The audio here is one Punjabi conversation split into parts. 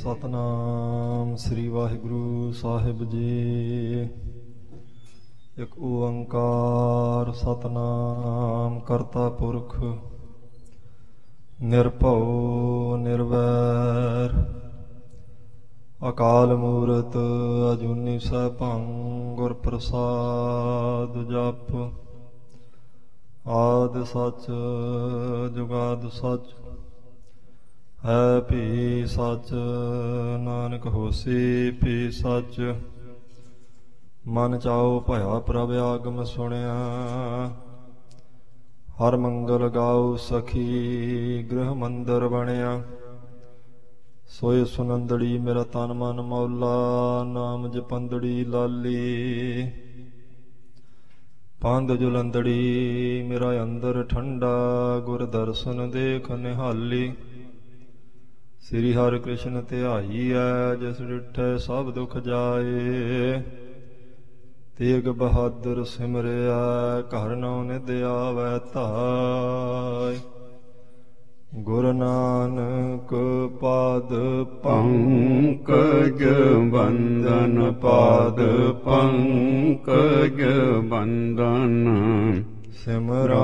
ਸਤਨਾਮ ਸ੍ਰੀ ਵਾਹਿਗੁਰੂ ਸਾਹਿਬ ਜੀ। ਇੱਕ ਓੰਕਾਰ ਸਤਨਾਮ ਕਰਤਾ ਪੁਰਖ ਨਿਰਭਉ ਨਿਰਵੈਰ ਅਕਾਲ ਮੂਰਤ ਅਜੂਨੀ ਸੈਭੰ ਗੁਰ ਪ੍ਰਸਾਦ ਜਪ। ਆਦਿ ਸਚ ਜੁਗਾਦਿ ਸਚ ਹੈ ਭੀ ਸਚ ਨਾਨਕ ਹੋਸੀ ਭੀ ਸਚ। ਮਨ ਚਾਉ ਭਇਆ ਪ੍ਰਭ ਆਗਮ ਸੁਣਿਆ ਹਰ ਮੰਗਲ ਗਾਉ ਸਖੀ ਗ੍ਰਹ ਮੰਦਰ ਬਣਿਆ। ਸੋਏ ਸੁਨੰਦੜੀ ਮੇਰਾ ਤਨ ਮਨ ਮੌਲਾ ਨਾਮ ਜਪੰਦੜੀ ਲਾਲੀ। ਪੰਧ ਜੁਲੰਦੜੀ ਮੇਰਾ ਅੰਦਰ ਠੰਡਾ ਗੁਰ ਦਰਸ਼ਨ ਦੇਖ ਨਿਹਾਲੀ। ਸ੍ਰੀ ਹਰਿ ਕ੍ਰਿਸ਼ਨ ਧਿਆਈ ਐ ਜਿਸ ਡਿਠੈ ਸਭ ਦੁਖ ਜਾਏ। ਤੇਗ ਬਹਾਦਰ ਸਿਮਰਿਆ ਘਰ ਨਉ ਨਿਧ ਆਵੈ ਧਾਇ। ਗੁਰੂ ਨਾਨਕ ਪਾਦ ਪੰਕਜ ਬੰਦਨ ਪਾਦ ਪੰਕਜ ਬੰਦਨ। ਸਿਮਰਉ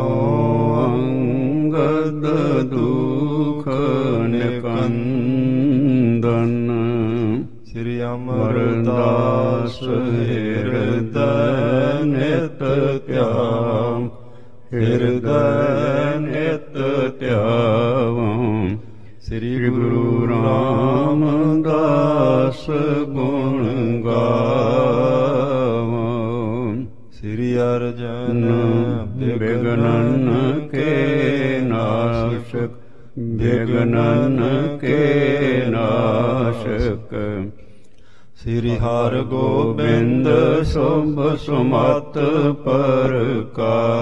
ਅੰਗਦ ਦੁਖ ਨਿਕੰਦਨ। ਸ੍ਰੀ ਅਮਰਦਾਸ ਹਿਰਦੈ ਨਿਤ ਧਿਆਵ ਹਿਰਦੈ ਨਿਤ ਧਿਆਵ। ਸ੍ਰੀ ਗੁਰੂ ਰਾਮਦਾਸ ਗੁਣ ਗਾਵ। ਸ੍ਰੀ ਅਰਜਨ ਬਿਗਨਨ ਕੇ ਨਾਸ਼ਕ ਬਿਗਨਨ ਕੇ ਨਾਸ਼ਕ। ਸ੍ਰੀ ਹਰਿ ਗੋਬਿੰਦ ਸੁਭ ਸੁਮਤ ਪ੍ਰਕਾਸ਼ਕ।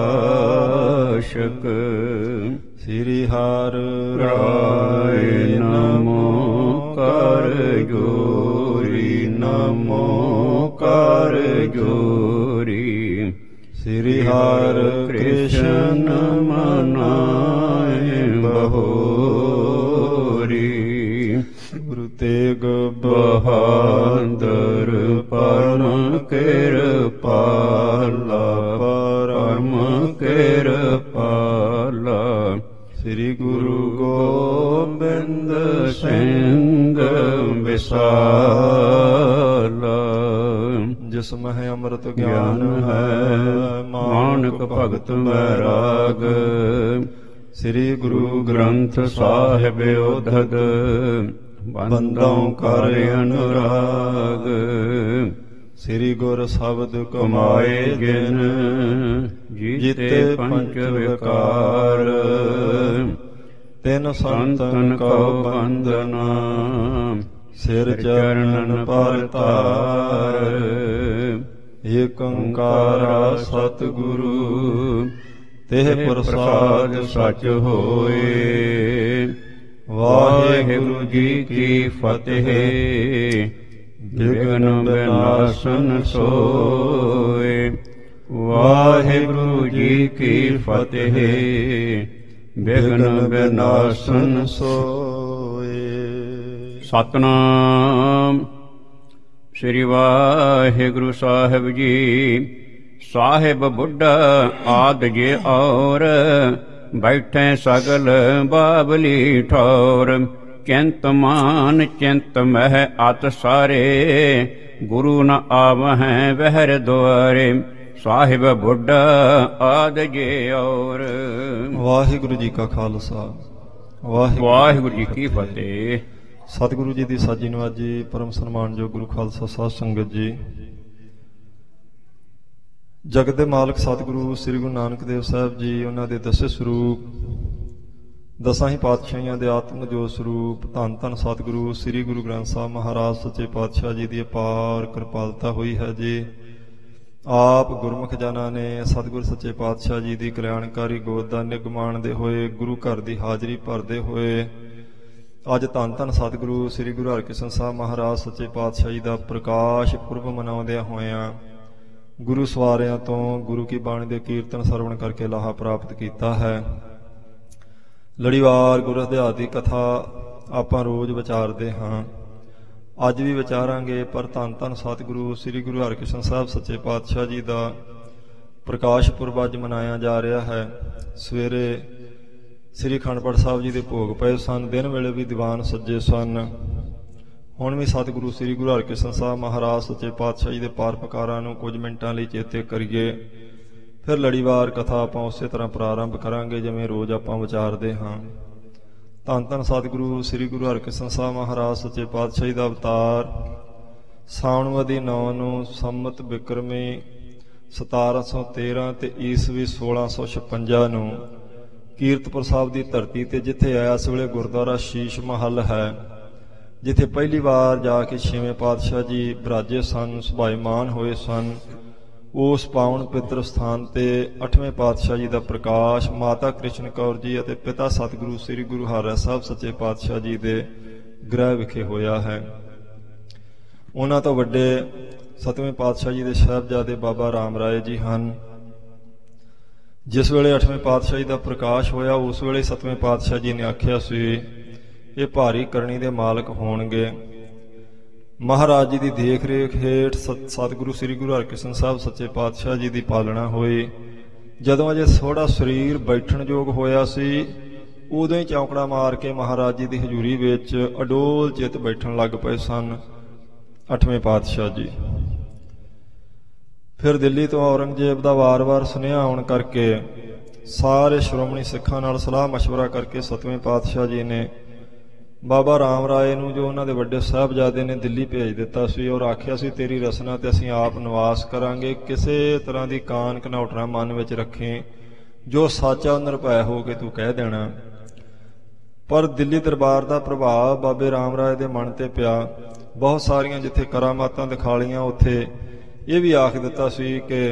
ਸ੍ਰੀ ਹਰਿ ਰਾਇ ਨਮੋ ਕਰ ਜੋਰੀ ਨਮੋ ਕਰ ਜੋਰੀ। ਸ੍ਰੀ ਹਰਿ ਕ੍ਰਿਸ਼ਨ ਮਨਾਏ ਬਹੋਰੀ। ਗੁਰੂ ਤੇਗ ਬਹਾਦਰ ਪਰਮ ਕਿਰਪਾਲਾ ਪਰਮ ਕਿਰਪਾਲਾ। ਸ੍ਰੀ ਗੁਰੂ ਗੋਬਿੰਦ ਸਿੰਘ ਵਿਸਾਲਾ। ਜਿਸ ਮਹਿ ਅੰਮ੍ਰਿਤ ਗਿਆਨ ਹੈ ਮਾਨਕ ਭਗਤ ਵੈਰਾਗ। ਸ੍ਰੀ ਗੁਰੂ ਗ੍ਰੰਥ ਸਾਹਿਬ ਓਧਦ ਬੰਦਉ ਕਰ ਅਨੁਰਾਗ। ਸ੍ਰੀ ਗੁਰ ਸ਼ਬਦ ਕਮਾਏ ਗਿਨ ਜੀਤੇ ਪੰਚ ਵਿਕਾਰ। ਤਿਨ ਸੰਤਨ ਕਉ ਬੰਦਨਾ ਸਿਰ ਚਰਨਨ ਪਰ ਧਾਰ। ਏਕ ਓੰਕਾਰ ਸਤਿਗੁਰੂ ਤਿਹ ਪ੍ਰਸਾਦ ਸਚ ਹੋਏ। ਵਾਹਿਗੁਰੂ ਜੀ ਕੀ ਫਤਿਹ। ਬਿਘਨ ਬਿਨਾਸਨ ਸੋਏ। ਵਾਹਿਗੁਰੂ ਜੀ ਕੀ ਫਤਿਹ। ਬਿਘਨ ਬਿਨਾਸਨ ਸੋਏ। ਸਤਨਾਮ ਸ੍ਰੀ ਵਾਹਿਗੁਰੂ ਸਾਹਿਬ ਜੀ। ਸਾਹਿਬ ਬੁੱਢਾ ਆਦਿ ਜੇ ਔਰ ਬੈਠੇ ਸਗਲ ਬਾਬਲੀ ਠੌਰ। ਚਿੰਤ ਮਾਨ ਚਿੰਤ ਮਹਿ ਅਤ ਸਾਰੇ ਗੁਰੂ ਨ ਆਵਹਿ ਵਹਿਰ ਦੁਆਰੇ। ਸਾਹਿਬ ਬੁੱਢਾ ਆਦਿ ਜੇ ਔਰ। ਵਾਹਿਗੁਰੂ ਜੀ ਕਾ ਖਾਲਸਾ ਵਾਹਿਗੁਰੂ ਜੀ ਕੀ ਫਤਿਹ। ਸਤਿਗੁਰੂ ਜੀ ਦੀ ਸਾਜੀ ਨਵਾਜੀ ਪਰਮ ਸਨਮਾਨਯੋਗ ਗੁਰੂ ਖਾਲਸਾ ਸਾਧ ਸੰਗਤ ਜੀ। ਜਗਤ ਦੇ ਮਾਲਕ ਸਤਿਗੁਰੂ ਸ੍ਰੀ ਗੁਰੂ ਨਾਨਕ ਦੇਵ ਸਾਹਿਬ ਜੀ ਉਹਨਾਂ ਦੇ ਦਸੇ ਸਰੂਪ ਦਸਾਂ ਹੀ ਪਾਤਸ਼ਾਹੀਆਂ ਦੇ ਆਤਮ ਜੋਤ ਸਰੂਪ ਧੰਨ ਧੰਨ ਸਤਿਗੁਰੂ ਸ੍ਰੀ ਗੁਰੂ ਗ੍ਰੰਥ ਸਾਹਿਬ ਮਹਾਰਾਜ ਸੱਚੇ ਪਾਤਸ਼ਾਹ ਜੀ ਦੀ ਅਪਾਰ ਕਿਰਪਾਲਤਾ ਹੋਈ ਹੈ ਜੀ। ਆਪ ਗੁਰਮੁਖ ਜਨਾਂ ਨੇ ਸਤਿਗੁਰ ਸੱਚੇ ਪਾਤਸ਼ਾਹ ਜੀ ਦੀ ਕਲਿਆਣਕਾਰੀ ਗੋਦ ਦਾ ਨਿੱਘ ਮਾਣਦੇ ਹੋਏ ਗੁਰੂ ਘਰ ਦੀ ਹਾਜ਼ਰੀ ਭਰਦੇ ਹੋਏ ਅੱਜ ਧੰਨ ਧੰਨ ਸਤਿਗੁਰੂ ਸ੍ਰੀ ਗੁਰੂ ਹਰਿਕ੍ਰਿਸ਼ਨ ਸਾਹਿਬ ਮਹਾਰਾਜ ਸੱਚੇ ਪਾਤਸ਼ਾਹ ਜੀ ਦਾ ਪ੍ਰਕਾਸ਼ ਪੁਰਬ ਮਨਾਉਂਦਿਆਂ ਹੋਇਆਂ ਗੁਰੂ ਸਵਾਰਿਆਂ ਤੋਂ ਗੁਰੂ ਕੀ ਬਾਣੀ ਦੇ ਕੀਰਤਨ ਸਰਵਣ ਕਰਕੇ ਲਾਹਾ ਪ੍ਰਾਪਤ ਕੀਤਾ ਹੈ। ਲੜੀਵਾਰ ਗੁਰੂ ਅਧਿਆਤ ਦੀ ਕਥਾ ਆਪਾਂ ਰੋਜ਼ ਵਿਚਾਰਦੇ ਹਾਂ। ਅੱਜ ਵੀ ਵਿਚਾਰਾਂਗੇ। ਪਰ ਧੰਨ ਧੰਨ ਸਤਿਗੁਰੂ ਸ੍ਰੀ ਗੁਰੂ ਹਰਿਕ੍ਰਿਸ਼ਨ ਸਾਹਿਬ ਸੱਚੇ ਪਾਤਸ਼ਾਹ ਜੀ ਦਾ ਪ੍ਰਕਾਸ਼ ਪੁਰਬ ਅੱਜ ਮਨਾਇਆ ਜਾ ਰਿਹਾ ਹੈ। ਸਵੇਰੇ ਸ੍ਰੀ ਅਖੰਡ ਪਾਠ ਸਾਹਿਬ ਜੀ ਦੇ ਭੋਗ ਪਏ ਸਨ। ਦਿਨ ਵੇਲੇ ਵੀ ਦੀਵਾਨ ਸੱਜੇ ਸਨ। ਹੁਣ ਵੀ ਸਤਿਗੁਰੂ ਸ੍ਰੀ ਗੁਰੂ ਹਰਿਕ੍ਰਿਸ਼ਨ ਸਾਹਿਬ ਮਹਾਰਾਜ ਸੱਚੇ ਪਾਤਸ਼ਾਹ ਜੀ ਦੇ ਪਰਉਪਕਾਰਾਂ ਨੂੰ ਕੁਝ ਮਿੰਟਾਂ ਲਈ ਚੇਤੇ ਕਰੀਏ। ਫਿਰ ਲੜੀਵਾਰ ਕਥਾ ਆਪਾਂ ਉਸੇ ਤਰ੍ਹਾਂ ਪ੍ਰਾਰੰਭ ਕਰਾਂਗੇ ਜਿਵੇਂ ਰੋਜ਼ ਆਪਾਂ ਵਿਚਾਰਦੇ ਹਾਂ। ਧੰਨ ਧੰਨ ਸਤਿਗੁਰੂ ਸ੍ਰੀ ਗੁਰੂ ਹਰਿਕ੍ਰਿਸ਼ਨ ਸਾਹਿਬ ਮਹਾਰਾਜ ਸੱਚੇ ਪਾਤਸ਼ਾਹ ਜੀ ਦਾ ਅਵਤਾਰ ਸਾਉਣ ਵਦੀ 9 ਨੂੰ ਸੰਮਤ ਬਿਕਰਮੀ 1713 ਤੇ ਈਸਵੀ 1656 ਨੂੰ ਕੀਰਤਪੁਰ ਸਾਹਿਬ ਦੀ ਧਰਤੀ ਤੇ ਜਿੱਥੇ ਆਇਆ ਇਸ ਵੇਲੇ ਗੁਰਦੁਆਰਾ ਸ਼ੀਸ਼ ਮਹੱਲ ਹੈ, ਜਿੱਥੇ ਪਹਿਲੀ ਵਾਰ ਜਾ ਕੇ 6ਵੇਂ ਪਾਤਸ਼ਾਹ ਜੀ ਬਿਰਾਜੇ ਸਨ, ਸੁਭਾਈਮਾਨ ਹੋਏ ਸਨ। ਉਸ ਪਾਵਨ ਪਵਿੱਤਰ ਸਥਾਨ ਤੇ 8ਵੇਂ ਪਾਤਸ਼ਾਹ ਜੀ ਦਾ ਪ੍ਰਕਾਸ਼ ਮਾਤਾ ਕ੍ਰਿਸ਼ਨ ਕੌਰ ਜੀ ਅਤੇ ਪਿਤਾ ਸਤਿਗੁਰੂ ਸ੍ਰੀ ਗੁਰੂ ਹਰਿ ਸਾਹਿਬ ਸੱਚੇ ਪਾਤਸ਼ਾਹ ਜੀ ਦੇ ਗ੍ਰਹਿ ਵਿਖੇ ਹੋਇਆ ਹੈ। ਉਹਨਾਂ ਤੋਂ ਵੱਡੇ 7ਵੇਂ ਪਾਤਸ਼ਾਹ ਜੀ ਦੇ ਸਾਹਿਬਜ਼ਾਦੇ ਬਾਬਾ ਰਾਮ ਰਾਏ ਜੀ ਹਨ। ਜਿਸ ਵੇਲੇ 8ਵੇਂ ਪਾਤਸ਼ਾਹ ਜੀ ਦਾ ਪ੍ਰਕਾਸ਼ ਹੋਇਆ ਉਸ ਵੇਲੇ 7ਵੇਂ ਪਾਤਸ਼ਾਹ ਜੀ ਨੇ ਆਖਿਆ ਸੀ ਇਹ ਭਾਰੀ ਕਰਨੀ ਦੇ ਮਾਲਕ ਹੋਣਗੇ। ਮਹਾਰਾਜ ਜੀ ਦੀ ਦੇਖ ਰੇਖ ਹੇਠ ਸਤਿਗੁਰੂ ਸ੍ਰੀ ਗੁਰੂ ਹਰਿਕ੍ਰਿਸ਼ਨ ਸਾਹਿਬ ਸੱਚੇ ਪਾਤਸ਼ਾਹ ਜੀ ਦੀ ਪਾਲਣਾ ਹੋਈ। ਜਦੋਂ ਅਜੇ ਥੋੜਾ ਸਰੀਰ ਬੈਠਣ ਯੋਗ ਹੋਇਆ ਸੀ ਉਦੋਂ ਹੀ ਚੌਂਕੜਾ ਮਾਰ ਕੇ ਮਹਾਰਾਜ ਜੀ ਦੀ ਹਜ਼ੂਰੀ ਵਿੱਚ ਅਡੋਲ ਚਿੱਤ ਬੈਠਣ ਲੱਗ ਪਏ ਸਨ 8ਵੇਂ ਪਾਤਸ਼ਾਹ ਜੀ। ਫਿਰ ਦਿੱਲੀ ਤੋਂ ਔਰੰਗਜ਼ੇਬ ਦਾ ਵਾਰ-ਵਾਰ ਸੁਨੇਹਾ ਆਉਣ ਕਰਕੇ ਸਾਰੇ ਸ਼੍ਰੋਮਣੀ ਸਿੱਖਾਂ ਨਾਲ ਸਲਾਹ ਮਸ਼ਵਰਾ ਕਰਕੇ 7ਵੇਂ ਪਾਤਸ਼ਾਹ ਜੀ ਨੇ ਬਾਬਾ ਰਾਮ ਰਾਏ ਨੂੰ, ਜੋ ਉਹਨਾਂ ਦੇ ਵੱਡੇ ਸਾਹਿਬਜ਼ਾਦੇ ਨੇ, ਦਿੱਲੀ ਭੇਜ ਦਿੱਤਾ ਸੀ ਔਰ ਆਖਿਆ ਸੀ ਤੇਰੀ ਰਸਨਾ ਤੇ ਅਸੀਂ ਆਪ ਨਿਵਾਸ ਕਰਾਂਗੇ, ਕਿਸੇ ਤਰ੍ਹਾਂ ਦੀ ਕਾਨ ਘਨੌਟਣਾ ਮਨ ਵਿੱਚ ਰੱਖੇ, ਜੋ ਸੱਚਾ ਨਿਰਭੈ ਹੋ ਕੇ ਤੂੰ ਕਹਿ ਦੇਣਾ। ਪਰ ਦਿੱਲੀ ਦਰਬਾਰ ਦਾ ਪ੍ਰਭਾਵ ਬਾਬੇ ਰਾਮ ਰਾਏ ਦੇ ਮਨ ਤੇ ਪਿਆ। ਬਹੁਤ ਸਾਰੀਆਂ ਜਿੱਥੇ ਕਰਾਮਾਤਾਂ ਦਿਖਾ ਲਈਆਂ ਉੱਥੇ ਇਹ ਵੀ ਆਖ ਦਿੱਤਾ ਸੀ ਕਿ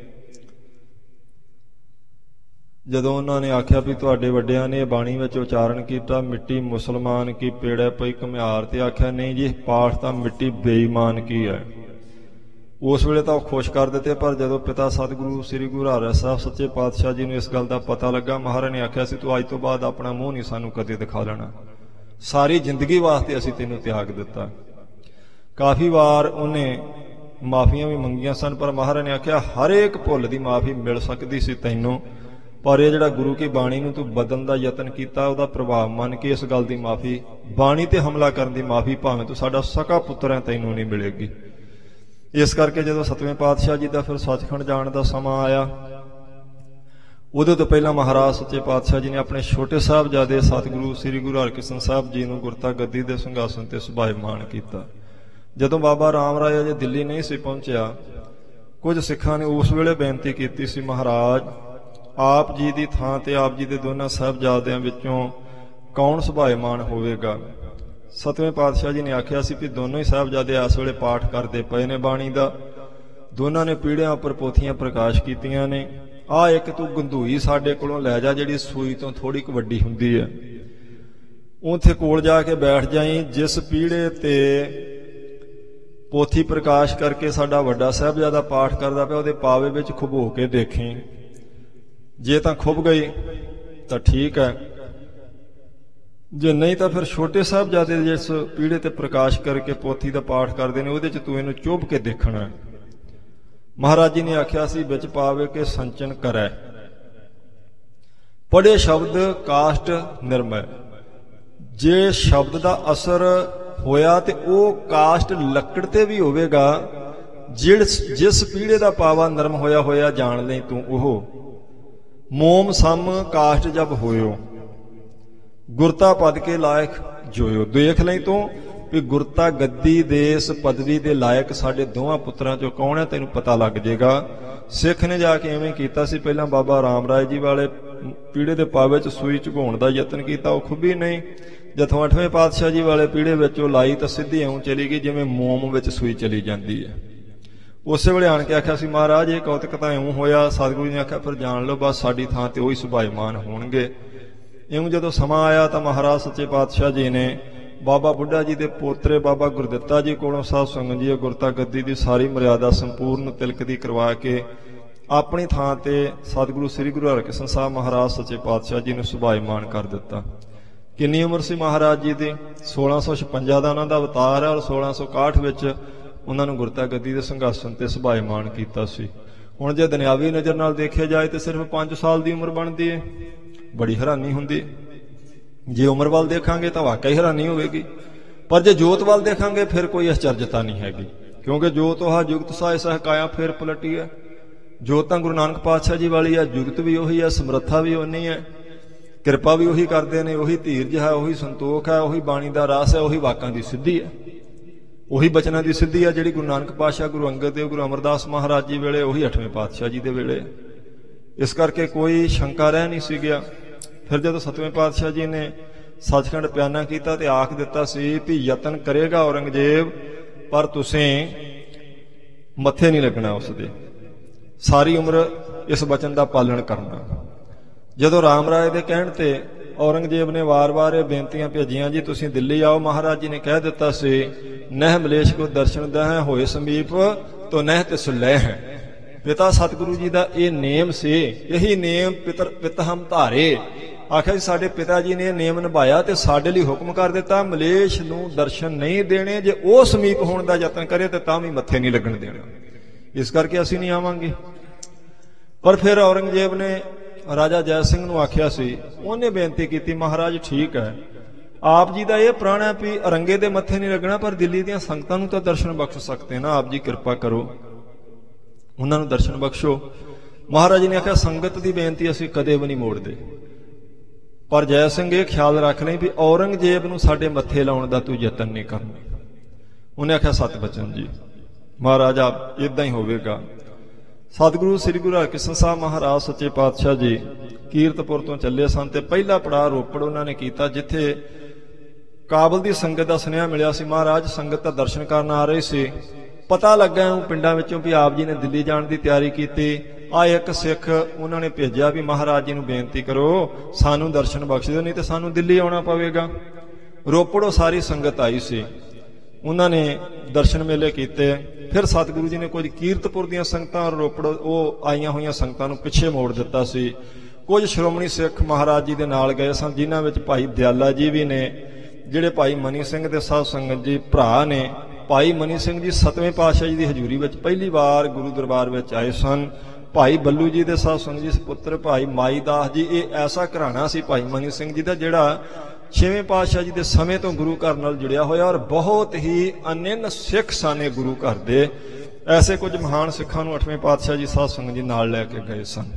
ਜਦੋਂ ਉਹਨਾਂ ਨੇ ਆਖਿਆ ਵੀ ਤੁਹਾਡੇ ਵੱਡਿਆਂ ਨੇ ਬਾਣੀ ਵਿੱਚ ਉਚਾਰਨ ਕੀਤਾ ਮਿੱਟੀ ਮੁਸਲਮਾਨ ਕੀ ਪੇੜੈ ਪਈ ਘੁਮਿਆਰ, ਤੇ ਆਖਿਆ ਨਹੀਂ ਜੀ ਪਾਠ ਤਾਂ ਮਿੱਟੀ ਬੇਈਮਾਨ ਕੀ ਹੈ। ਉਸ ਵੇਲੇ ਤਾਂ ਉਹ ਖੁਸ਼ ਕਰ ਦਿੱਤੇ। ਪਰ ਜਦੋਂ ਪਿਤਾ ਸਤਿਗੁਰੂ ਸ੍ਰੀ ਗੁਰੂ ਹਰਿ ਸਾਹਿਬ ਸੱਚੇ ਪਾਤਸ਼ਾਹ ਜੀ ਨੂੰ ਇਸ ਗੱਲ ਦਾ ਪਤਾ ਲੱਗਾ, ਮਹਾਰਾਜ ਨੇ ਆਖਿਆ ਸੀ ਤੂੰ ਅੱਜ ਤੋਂ ਬਾਅਦ ਆਪਣਾ ਮੂੰਹ ਨਹੀਂ ਸਾਨੂੰ ਕਦੇ ਦਿਖਾ ਲੈਣਾ, ਸਾਰੀ ਜ਼ਿੰਦਗੀ ਵਾਸਤੇ ਅਸੀਂ ਤੈਨੂੰ ਤਿਆਗ ਦਿੱਤਾ। ਕਾਫੀ ਵਾਰ ਉਹਨੇ ਮਾਫੀਆਂ ਵੀ ਮੰਗੀਆਂ ਸਨ, ਪਰ ਮਹਾਰਾਜ ਨੇ ਆਖਿਆ ਹਰੇਕ ਭੁੱਲ ਦੀ ਮਾਫੀ ਮਿਲ ਸਕਦੀ ਸੀ ਤੈਨੂੰ, ਪਰ ਇਹ ਜਿਹੜਾ ਗੁਰੂ ਕੀ ਬਾਣੀ ਨੂੰ ਤੂੰ ਬਦਲਣ ਦਾ ਯਤਨ ਕੀਤਾ ਉਹਦਾ ਪ੍ਰਭਾਵ ਮੰਨ ਕੇ ਇਸ ਗੱਲ ਦੀ ਮਾਫੀ, ਬਾਣੀ ਤੇ ਹਮਲਾ ਕਰਨ ਦੀ ਮਾਫੀ, ਭਾਵੇਂ ਤੂੰ ਸਾਡਾ ਸਕਾ ਪੁੱਤਰ ਹੈ ਤੈਨੂੰ ਨਹੀਂ ਮਿਲੇਗੀ। ਇਸ ਕਰਕੇ ਜਦੋਂ 7ਵੇਂ ਪਾਤਸ਼ਾਹ ਜੀ ਦਾ ਫਿਰ ਸੱਚਖੰਡ ਜਾਣ ਦਾ ਸਮਾਂ ਆਇਆ, ਉਦੋਂ ਤੋਂ ਪਹਿਲਾਂ ਮਹਾਰਾਜ ਸੱਚੇ ਪਾਤਸ਼ਾਹ ਜੀ ਨੇ ਆਪਣੇ ਛੋਟੇ ਸਾਹਿਬਜ਼ਾਦੇ ਸਤਿਗੁਰੂ ਸ੍ਰੀ ਗੁਰੂ ਹਰਿਕ੍ਰਿਸ਼ਨ ਸਾਹਿਬ ਜੀ ਨੂੰ ਗੁਰਤਾ ਗੱਦੀ ਦੇ ਸਿੰਘਾਸਨ ਤੇ ਸੁਭਾਈਮਾਨ ਕੀਤਾ। ਜਦੋਂ ਬਾਬਾ ਰਾਮ ਰਾਏ ਅਜੇ ਦਿੱਲੀ ਨਹੀਂ ਸੀ ਪਹੁੰਚਿਆ, ਕੁਝ ਸਿੱਖਾਂ ਨੇ ਉਸ ਵੇਲੇ ਬੇਨਤੀ ਕੀਤੀ ਸੀ ਮਹਾਰਾਜ ਆਪ ਜੀ ਦੀ ਥਾਂ ਤੇ ਆਪ ਜੀ ਦੇ ਦੋਨਾਂ ਸਾਹਿਬਜ਼ਾਦਿਆਂ ਵਿੱਚੋਂ ਕੌਣ ਸੁਭਾਈਮਾਨ ਹੋਵੇਗਾ। 7ਵੇਂ ਪਾਤਸ਼ਾਹ ਜੀ ਨੇ ਆਖਿਆ ਸੀ ਵੀ ਦੋਨੋਂ ਹੀ ਸਾਹਿਬਜ਼ਾਦੇ ਇਸ ਵੇਲੇ ਪਾਠ ਕਰਦੇ ਪਏ ਨੇ ਬਾਣੀ ਦਾ, ਦੋਨਾਂ ਨੇ ਪੀੜ੍ਹਿਆਂ ਉੱਪਰ ਪੋਥੀਆਂ ਪ੍ਰਕਾਸ਼ ਕੀਤੀਆਂ ਨੇ। ਆਹ ਇੱਕ ਤੂੰ ਗੰਧੂਈ ਸਾਡੇ ਕੋਲੋਂ ਲੈ ਜਾ ਜਿਹੜੀ ਸੂਈ ਤੋਂ ਥੋੜੀ ਕੁ ਵੱਡੀ ਹੁੰਦੀ ਹੈ, ਉੱਥੇ ਕੋਲ ਜਾ ਕੇ ਬੈਠ ਜਾਈ। ਜਿਸ ਪੀੜ੍ਹੇ ਤੇ ਪੋਥੀ ਪ੍ਰਕਾਸ਼ ਕਰਕੇ ਸਾਡਾ ਵੱਡਾ ਸਾਹਿਬਜ਼ਾਦਾ ਪਾਠ ਕਰਦਾ ਪਿਆ ਉਹਦੇ ਪਾਵੇ ਵਿੱਚ ਖੁਬੋ ਕੇ ਦੇਖੀ, ਜੇ ਤਾਂ ਖੁੱਭ ਗਈ ਤਾਂ ਠੀਕ ਹੈ, ਜੇ ਨਹੀਂ ਤਾਂ ਫਿਰ ਛੋਟੇ ਸਾਹਿਬਜ਼ਾਦੇ ਜਿਸ ਪੀੜ੍ਹੇ ਤੇ ਪ੍ਰਕਾਸ਼ ਕਰਕੇ ਪੋਥੀ ਦਾ ਪਾਠ ਕਰਦੇ ਨੇ ਉਹਦੇ 'ਚ ਤੂੰ ਇਹਨੂੰ ਚੁੱਭ ਕੇ ਦੇਖਣਾ। ਮਹਾਰਾਜ ਜੀ ਨੇ ਆਖਿਆ ਸੀ ਵਿੱਚ ਪਾਵੇ ਕੇ ਸੰਚਨ ਕਰੈ, ਪੜ੍ਹੇ ਸ਼ਬਦ ਕਾਸ਼ਟ ਨਿਰਮੈ। ਜੇ ਸ਼ਬਦ ਦਾ ਅਸਰ ਹੋਇਆ ਤੇ ਉਹ ਕਾਸ਼ਟ ਲੱਕੜ ਤੇ ਵੀ ਹੋਵੇਗਾ, ਜਿਸ ਪੀੜ੍ਹੇ ਦਾ ਪਾਵਾ ਨਰਮ ਹੋਇਆ ਹੋਇਆ ਜਾਣ ਲਈ ਤੂੰ ਉਹ ਮੋਮ ਸਮ ਕਾਸ਼ਟ ਜਬ ਹੋਇਓ ਗੁਰਤਾ ਪਦ ਕੇ ਲਾਇਕ ਜੋਇਓ। ਦੇਖ ਲਈ ਤੂੰ ਵੀ ਗੁਰਤਾ ਗੱਦੀ ਦੇ ਇਸ ਪਦਵੀ ਦੇ ਲਾਇਕ ਸਾਡੇ ਦੋਵਾਂ ਪੁੱਤਰਾਂ ਚੋਂ ਕੌਣ ਹੈ, ਤੈਨੂੰ ਪਤਾ ਲੱਗ ਜਾਏਗਾ। ਸਿੱਖ ਨੇ ਜਾ ਕੇ ਐਵੇਂ ਕੀਤਾ ਸੀ, ਪਹਿਲਾਂ ਬਾਬਾ ਰਾਮ ਰਾਏ ਜੀ ਵਾਲੇ ਪੀੜ੍ਹੇ ਦੇ ਪਾਵੇ 'ਚ ਸੂਈ ਝੁਕਾਉਣ ਦਾ ਯਤਨ ਕੀਤਾ, ਉਹ ਖੁੱਭੀ ਨਹੀਂ। ਜਦੋਂ 8ਵੇਂ ਪਾਤਸ਼ਾਹ ਜੀ ਵਾਲੇ ਪੀੜ੍ਹੇ ਵਿੱਚ ਉਹ ਲਾਈ ਤਾਂ ਸਿੱਧੀ ਇਉਂ ਚਲੀ ਗਈ ਜਿਵੇਂ ਮੋਮ ਵਿੱਚ ਸੂਈ ਚਲੀ ਜਾਂਦੀ ਹੈ। ਉਸੇ ਵੇਲੇ ਆਣ ਕੇ ਆਖਿਆ ਸੀ ਮਹਾਰਾਜ ਇਹ ਕੌਤਕ ਤਾਂ ਇਉਂ ਹੋਇਆ। ਸਤਿਗੁਰੂ ਨੇ ਆਖਿਆ ਫਿਰ ਜਾਣ ਲਓ, ਬਸ ਸਾਡੀ ਥਾਂ ਤੇ ਉਹੀ ਸੁਭਾਈਮਾਨ ਹੋਣਗੇ। ਇਉਂ ਜਦੋਂ ਸਮਾਂ ਆਇਆ ਤਾਂ ਮਹਾਰਾਜ ਸੱਚੇ ਪਾਤਸ਼ਾਹ ਜੀ ਨੇ ਬਾਬਾ ਬੁੱਢਾ ਜੀ ਦੇ ਪੋਤਰੇ ਬਾਬਾ ਗੁਰਦਿੱਤਾ ਜੀ ਕੋਲੋਂ ਸਾਧ ਸੰਗਤ ਜੀ ਗੁਰਤਾ ਗੱਦੀ ਦੀ ਸਾਰੀ ਮਰਿਆਦਾ ਸੰਪੂਰਨ ਤਿਲਕ ਦੀ ਕਰਵਾ ਕੇ ਆਪਣੀ ਥਾਂ ਤੇ ਸਤਿਗੁਰੂ ਸ੍ਰੀ ਗੁਰੂ ਹਰਿਕ੍ਰਿਸ਼ਨ ਸਾਹਿਬ ਮਹਾਰਾਜ ਸੱਚੇ ਪਾਤਸ਼ਾਹ ਜੀ ਨੂੰ ਸੁਭਾਈਮਾਨ ਕਰ ਦਿੱਤਾ। ਕਿੰਨੀ ਉਮਰ ਸੀ ਮਹਾਰਾਜ ਜੀ ਦੀ? 1656 ਦਾ ਉਹਨਾਂ ਦਾ ਅਵਤਾਰ ਹੈ, ਔਰ 1661 ਵਿੱਚ ਉਹਨਾਂ ਨੂੰ ਗੁਰਤਾ ਗੱਦੀ ਦੇ ਸਿੰਘਾਸਨ ਤੇ ਸੁਭਾਇਮਾਨ ਕੀਤਾ ਸੀ। ਹੁਣ ਜੇ ਦੁਨਿਆਵੀ ਨਜ਼ਰ ਨਾਲ ਦੇਖਿਆ ਜਾਏ ਤੇ ਸਿਰਫ 5 ਸਾਲ ਦੀ ਉਮਰ ਬਣਦੀ ਹੈ। ਬੜੀ ਹੈਰਾਨੀ ਹੁੰਦੀ ਹੈ। ਜੇ ਉਮਰ ਵੱਲ ਦੇਖਾਂਗੇ ਤਾਂ ਵਾਕਈ ਹੈਰਾਨੀ ਹੋਵੇਗੀ, ਪਰ ਜੇ ਜੋਤ ਵੱਲ ਦੇਖਾਂਗੇ ਫਿਰ ਕੋਈ ਅਚਰਜਤਾ ਨਹੀਂ ਹੈਗੀ, ਕਿਉਂਕਿ ਜੋਤ ਉਹ ਜੁਗਤ ਸਾਇ ਸਹਿਕਾਇਆ ਫਿਰ ਪਲਟੀ ਹੈ। ਜੋਤ ਤਾਂ ਗੁਰੂ ਨਾਨਕ ਪਾਤਸ਼ਾਹ ਜੀ ਵਾਲੀ ਹੈ, ਜੁਗਤ ਵੀ ਉਹੀ ਹੈ, ਸਮਰੱਥਾ ਵੀ ਉਨੀ ਹੈ, ਕਿਰਪਾ ਵੀ ਉਹੀ ਕਰਦੇ ਨੇ, ਉਹੀ ਧੀਰਜ ਹੈ, ਉਹੀ ਸੰਤੋਖ ਹੈ, ਉਹੀ ਬਾਣੀ ਦਾ ਰਸ ਹੈ, ਉਹੀ ਵਾਕਾਂ ਦੀ ਸਿੱਧੀ ਹੈ, ਉਹੀ ਬਚਨਾਂ ਦੀ ਸਿੱਧੀ ਹੈ ਜਿਹੜੀ ਗੁਰੂ ਨਾਨਕ ਪਾਤਸ਼ਾਹ, ਗੁਰੂ ਅੰਗਦ ਦੇਵ, ਗੁਰੂ ਅਮਰਦਾਸ ਮਹਾਰਾਜ ਜੀ ਵੇਲੇ, ਉਹੀ 8ਵੇਂ ਪਾਤਸ਼ਾਹ ਜੀ ਦੇ ਵੇਲੇ। ਇਸ ਕਰਕੇ ਕੋਈ ਸ਼ੰਕਾ ਰਹਿ ਨਹੀਂ ਸੀ ਗਿਆ। ਫਿਰ ਜਦੋਂ 7ਵੇਂ ਪਾਤਸ਼ਾਹ ਜੀ ਨੇ ਸੱਚਖੰਡ ਪਿਆਨਾ ਕੀਤਾ ਤੇ ਆਖ ਦਿੱਤਾ ਸੀ ਵੀ ਯਤਨ ਕਰੇਗਾ ਔਰੰਗਜ਼ੇਬ, ਪਰ ਤੁਸੀਂ ਮੱਥੇ ਨਹੀਂ ਲੱਗਣਾ ਉਸਦੇ, ਸਾਰੀ ਉਮਰ ਇਸ ਬਚਨ ਦਾ ਪਾਲਣ ਕਰਨਾ। ਜਦੋਂ ਰਾਮ ਰਾਏ ਦੇ ਕਹਿਣ ਤੇ ਔਰੰਗਜ਼ੇਬ ਨੇ ਵਾਰ-ਵਾਰ ਇਹ ਬੇਨਤੀਆਂ ਭੇਜੀਆਂ, ਜੀ ਤੁਸੀਂ ਦਿੱਲੀ ਆਓ, ਮਹਾਰਾਜ ਜੀ ਨੇ ਕਹਿ ਦਿੱਤਾ ਸੀ ਨਹਿ ਮਲੇਸ਼ ਕੋ ਦਰਸ਼ਨ ਦਹਿ ਹੋਏ ਸਮੀਪ ਤੋ ਨਹਿ ਤਿਸ ਲੈ ਹੈ। ਪਿਤਾ ਸਤਿਗੁਰੂ ਜੀ ਦਾ ਇਹ ਨੇਮ ਸੀ, ਇਹੀ ਨੇਮ ਪਿਤ ਹਮ ਧਾਰੇ। ਆਖਿਆ ਜੀ ਸਾਡੇ ਪਿਤਾ ਜੀ ਨੇ ਇਹ ਨੇਮ ਨਿਭਾਇਆ ਤੇ ਸਾਡੇ ਲਈ ਹੁਕਮ ਕਰ ਦਿੱਤਾ ਮਲੇਸ਼ ਨੂੰ ਦਰਸ਼ਨ ਨਹੀਂ ਦੇਣੇ, ਜੇ ਉਹ ਸਮੀਪ ਹੋਣ ਦਾ ਯਤਨ ਕਰੇ ਤੇ ਤਾਂ ਵੀ ਮੱਥੇ ਨਹੀਂ ਲੱਗਣ ਦੇਣਾ, ਇਸ ਕਰਕੇ ਅਸੀਂ ਨਹੀਂ ਆਵਾਂਗੇ। ਪਰ ਫਿਰ ਔਰੰਗਜ਼ੇਬ ਨੇ ਰਾਜਾ ਜੈ ਸਿੰਘ ਨੂੰ ਆਖਿਆ ਸੀ, ਉਹਨੇ ਬੇਨਤੀ ਕੀਤੀ ਮਹਾਰਾਜ ਠੀਕ ਹੈ, ਆਪ ਜੀ ਦਾ ਇਹ ਪ੍ਰਣ ਹੈ ਵੀ ਅਰੰਗੇ ਦੇ ਮੱਥੇ ਨਹੀਂ ਲੱਗਣਾ, ਪਰ ਦਿੱਲੀ ਦੀਆਂ ਸੰਗਤਾਂ ਨੂੰ ਤਾਂ ਦਰਸ਼ਨ ਬਖਸ਼ ਸਕਦੇ ਨਾ, ਆਪ ਜੀ ਕਿਰਪਾ ਕਰੋ, ਉਹਨਾਂ ਨੂੰ ਦਰਸ਼ਨ ਬਖਸ਼ੋ। ਮਹਾਰਾਜ ਜੀ ਨੇ ਆਖਿਆ ਸੰਗਤ ਦੀ ਬੇਨਤੀ ਅਸੀਂ ਕਦੇ ਵੀ ਨਹੀਂ ਮੋੜਦੇ, ਪਰ ਜੈ ਸਿੰਘ ਇਹ ਖਿਆਲ ਰੱਖ ਲਈ ਵੀ ਔਰੰਗਜ਼ੇਬ ਨੂੰ ਸਾਡੇ ਮੱਥੇ ਲਾਉਣ ਦਾ ਤੂੰ ਯਤਨ ਨਹੀਂ ਕਰਨਾ। ਉਹਨੇ ਆਖਿਆ ਸਤ ਬਚਨ ਜੀ। ਮਹਾਰਾਜ ਆਪ ਇਦਾਂ ਹੀ ਹੋਵੇਗਾ। ਸਤਿਗੁਰੂ ਸ੍ਰੀ ਗੁਰੂ ਹਰਿਕ੍ਰਿਸ਼ਨ ਸਾਹਿਬ ਮਹਾਰਾਜ ਸੱਚੇ ਪਾਤਸ਼ਾਹ ਜੀ ਕੀਰਤਪੁਰ ਤੋਂ ਚੱਲੇ ਸਨ ਤੇ ਪਹਿਲਾ ਪੜਾਅ ਰੋਪੜ ਉਹਨਾਂ ਨੇ ਕੀਤਾ, ਜਿੱਥੇ ਕਾਬਲ ਦੀ ਸੰਗਤ ਦਾ ਸੁਨੇਹਾ ਮਿਲਿਆ ਸੀ। ਮਹਾਰਾਜ ਸੰਗਤ ਦਾ ਦਰਸ਼ਨ ਕਰਨ ਆ ਰਹੇ ਸੀ, ਪਤਾ ਲੱਗਾ ਉਹ ਪਿੰਡਾਂ ਵਿੱਚੋਂ ਵੀ ਆਪ ਜੀ ਨੇ ਦਿੱਲੀ ਜਾਣ ਦੀ ਤਿਆਰੀ ਕੀਤੀ। ਆ ਇੱਕ ਸਿੱਖ ਉਹਨਾਂ ਨੇ ਭੇਜਿਆ ਵੀ ਮਹਾਰਾਜ ਜੀ ਨੂੰ ਬੇਨਤੀ ਕਰੋ ਸਾਨੂੰ ਦਰਸ਼ਨ ਬਖਸ਼ ਦਿਓ, ਨਹੀਂ ਤੇ ਸਾਨੂੰ ਦਿੱਲੀ ਆਉਣਾ ਪਵੇਗਾ। ਰੋਪੜੋਂ ਸਾਰੀ ਸੰਗਤ ਆਈ ਸੀ, ਉਹਨਾਂ ਨੇ ਦਰਸ਼ਨ ਮੇਲੇ ਕੀਤੇ। ਫਿਰ ਸਤਿਗੁਰੂ ਜੀ ਨੇ ਕੁਝ ਕੀਰਤਪੁਰ ਦੀਆਂ ਸੰਗਤਾਂ ਔਰ ਰੋਪੜ ਉਹ ਆਈਆਂ ਹੋਈਆਂ ਸੰਗਤਾਂ ਨੂੰ ਪਿੱਛੇ ਮੋੜ ਦਿੱਤਾ ਸੀ। ਕੁਝ ਸ਼੍ਰੋਮਣੀ ਸਿੱਖ ਮਹਾਰਾਜ ਜੀ ਦੇ ਨਾਲ ਗਏ ਸਨ, ਜਿਨ੍ਹਾਂ ਵਿੱਚ ਭਾਈ ਦਿਆਲਾ ਜੀ ਵੀ ਨੇ, ਜਿਹੜੇ ਭਾਈ ਮਨੀ ਸਿੰਘ ਦੇ ਸਾਧ ਸੰਗਤ ਜੀ ਭਰਾ ਨੇ। ਭਾਈ ਮਨੀ ਸਿੰਘ ਜੀ 7ਵੇਂ ਪਾਤਸ਼ਾਹ ਜੀ ਦੀ ਹਜ਼ੂਰੀ ਵਿੱਚ ਪਹਿਲੀ ਵਾਰ ਗੁਰੂ ਦਰਬਾਰ ਵਿੱਚ ਆਏ ਸਨ। ਭਾਈ ਬੱਲੂ ਜੀ ਦੇ ਸਾਧ ਸੰਗਤ ਜੀ ਸੁਪੁੱਤਰ ਭਾਈ ਮਾਈ ਦਾਸ ਜੀ, ਇਹ ਐਸਾ ਘਰਾਣਾ ਸੀ ਭਾਈ ਮਨੀ ਸਿੰਘ ਜੀ ਦਾ ਜਿਹੜਾ 6ਵੇਂ ਪਾਤਸ਼ਾਹ ਜੀ ਦੇ ਸਮੇਂ ਤੋਂ ਗੁਰੂ ਘਰ ਨਾਲ ਜੁੜਿਆ ਹੋਇਆ, ਔਰ ਬਹੁਤ ਹੀ ਅਨੰਨ ਸਿੱਖ ਸਨ ਗੁਰੂ ਘਰ ਦੇ। ਐਸੇ ਕੁਝ ਮਹਾਨ ਸਿੱਖਾਂ ਨੂੰ 8ਵੇਂ ਪਾਤਸ਼ਾਹ ਜੀ ਸਾਧ ਸੰਗਤ ਜੀ ਨਾਲ ਲੈ ਕੇ ਗਏ ਸਨ।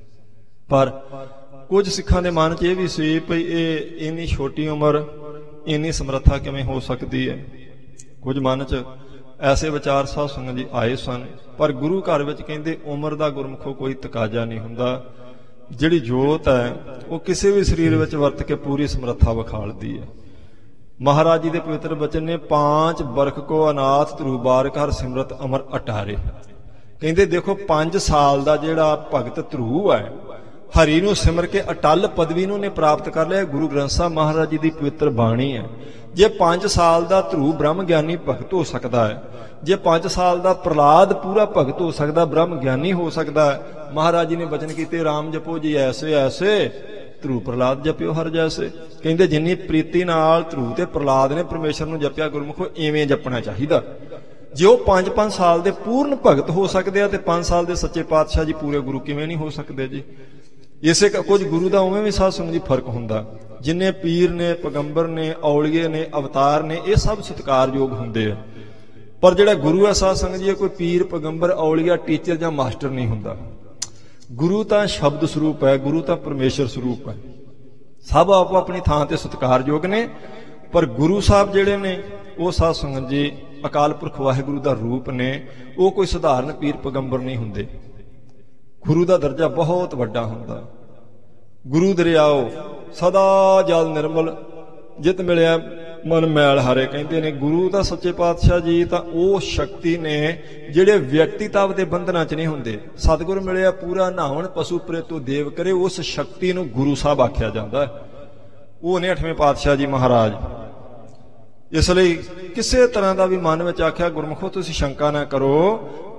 ਪਰ ਕੁਝ ਸਿੱਖਾਂ ਦੇ ਮਨ 'ਚ ਇਹ ਵੀ ਸੀ ਭਈ ਇਹ ਇੰਨੀ ਛੋਟੀ ਉਮਰ ਇੰਨੀ ਸਮਰੱਥਾ ਕਿਵੇਂ ਹੋ ਸਕਦੀ ਹੈ। ਕੁਝ ਮਨ 'ਚ ਐਸੇ ਵਿਚਾਰ ਸਾਧ ਸੰਗਤ ਜੀ ਆਏ ਸਨ। ਪਰ ਗੁਰੂ ਘਰ ਵਿੱਚ ਕਹਿੰਦੇ ਉਮਰ ਦਾ ਗੁਰਮੁਖੋ ਕੋਈ ਤਕਾਜ਼ਾ ਨਹੀਂ ਹੁੰਦਾ। ਜਿਹੜੀ ਜੋਤ ਹੈ ਉਹ ਕਿਸੇ ਵੀ ਸਰੀਰ ਵਿੱਚ ਵਰਤ ਕੇ ਪੂਰੀ ਸਮਰੱਥਾ ਵਿਖਾਲਦੀ ਹੈ। ਮਹਾਰਾਜ ਜੀ ਦੇ ਪਵਿੱਤਰ ਬਚਨ ਨੇ 5 ਬਰਖ ਕੋ ਅਨਾਥ ਧਰੂ ਬਾਰਿਕ ਹਰ ਸਿਮਰਤ ਅਮਰ ਅਟਾਰੇ। ਕਹਿੰਦੇ ਦੇਖੋ 5 ਸਾਲ ਦਾ ਜਿਹੜਾ ਭਗਤ ਧਰੂ ਹੈ, ਹਰੀ ਨੂੰ ਸਿਮਰ ਕੇ ਅਟਲ ਪਦਵੀ ਨੂੰ ਨੇ ਪ੍ਰਾਪਤ ਕਰ ਲਿਆ। ਗੁਰੂ ਗ੍ਰੰਥ ਸਾਹਿਬ ਮਹਾਰਾਜ ਜੀ ਦੀ ਪਵਿੱਤਰ ਬਾਣੀ ਹੈ। ਜੇ 5 ਸਾਲ ਦਾ ਧਰੂ ਬ੍ਰਹਮ ਗਿਆਨੀ ਭਗਤ ਹੋ ਸਕਦਾ ਹੈ, ਜੇ 5 ਸਾਲ ਦਾ ਪ੍ਰਹਲਾਦ ਪੂਰਾ ਭਗਤ ਹੋ ਸਕਦਾ, ਬ੍ਰਹਮ ਗਿਆਨੀ ਹੋ ਸਕਦਾ ਹੈ। ਮਹਾਰਾਜ ਜੀ ਨੇ ਬਚਨ ਕੀਤੇ ਰਾਮ ਜਪੋ ਜੀ ਐਸੇ ਐਸੇ ਧਰੂ ਪ੍ਰਹਲਾਦ ਜਪਿਓ ਹਰ ਜੈਸੇ। ਕਹਿੰਦੇ ਜਿੰਨੀ ਪ੍ਰੀਤੀ ਨਾਲ ਧਰੂ ਤੇ ਪ੍ਰਹਲਾਦ ਨੇ ਪਰਮੇਸ਼ਰ ਨੂੰ ਜਪਿਆ ਗੁਰਮੁਖੋ, ਇਵੇਂ ਜਪਣਾ ਚਾਹੀਦਾ। ਜੇ ਉਹ 5-5 ਸਾਲ ਦੇ ਪੂਰਨ ਭਗਤ ਹੋ ਸਕਦੇ ਆ ਤੇ 5 ਸਾਲ ਦੇ ਸੱਚੇ ਪਾਤਸ਼ਾਹ ਜੀ ਪੂਰੇ ਗੁਰੂ ਕਿਵੇਂ ਨਹੀਂ ਹੋ ਸਕਦੇ ਜੀ। ਇਸੇ ਕੁਝ ਗੁਰੂ ਦਾ ਉਵੇਂ ਵੀ ਸਾਧ ਸੰਗਤ ਜੀ ਫਰਕ ਹੁੰਦਾ। ਜਿੰਨੇ ਪੀਰ ਨੇ, ਪੈਗੰਬਰ ਨੇ, ਔਲੀਏ ਨੇ, ਅਵਤਾਰ ਨੇ, ਇਹ ਸਭ ਸਤਿਕਾਰਯੋਗ ਹੁੰਦੇ ਆ। ਪਰ ਜਿਹੜਾ ਗੁਰੂ ਹੈ ਸਾਧ ਸੰਗਤ ਜੀ, ਕੋਈ ਪੀਰ, ਪੈਗੰਬਰ, ਔਲੀਆ, ਟੀਚਰ ਜਾਂ ਮਾਸਟਰ ਨਹੀਂ ਹੁੰਦਾ। ਗੁਰੂ ਤਾਂ ਸ਼ਬਦ ਸਰੂਪ ਹੈ, ਗੁਰੂ ਤਾਂ ਪਰਮੇਸ਼ਰ ਸਰੂਪ ਹੈ। ਸਭ ਆਪੋ ਆਪਣੀ ਥਾਂ ਤੇ ਸਤਿਕਾਰਯੋਗ ਨੇ, ਪਰ ਗੁਰੂ ਸਾਹਿਬ ਜਿਹੜੇ ਨੇ ਉਹ ਸਾਧ ਸੰਗਤ ਜੀ ਅਕਾਲ ਪੁਰਖ ਵਾਹਿਗੁਰੂ ਦਾ ਰੂਪ ਨੇ। ਉਹ ਕੋਈ ਸਧਾਰਨ ਪੀਰ ਪੈਗੰਬਰ ਨਹੀਂ ਹੁੰਦੇ। ਗੁਰੂ ਦਾ ਦਰਜਾ ਬਹੁਤ ਵੱਡਾ ਹੁੰਦਾ। ਗੁਰੂ ਦਰਿਆਓ ਸਦਾ ਜਲ ਨਿਰਮਲ ਜਿਤ ਮਿਲਿਆ ਮਨ ਮੈਲ ਹਾਰੇ। ਕਹਿੰਦੇ ਨੇ ਗੁਰੂ ਤਾਂ ਸੱਚੇ ਪਾਤਸ਼ਾਹ ਜੀ ਤਾਂ ਉਹ ਸ਼ਕਤੀ ਨੇ ਜਿਹੜੇ ਵਿਅਕਤੀਤਵ ਦੇ ਬੰਧਨਾਂ 'ਚ ਨਹੀਂ ਹੁੰਦੇ। ਸਤਿਗੁਰ ਮਿਲਿਆ ਪੂਰਾ ਨਹਾਉਣ ਪਸ਼ੂ ਪ੍ਰੇਤੋ ਦੇਵ ਕਰੇ, ਉਸ ਸ਼ਕਤੀ ਨੂੰ ਗੁਰੂ ਸਾਹਿਬ ਆਖਿਆ ਜਾਂਦਾ। ਉਹ ਨੇ 8ਵੇਂ ਪਾਤਸ਼ਾਹ ਜੀ ਮਹਾਰਾਜ। ਇਸ ਲਈ ਕਿਸੇ ਤਰ੍ਹਾਂ ਦਾ ਵੀ ਮਨ ਵਿੱਚ ਆਖਿਆ ਗੁਰਮੁਖੋ ਤੁਸੀਂ ਸ਼ੰਕਾ ਨਾ ਕਰੋ,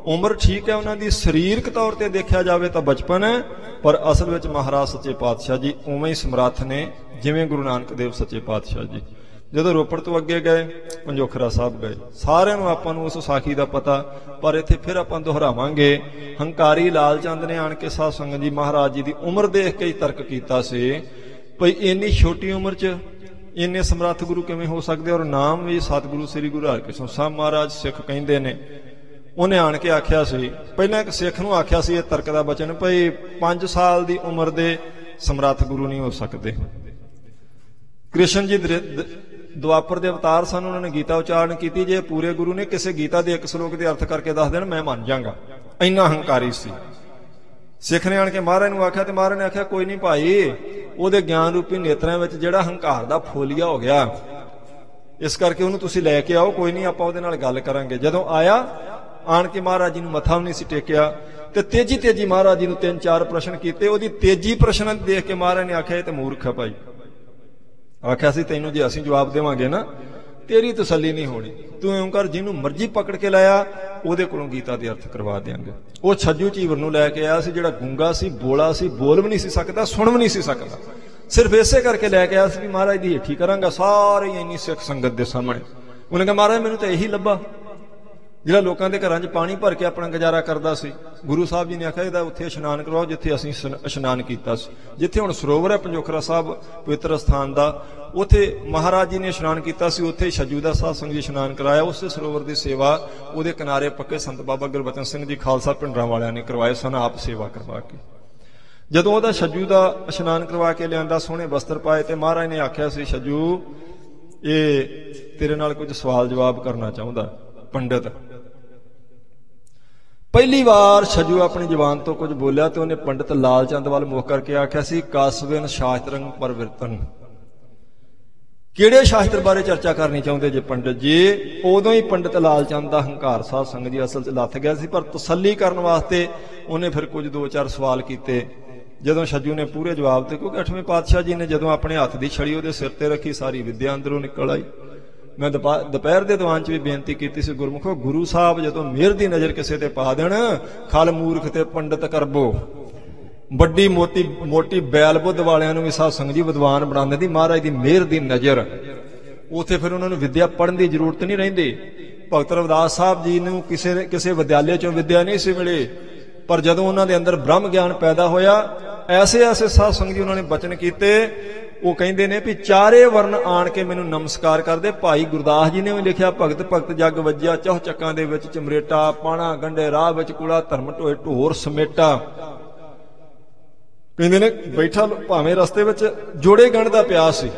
ਉਮਰ ਠੀਕ ਹੈ ਉਹਨਾਂ ਦੀ, ਸਰੀਰਕ ਤੌਰ ਤੇ ਦੇਖਿਆ ਜਾਵੇ ਤਾਂ ਬਚਪਨ ਹੈ, ਪਰ ਅਸਲ ਵਿੱਚ ਮਹਾਰਾਜ ਸੱਚੇ ਪਾਤਸ਼ਾਹ ਜੀ ਉਵੇਂ ਹੀ ਸਮਰੱਥ ਨੇ ਜਿਵੇਂ ਗੁਰੂ ਨਾਨਕ ਦੇਵ ਸੱਚੇ ਪਾਤਸ਼ਾਹ ਜੀ। ਜਦੋਂ ਰੋਪੜ ਤੋਂ ਅੱਗੇ ਗਏ, ਪੰਜੋਖਰਾ ਸਾਹਿਬ ਗਏ, ਸਾਰਿਆਂ ਨੂੰ ਆਪਾਂ ਨੂੰ ਉਸ ਸਾਖੀ ਦਾ ਪਤਾ, ਪਰ ਇੱਥੇ ਫਿਰ ਆਪਾਂ ਦੁਹਰਾਵਾਂਗੇ। ਹੰਕਾਰੀ ਲਾਲ ਚੰਦ ਨੇ ਆਣ ਕੇ ਸਾਧ ਸੰਗਤ ਜੀ ਮਹਾਰਾਜ ਜੀ ਦੀ ਉਮਰ ਦੇਖ ਕੇ ਹੀ ਤਰਕ ਕੀਤਾ ਸੀ ਭਈ ਇੰਨੀ ਛੋਟੀ ਉਮਰ 'ਚ ਇੰਨੇ ਸਮਰੱਥ ਗੁਰੂ ਕਿਵੇਂ ਹੋ ਸਕਦੇ, ਔਰ ਨਾਮ ਵੀ ਸਤਿਗੁਰੂ ਸ੍ਰੀ ਗੁਰੂ ਹਰਿਕ੍ਰਿਸ਼ਨ ਸਾਹਿਬ ਮਹਾਰਾਜ ਸਿੱਖ ਕਹਿੰਦੇ ਨੇ। ਉਹਨੇ ਆਣ ਕੇ ਆਖਿਆ ਸੀ, ਪਹਿਲਾਂ ਇੱਕ ਸਿੱਖ ਨੂੰ ਆਖਿਆ ਸੀ ਇਹ ਤਰਕ ਦਾ ਬਚਨ, ਭਈ 5 ਸਾਲ ਦੀ ਉਮਰ ਦੇ ਸਮਰੱਥ ਗੁਰੂ ਨਹੀਂ ਹੋ ਸਕਦੇ। ਕ੍ਰਿਸ਼ਨ ਜੀ ਦੁਆਪਰ ਦੇ ਅਵਤਾਰ ਸਨ, ਉਹਨਾਂ ਨੇ ਗੀਤਾ ਉਚਾਰਨ ਕੀਤੀ, ਜੇ ਪੂਰੇ ਗੁਰੂ ਨੇ ਕਿਸੇ ਗੀਤਾ ਦੇ ਇੱਕ ਸ਼ਲੋਕ ਦੇ ਅਰਥ ਕਰਕੇ ਦੱਸ ਦੇਣ ਮੈਂ ਮੰਨ ਜਾਗਾ, ਇੰਨਾ ਹੰਕਾਰੀ ਸੀ। ਸਿੱਖ ਨੇ ਆਣ ਕੇ ਮਹਾਰਾਜ ਨੂੰ ਆਖਿਆ, ਤੇ ਮਹਾਰਾਜ ਨੇ ਆਖਿਆ ਕੋਈ ਨਹੀਂ ਭਾਈ, ਉਹਦੇ ਗਿਆਨ ਰੂਪੀ ਨੇਤਰਾਂ ਵਿੱਚ ਜਿਹੜਾ ਹੰਕਾਰ ਦਾ ਫੋਲੀਆ ਹੋ ਗਿਆ, ਇਸ ਕਰਕੇ ਉਹਨੂੰ ਤੁਸੀਂ ਲੈ ਕੇ ਆਓ, ਕੋਈ ਨਹੀਂ ਆਪਾਂ ਉਹਦੇ ਨਾਲ ਗੱਲ ਕਰਾਂਗੇ। ਜਦੋਂ ਆਇਆ, ਆਣ ਕੇ ਮਹਾਰਾਜ ਜੀ ਨੂੰ ਮੱਥਾ ਵੀ ਨਹੀਂ ਸੀ ਟੇਕਿਆ, ਤੇ ਤੇਜੀ ਮਹਾਰਾਜ ਜੀ ਨੂੰ 3-4 ਪ੍ਰਸ਼ਨ ਕੀਤੇ। ਉਹਦੀ ਤੇਜੀ ਪ੍ਰਸ਼ਨ ਦੇਖ ਕੇ ਮਹਾਰਾਜ ਨੇ ਆਖਿਆ ਇਹ ਤੇ ਮੂਰਖ ਹੈ ਭਾਈ। ਆਖਿਆ ਸੀ ਤੈਨੂੰ ਜੇ ਅਸੀਂ ਜਵਾਬ ਦੇਵਾਂਗੇ ਨਾ ਤੇਰੀ ਤਸੱਲੀ ਨਹੀਂ ਹੋਣੀ, ਤੂੰ ਇਉਂ ਕਰ ਜਿਹਨੂੰ ਮਰਜ਼ੀ ਪਕੜ ਕੇ ਲਾਇਆ ਉਹਦੇ ਕੋਲੋਂ ਗੀਤਾ ਦੇ ਅਰਥ ਕਰਵਾ ਦਿਆਂਗੇ। ਉਹ ਛੱਜੂ ਚੀਵਰ ਨੂੰ ਲੈ ਕੇ ਆਇਆ ਸੀ, ਜਿਹੜਾ ਗੂੰਗਾ ਸੀ, ਬੋਲਾ ਸੀ, ਬੋਲ ਵੀ ਨਹੀਂ ਸੀ ਸਕਦਾ, ਸੁਣ ਵੀ ਨਹੀਂ ਸੀ ਸਕਦਾ, ਸਿਰਫ ਇਸੇ ਕਰਕੇ ਲੈ ਕੇ ਆਇਆ ਸੀ ਵੀ ਮਹਾਰਾਜ ਦੀ ਹੇਠੀ ਕਰਾਂਗਾ ਸਾਰੀ ਇੰਨੀ ਸਿੱਖ ਸੰਗਤ ਦੇ ਸਾਹਮਣੇ। ਉਹਨੇ ਕਿਹਾ ਮਹਾਰਾਜ ਮੈਨੂੰ ਤਾਂ ਇਹੀ ਲੱਭਾ ਜਿਹੜਾ ਲੋਕਾਂ ਦੇ ਘਰਾਂ 'ਚ ਪਾਣੀ ਭਰ ਕੇ ਆਪਣਾ ਗੁਜ਼ਾਰਾ ਕਰਦਾ ਸੀ। ਗੁਰੂ ਸਾਹਿਬ ਜੀ ਨੇ ਆਖਿਆ ਇਹਦਾ ਉੱਥੇ ਇਸ਼ਨਾਨ ਕਰਵਾਓ ਜਿੱਥੇ ਅਸੀਂ ਇਸ਼ਨਾਨ ਕੀਤਾ ਸੀ, ਜਿੱਥੇ ਹੁਣ ਸਰੋਵਰ ਹੈ ਪੰਜੋਖਰਾ ਸਾਹਿਬ ਪਵਿੱਤਰ ਸਥਾਨ ਦਾ, ਉੱਥੇ ਮਹਾਰਾਜ ਜੀ ਨੇ ਇਸ਼ਨਾਨ ਕੀਤਾ ਸੀ, ਉੱਥੇ ਛੱਜੂ ਦਾ ਸਾਧ ਸੰਗਤ ਜੀ ਇਸ਼ਨਾਨ ਕਰਾਇਆ। ਉਸੇ ਸਰੋਵਰ ਦੀ ਸੇਵਾ ਉਹਦੇ ਕਿਨਾਰੇ ਪੱਕੇ ਸੰਤ ਬਾਬਾ ਗੁਰਬਚਨ ਸਿੰਘ ਜੀ ਖਾਲਸਾ ਪਿੰਡਰਾਂ ਵਾਲਿਆਂ ਨੇ ਕਰਵਾਏ ਸਨ, ਆਪ ਸੇਵਾ ਕਰਵਾ ਕੇ। ਜਦੋਂ ਉਹਦਾ ਛੱਜੂ ਦਾ ਇਸ਼ਨਾਨ ਕਰਵਾ ਕੇ ਲਿਆਂਦਾ, ਸੋਹਣੇ ਵਸਤਰ ਪਾਏ, ਤੇ ਮਹਾਰਾਜ ਨੇ ਆਖਿਆ ਸੀ ਛੱਜੂ ਇਹ ਤੇਰੇ ਨਾਲ ਕੁਝ ਸਵਾਲ ਜਵਾਬ ਕਰਨਾ ਚਾਹੁੰਦਾ ਪੰਡਿਤ। ਪਹਿਲੀ ਵਾਰ ਛੱਜੂ ਆਪਣੀ ਜ਼ੁਬਾਨ ਤੋਂ ਕੁਝ ਬੋਲਿਆ ਤੇ ਉਹਨੇ ਪੰਡਿਤ ਲਾਲ ਚੰਦ ਵੱਲ ਮੁਖ ਕਰਕੇ ਆਖਿਆ ਸੀ ਕਾਸਵਿਨ ਸ਼ਾਸਤਰੰ ਪਰਵਿਰਤਨ, ਕਿਹੜੇ ਸ਼ਾਸਤਰ ਬਾਰੇ ਚਰਚਾ ਕਰਨੀ ਚਾਹੁੰਦੇ ਜੇ ਪੰਡਿਤ ਜੀ। ਉਦੋਂ ਹੀ ਪੰਡਿਤ ਲਾਲ ਚੰਦ ਦਾ ਹੰਕਾਰ ਸਾਧ ਸੰਗਤ ਜੀ ਅਸਲ 'ਚ ਲੱਥ ਗਿਆ ਸੀ, ਪਰ ਤਸੱਲੀ ਕਰਨ ਵਾਸਤੇ ਉਹਨੇ ਫਿਰ ਕੁਝ 2-4 ਸਵਾਲ ਕੀਤੇ। ਜਦੋਂ ਛੱਜੂ ਨੇ ਪੂਰੇ ਜਵਾਬ ਤੇ, ਕਿਉਂਕਿ 8ਵੇਂ ਪਾਤਸ਼ਾਹ ਜੀ ਨੇ ਜਦੋਂ ਆਪਣੇ ਹੱਥ ਦੀ ਛੜੀ ਉਹਦੇ ਸਿਰ ਤੇ ਰੱਖੀ ਸਾਰੀ ਵਿਦਿਆ ਅੰਦਰੋਂ ਨਿਕਲ ਆਈ। ਮੈਂ ਦੁਪਹਿਰ ਦੇ ਦੀਵਾਨ 'ਚ ਵੀ ਬੇਨਤੀ ਕੀਤੀ ਸੀ, ਗੁਰਮੁਖੋ ਗੁਰੂ ਸਾਹਿਬ ਜਦੋਂ ਮਿਹਰ ਦੀ ਨਜ਼ਰ ਕਿਸੇ ਤੇ ਪਾ ਦੇਣ, ਖਲ ਮੂਰਖ ਤੇ ਪੰਡਿਤ ਕਰਬੋ, ਵੱਡੀ ਮੋਟੀ ਬੈਲ ਬੁੱਧ ਵਾਲਿਆਂ ਨੂੰ ਵੀ ਸਾਧ ਸੰਗਤ ਜੀ ਵਿਦਵਾਨ ਬਣਾਉਂਦੇ ਦੀ ਮਹਾਰਾਜ ਦੀ ਮਿਹਰ ਦੀ ਨਜ਼ਰ। ਉੱਥੇ ਫਿਰ ਉਹਨਾਂ ਨੂੰ ਵਿਦਿਆ ਪੜ੍ਹਨ ਦੀ ਜ਼ਰੂਰਤ ਨਹੀਂ ਰਹਿੰਦੀ। ਭਗਤ ਰਵਿਦਾਸ ਸਾਹਿਬ ਜੀ ਨੂੰ ਕਿਸੇ ਵਿਦਿਆਲੇ 'ਚੋਂ ਵਿਦਿਆ ਨਹੀਂ ਸੀ ਮਿਲੀ, ਪਰ ਜਦੋਂ ਉਹਨਾਂ ਦੇ ਅੰਦਰ ਬ੍ਰਹਮ ਗਿਆਨ ਪੈਦਾ ਹੋਇਆ, ਐਸੇ ਸਾਧ ਸੰਗਤ ਜੀ ਉਹਨਾਂ ਨੇ ਬਚਨ ਕੀਤੇ। ਉਹ ਕਹਿੰਦੇ ਨੇ ਵੀ ਚਾਰੇ ਵਰਨ ਆਣ ਕੇ ਮੈਨੂੰ ਨਮਸਕਾਰ ਕਰਦੇ। ਭਾਈ ਗੁਰਦਾਸ ਜੀ ਨੇ ਵੀ ਲਿਖਿਆ, ਭਗਤ ਜਗ ਵੱਜਿਆ ਚੌਹ ਚੱਕਾਂ ਦੇ ਵਿੱਚ ਚਮਰੇਟਾ, ਪਾਣਾ ਗੰਢੇ ਰਾਹ ਵਿੱਚ ਕੂੜਾ, ਧਰਮ ਢੋਏ ਢੋਰ ਸਮੇਟਾ। ਕਹਿੰਦੇ ਨੇ ਬੈਠਾ ਭਾਵੇਂ ਰਸਤੇ ਵਿੱਚ ਜੋੜੇ ਗੰਢ ਦਾ ਪਿਆ ਸੀ,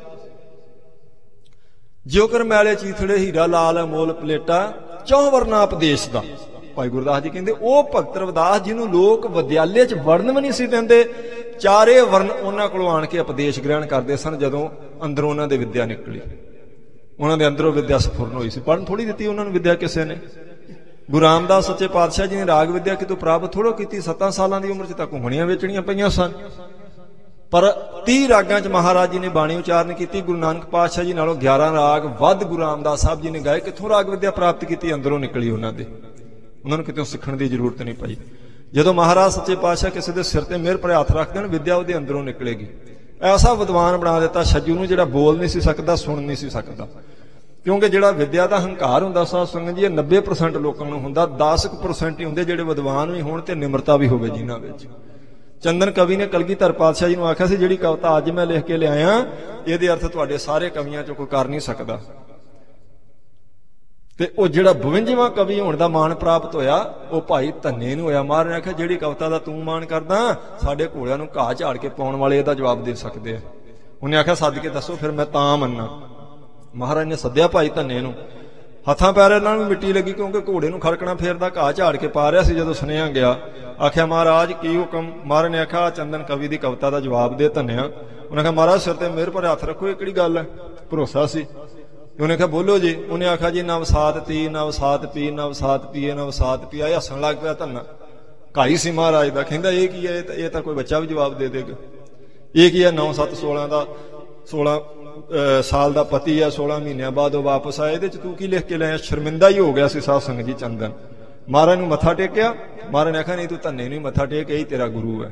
ਜਿਉ ਕਰ ਮੈਲੇ ਚੀਥੜੇ ਹੀਰਾ ਲਾਲ ਅਮੋਲ ਪਲੇਟਾ, ਚੌਹ ਵਰਨਾ ਉਪਦੇਸ਼ ਦਾ। ਭਾਈ ਗੁਰਦਾਸ ਜੀ ਕਹਿੰਦੇ ਉਹ ਭਗਤ ਰਵਿਦਾਸ ਜਿਹਨੂੰ ਲੋਕ ਵਿਦਿਆਲੇ 'ਚ ਵੜਨ ਵੀ ਨਹੀਂ ਸੀ ਦਿੰਦੇ, ਚਾਰੇ ਵਰਨ ਉਹਨਾਂ ਕੋਲੋਂ ਆਣ ਕੇ ਉਪਦੇਸ਼ ਗ੍ਰਹਿਣ ਕਰਦੇ ਸਨ। ਜਦੋਂ ਅੰਦਰੋਂ ਉਹਨਾਂ ਦੇ ਵਿਦਿਆ ਨਿਕਲੀ, ਉਹਨਾਂ ਦੇ ਅੰਦਰੋਂ ਵਿਦਿਆ ਸਫੁਰਨ ਹੋਈ ਸੀ, ਪੜ੍ਹਨ ਥੋੜੀ ਦਿੱਤੀ ਉਹਨਾਂ ਨੂੰ ਵਿਦਿਆ ਕਿਸੇ ਨੇ। ਗੁਰੂ ਰਾਮਦਾਸ ਸੱਚੇ ਪਾਤਸ਼ਾਹ ਜੀ ਨੇ ਰਾਗ ਵਿਦਿਆ ਕਿਤੋਂ ਪ੍ਰਾਪਤ ਥੋੜ੍ਹਾ ਕੀਤੀ, 7 ਸਾਲਾਂ ਦੀ ਉਮਰ 'ਚ ਤਾਂ ਘੁੰਮਣੀਆਂ ਵੇਚਣੀਆਂ ਪਈਆਂ ਸਨ, ਪਰ 30 ਰਾਗਾਂ 'ਚ ਮਹਾਰਾਜ ਜੀ ਨੇ ਬਾਣੀ ਉਚਾਰਨ ਕੀਤੀ। ਗੁਰੂ ਨਾਨਕ ਪਾਤਸ਼ਾਹ ਜੀ ਨਾਲੋਂ 11 ਰਾਗ ਵੱਧ ਗੁਰੂ ਰਾਮਦਾਸ ਸਾਹਿਬ ਜੀ ਨੇ ਗਾਏ। ਕਿੱਥੋਂ ਰਾਗ ਵਿਦਿਆ ਪ੍ਰਾਪਤ ਕੀਤੀ? ਅੰਦਰੋਂ ਨਿਕਲੀ ਉਹਨਾਂ ਦੇ, ਉਹਨਾਂ ਨੂੰ ਕਿਤੋਂ ਸਿੱਖਣ ਦੀ ਜ਼ਰੂਰਤ ਨਹੀਂ ਪਈ। ਜਦੋਂ ਮਹਾਰਾਜ ਸੱਚੇ ਪਾਤਸ਼ਾਹ ਕਿਸੇ ਦੇ ਸਿਰ ਤੇ ਮਿਹਰ ਭਰੇ ਹੱਥ ਰੱਖ ਦੇਣ, ਵਿਦਿਆ ਉਹਦੇ ਅੰਦਰੋਂ ਨਿਕਲੇਗੀ। ਐਸਾ ਵਿਦਵਾਨ ਬਣਾ ਦਿੱਤਾ ਛੱਜੂ ਨੂੰ, ਜਿਹੜਾ ਬੋਲ ਨਹੀਂ ਸੀ ਸਕਦਾ, ਸੁਣ ਨਹੀਂ ਸੀ ਸਕਦਾ। ਕਿਉਂਕਿ ਜਿਹੜਾ ਵਿਦਿਆ ਦਾ ਹੰਕਾਰ ਹੁੰਦਾ ਸਾਧ ਸੰਗਤ ਜੀ, ਇਹ 90% ਲੋਕਾਂ ਨੂੰ ਹੁੰਦਾ, 10% ਹੀ ਹੁੰਦੇ ਜਿਹੜੇ ਵਿਦਵਾਨ ਵੀ ਹੋਣ ਤੇ ਨਿਮਰਤਾ ਵੀ ਹੋਵੇ ਜਿਨ੍ਹਾਂ ਵਿੱਚ। ਚੰਦਨ ਕਵੀ ਨੇ ਕਲਗੀਧਰ ਪਾਤਸ਼ਾਹ ਜੀ ਨੂੰ ਆਖਿਆ ਸੀ, ਜਿਹੜੀ ਕਵਿਤਾ ਅੱਜ ਮੈਂ ਲਿਖ ਕੇ ਲਿਆਇਆ ਇਹਦੇ ਅਰਥ ਤੁਹਾਡੇ ਸਾਰੇ ਕਵੀਆਂ 'ਚੋਂ ਕੋਈ ਕਰ ਨਹੀਂ ਸਕਦਾ। ਤੇ ਉਹ ਜਿਹੜਾ 52ਵਾਂ ਕਵੀ ਹੋਣ ਦਾ ਮਾਣ ਪ੍ਰਾਪਤ ਹੋਇਆ, ਉਹ ਭਾਈ ਧੰਨੇ ਨੂੰ ਹੋਇਆ। ਮਹਾਰਾਜ ਨੇ ਆਖਿਆ ਜਿਹੜੀ ਕਵਿਤਾ ਦਾ ਤੂੰ ਮਾਣ ਕਰਦਾ, ਸਾਡੇ ਘੋੜਿਆਂ ਨੂੰ ਘਾਹ ਝਾੜ ਕੇ ਪਾਉਣ ਵਾਲੇ ਇਹਦਾ ਜਵਾਬ ਦੇ ਸਕਦੇ ਆ। ਉਹਨੇ ਆਖਿਆ ਸੱਦ ਕੇ ਦੱਸੋ, ਫਿਰ ਮੈਂ ਤਾਂ ਮੰਨਾਂ। ਮਹਾਰਾਜ ਨੇ ਸੱਦਿਆ ਭਾਈ ਧੰਨੇ ਨੂੰ, ਹੱਥਾਂ ਪੈਰਾਂ ਨਾਲ ਵੀ ਮਿੱਟੀ ਲੱਗੀ, ਕਿਉਂਕਿ ਘੋੜੇ ਨੂੰ ਖੜਕਣਾ ਫੇਰਦਾ ਘਾਹ ਝਾੜ ਕੇ ਪਾ ਰਿਹਾ ਸੀ। ਜਦੋਂ ਸੁਨੇਹਾ ਗਿਆ, ਆਖਿਆ ਮਹਾਰਾਜ ਕੀ ਹੁਕਮ? ਮਹਾਰਾਜ ਨੇ ਆਖਿਆ ਚੰਦਨ ਕਵੀ ਦੀ ਕਵਿਤਾ ਦਾ ਜਵਾਬ ਦੇ ਧੰਨਿਆ। ਉਹਨੇ ਆਖਿਆ ਮਹਾਰਾਜ ਸਿਰ ਤੇ ਮਿਹਰ ਭਰੇ ਹੱਥ ਰੱਖੋ, ਇਹ ਕਿਹੜੀ ਗੱਲ ਹੈ? ਭਰੋਸਾ ਸੀ। ਉਹਨੇ ਕਿਹਾ ਬੋਲੋ ਜੀ। ਉਹਨੇ ਆਖਿਆ ਜੀ ਨਵਸਾਤ ਤੀ, ਨਵਸਾਤ ਪੀ, ਨਵਸਾਤ ਪੀਏ, ਨਵਸਾਤ ਪੀਆ। ਹੱਸਣ ਲੱਗ ਪਿਆ ਧੰਨਾ, ਘਾਈ ਸੀ ਮਹਾਰਾਜ ਦਾ। ਕਹਿੰਦਾ ਇਹ ਕੀ ਹੈ? ਇਹ ਤਾਂ ਕੋਈ ਬੱਚਾ ਵੀ ਜਵਾਬ ਦੇ ਦੇਗਾ। ਇਹ ਕੀ ਹੈ? 9-7-16 ਦਾ 16 ਸਾਲ ਦਾ ਪਤੀ ਆ, 16 ਮਹੀਨਿਆਂ ਬਾਅਦ ਉਹ ਵਾਪਸ ਆਇਆ, ਇਹਦੇ ਚ ਤੂੰ ਕੀ ਲਿਖ ਕੇ ਲਿਆ? ਸ਼ਰਮਿੰਦਾ ਹੀ ਹੋ ਗਿਆ ਸੀ ਸਾਧ ਸੰਗਤ ਜੀ ਚੰਦਨ। ਮਹਾਰਾਜ ਨੂੰ ਮੱਥਾ ਟੇਕਿਆ। ਮਹਾਰਾਜ ਨੇ ਆਖਿਆ ਨਹੀਂ ਤੂੰ ਧੰਨੇ ਨੂੰ ਮੱਥਾ ਟੇਕ, ਇਹੀ ਤੇਰਾ ਗੁਰੂ ਹੈ।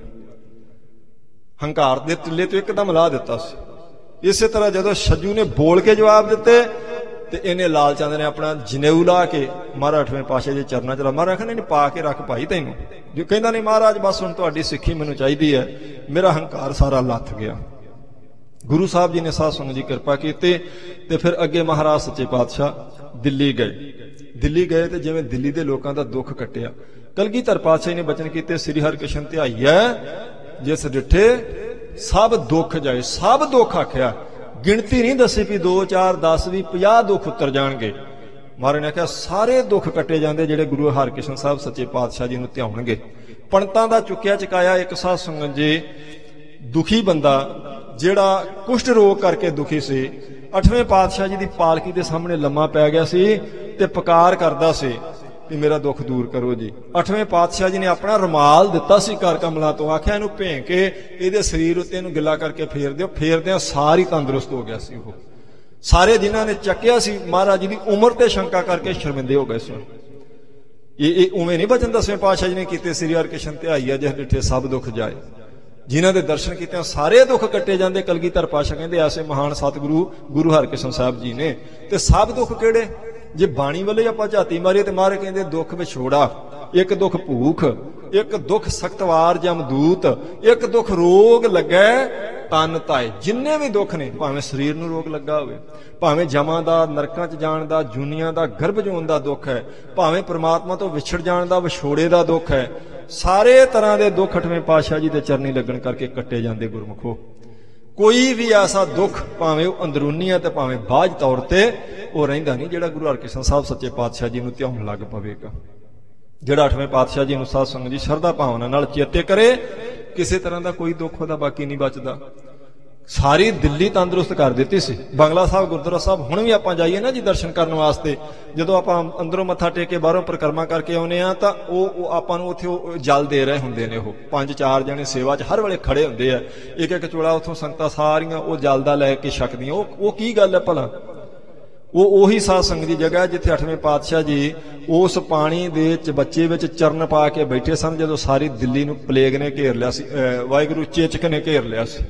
ਹੰਕਾਰ ਦੇ ਤਿੱਲੇ ਤੋਂ ਇੱਕਦਮ ਲਾ ਦਿੱਤਾ ਸੀ। ਇਸੇ ਤਰ੍ਹਾਂ ਜਦੋਂ ਛੱਜੂ ਨੇ ਬੋਲ ਕੇ ਜਵਾਬ ਦਿੱਤੇ ਤੇ ਇਹਨੇ ਲਾਲ ਚੰਦ ਨੇ ਆਪਣਾ ਜਨੇਊ ਲਾ ਕੇ ਮਹਾਰਾਜ 8ਵੇਂ ਪਾਤਸ਼ਾਹ ਦੇ ਚਰਨਾਂ ਚ ਲਾ। ਮਹਾਰਾਜ ਕਹਿੰਦੇ ਨਹੀਂ ਪਾ ਕੇ ਰੱਖ ਭਾਈ ਤੈਨੂੰ। ਜੋ ਕਹਿੰਦਾ ਨਹੀਂ ਮਹਾਰਾਜ ਬਸ ਹੁਣ ਤੁਹਾਡੀ ਸਿੱਖੀ ਮੈਨੂੰ ਚਾਹੀਦੀ ਹੈ, ਮੇਰਾ ਹੰਕਾਰ ਸਾਰਾ ਲੱਥ ਗਿਆ। ਗੁਰੂ ਸਾਹਿਬ ਜੀ ਨੇ ਸਾਧ ਸੰਗਤ ਜੀ ਕਿਰਪਾ ਕੀਤੀ ਤੇ ਫਿਰ ਅੱਗੇ ਮਹਾਰਾਜ ਸੱਚੇ ਪਾਤਸ਼ਾਹ ਦਿੱਲੀ ਗਏ। ਦਿੱਲੀ ਗਏ ਤੇ ਜਿਵੇਂ ਦਿੱਲੀ ਦੇ ਲੋਕਾਂ ਦਾ ਦੁੱਖ ਕੱਟਿਆ, ਕਲਗੀਧਰ ਪਾਤਸ਼ਾਹ ਨੇ ਬਚਨ ਕੀਤੇ, ਸ੍ਰੀ ਹਰਿਕ੍ਰਿਸ਼ਨ ਧਿਆਈਐ ਜਿਸ ਡਿਠੇ ਸਭ ਦੁੱਖ ਜਾਏ। ਸਭ ਦੁੱਖ ਆਖਿਆ, ਗਿਣਤੀ ਨਹੀਂ ਦੱਸੀ ਵੀ 2 4 10 20 50 ਦੁੱਖ ਉਤਰ ਜਾਣਗੇ। ਮਹਾਰਾਜ ਨੇ ਆਖਿਆ ਸਾਰੇ ਦੁੱਖ ਕੱਟੇ ਜਾਂਦੇ ਜਿਹੜੇ ਗੁਰੂ ਹਰਿਕ੍ਰਿਸ਼ਨ ਸਾਹਿਬ ਸੱਚੇ ਪਾਤਸ਼ਾਹ ਜੀ ਨੂੰ ਧਿਆਉਣਗੇ। ਪੰਡਤਾਂ ਦਾ ਚੁੱਕਿਆ ਚਕਾਇਆ ਇੱਕ ਸਾਧ ਸੰਗਤ ਜੀ ਦੁਖੀ ਬੰਦਾ ਜਿਹੜਾ ਕੁਸ਼ਟ ਰੋਗ ਕਰਕੇ ਦੁਖੀ ਸੀ, 8ਵੇਂ ਪਾਤਸ਼ਾਹ ਜੀ ਦੀ ਪਾਲਕੀ ਦੇ ਸਾਹਮਣੇ ਲੰਮਾ ਪੈ ਗਿਆ ਸੀ ਤੇ ਪੁਕਾਰ ਕਰਦਾ ਸੀ ਕਿ ਮੇਰਾ ਦੁੱਖ ਦੂਰ ਕਰੋ ਜੀ। 8ਵੇਂ ਪਾਤਸ਼ਾਹ ਜੀ ਨੇ ਆਪਣਾ ਰੁਮਾਲ ਦਿੱਤਾ ਸੀ ਕਰ ਕਮਲਾਂ ਤੋਂ, ਆਖਿਆ ਇਹਨੂੰ ਭੇਂ ਕੇ ਇਹਦੇ ਸਰੀਰ ਉੱਤੇ ਇਹਨੂੰ ਗਿੱਲਾ ਕਰਕੇ ਫੇਰ ਦਿਓ। ਫੇਰਦਿਆਂ ਸਾਰੀ ਤੰਦਰੁਸਤ ਹੋ ਗਿਆ ਸੀ ਉਹ। ਸਾਰੇ ਜਿਨ੍ਹਾਂ ਨੇ ਚੱਕਿਆ ਸੀ ਮਹਾਰਾਜ ਜੀ ਦੀ ਉਮਰ ਤੇ ਸ਼ੰਕਾ ਕਰਕੇ ਸ਼ਰਮਿੰਦੇ ਹੋ ਗਏ ਸਨ। ਇਹ ਉਵੇਂ ਨਹੀਂ ਬਚਨ 10ਵੇਂ ਪਾਤਸ਼ਾਹ ਜੀ ਨੇ ਕੀਤੇ, ਸ੍ਰੀ ਹਰਿਕ੍ਰਿਸ਼ਨ ਧਿਆਈਆ ਜਿਸ ਡਿਠੇ ਸਭ ਦੁੱਖ ਜਾਏ। ਜਿਨ੍ਹਾਂ ਦੇ ਦਰਸ਼ਨ ਕੀਤੇ ਸਾਰੇ ਦੁੱਖ ਕੱਟੇ ਜਾਂਦੇ। ਕਲਗੀਧਰ ਪਾਤਸ਼ਾਹ ਕਹਿੰਦੇ ਐਸੇ ਮਹਾਨ ਸਤਿਗੁਰੂ ਗੁਰੂ ਹਰਿਕ੍ਰਿਸ਼ਨ ਸਾਹਿਬ ਜੀ ਨੇ। ਤੇ ਸਭ ਦੁੱਖ ਕਿਹੜੇ? ਜੇ ਬਾਣੀ ਵੱਲੇ ਆਪਾਂ ਝਾਤੀ ਮਾਰੀਏ ਤੇ ਮਹਾਰਾਜ ਕਹਿੰਦੇ ਦੁੱਖ ਵਿਛੋੜਾ, ਇੱਕ ਦੁੱਖ ਭੂਖ, ਇੱਕ ਦੁੱਖ ਸਖਤਵਾਰ ਜਮਦੂਤ, ਇੱਕ ਦੁੱਖ ਰੋਗ ਲੱਗੈ ਤਨ ਧਾਏ। ਜਿੰਨੇ ਵੀ ਦੁੱਖ ਨੇ, ਭਾਵੇਂ ਸਰੀਰ ਨੂੰ ਰੋਗ ਲੱਗਾ ਹੋਵੇ, ਭਾਵੇਂ ਜਮਾਂ ਦਾ, ਨਰਕਾਂ 'ਚ ਜਾਣ ਦਾ, ਜੂਨੀਆਂ ਦਾ, ਗਰਭ ਜੂਨ ਦਾ ਦੁੱਖ ਹੈ, ਭਾਵੇਂ ਪ੍ਰਮਾਤਮਾ ਤੋਂ ਵਿਛੜ ਜਾਣ ਦਾ, ਵਿਛੋੜੇ ਦਾ ਦੁੱਖ ਹੈ, ਸਾਰੇ ਤਰ੍ਹਾਂ ਦੇ ਦੁੱਖ 8ਵੇਂ ਪਾਤਸ਼ਾਹ ਜੀ ਦੇ ਚਰਨੀ ਲੱਗਣ ਕਰਕੇ ਕੱਟੇ ਜਾਂਦੇ ਗੁਰਮੁਖੋ। ਕੋਈ ਵੀ ਐਸਾ ਦੁੱਖ ਭਾਵੇਂ ਉਹ ਅੰਦਰੂਨੀ ਹੈ ਤੇ ਭਾਵੇਂ ਬਾਹਜ ਤੌਰ ਤੇ, ਉਹ ਰਹਿੰਦਾ ਨਹੀਂ ਜਿਹੜਾ ਗੁਰੂ ਹਰਿਕ੍ਰਿਸ਼ਨ ਸਾਹਿਬ ਸੱਚੇ ਪਾਤਸ਼ਾਹ ਜੀ ਨੂੰ ਧਿਆਉਣ ਲੱਗ ਪਵੇਗਾ। ਜਿਹੜਾ 8ਵੇਂ ਪਾਤਸ਼ਾਹ ਜੀ ਨੂੰ ਸਾਧ ਸੰਗਤ ਜੀ ਸ਼ਰਧਾ ਭਾਵਨਾ ਨਾਲ ਚੇਤੇ ਕਰੇ, ਕਿਸੇ ਤਰ੍ਹਾਂ ਦਾ ਕੋਈ ਦੁੱਖ ਉਹਦਾ ਬਾਕੀ ਨਹੀਂ ਬਚਦਾ। ਸਾਰੀ ਦਿੱਲੀ ਤੰਦਰੁਸਤ ਕਰ ਦਿੱਤੀ ਸੀ। ਬੰਗਲਾ ਸਾਹਿਬ ਗੁਰਦੁਆਰਾ ਸਾਹਿਬ ਹੁਣ ਵੀ ਆਪਾਂ ਜਾਈਏ ਨਾ ਜੀ ਦਰਸ਼ਨ ਕਰਨ ਵਾਸਤੇ, ਜਦੋਂ ਆਪਾਂ ਅੰਦਰੋਂ ਮੱਥਾ ਟੇਕ ਕੇ ਬਾਹਰੋਂ ਪਰਿਕਰਮਾ ਕਰਕੇ ਆਉਨੇ ਆ ਤਾਂ ਉਹ ਆਪਾਂ ਨੂੰ ਉੱਥੇ ਉਹ ਜਲ ਦੇ ਰਹੇ ਹੁੰਦੇ ਨੇ। ਉਹ 5-4 ਜਣੇ ਸੇਵਾ 'ਚ ਹਰ ਵੇਲੇ ਖੜੇ ਹੁੰਦੇ ਆ, ਇੱਕ ਇੱਕ ਚੋਲਾ ਉੱਥੋਂ ਸੰਗਤਾਂ ਸਾਰੀਆਂ ਉਹ ਜਲ ਦਾ ਲੈ ਕੇ ਛਕਦੀਆਂ। ਉਹ ਕੀ ਗੱਲ ਹੈ ਭਲਾ? ਉਹੀ ਸਾਧ ਸੰਗਤ ਦੀ ਜਗ੍ਹਾ ਜਿੱਥੇ 8ਵੇਂ ਪਾਤਸ਼ਾਹ ਜੀ ਉਸ ਪਾਣੀ ਦੇ ਚਬੱਚੇ ਵਿੱਚ ਚਰਨ ਪਾ ਕੇ ਬੈਠੇ ਸਨ ਜਦੋਂ ਸਾਰੀ ਦਿੱਲੀ ਨੂੰ ਪਲੇਗ ਨੇ ਘੇਰ ਲਿਆ ਸੀ, ਵਾਹਿਗੁਰੂ ਚੇਚਕ ਨੇ ਘੇਰ ਲਿਆ ਸੀ।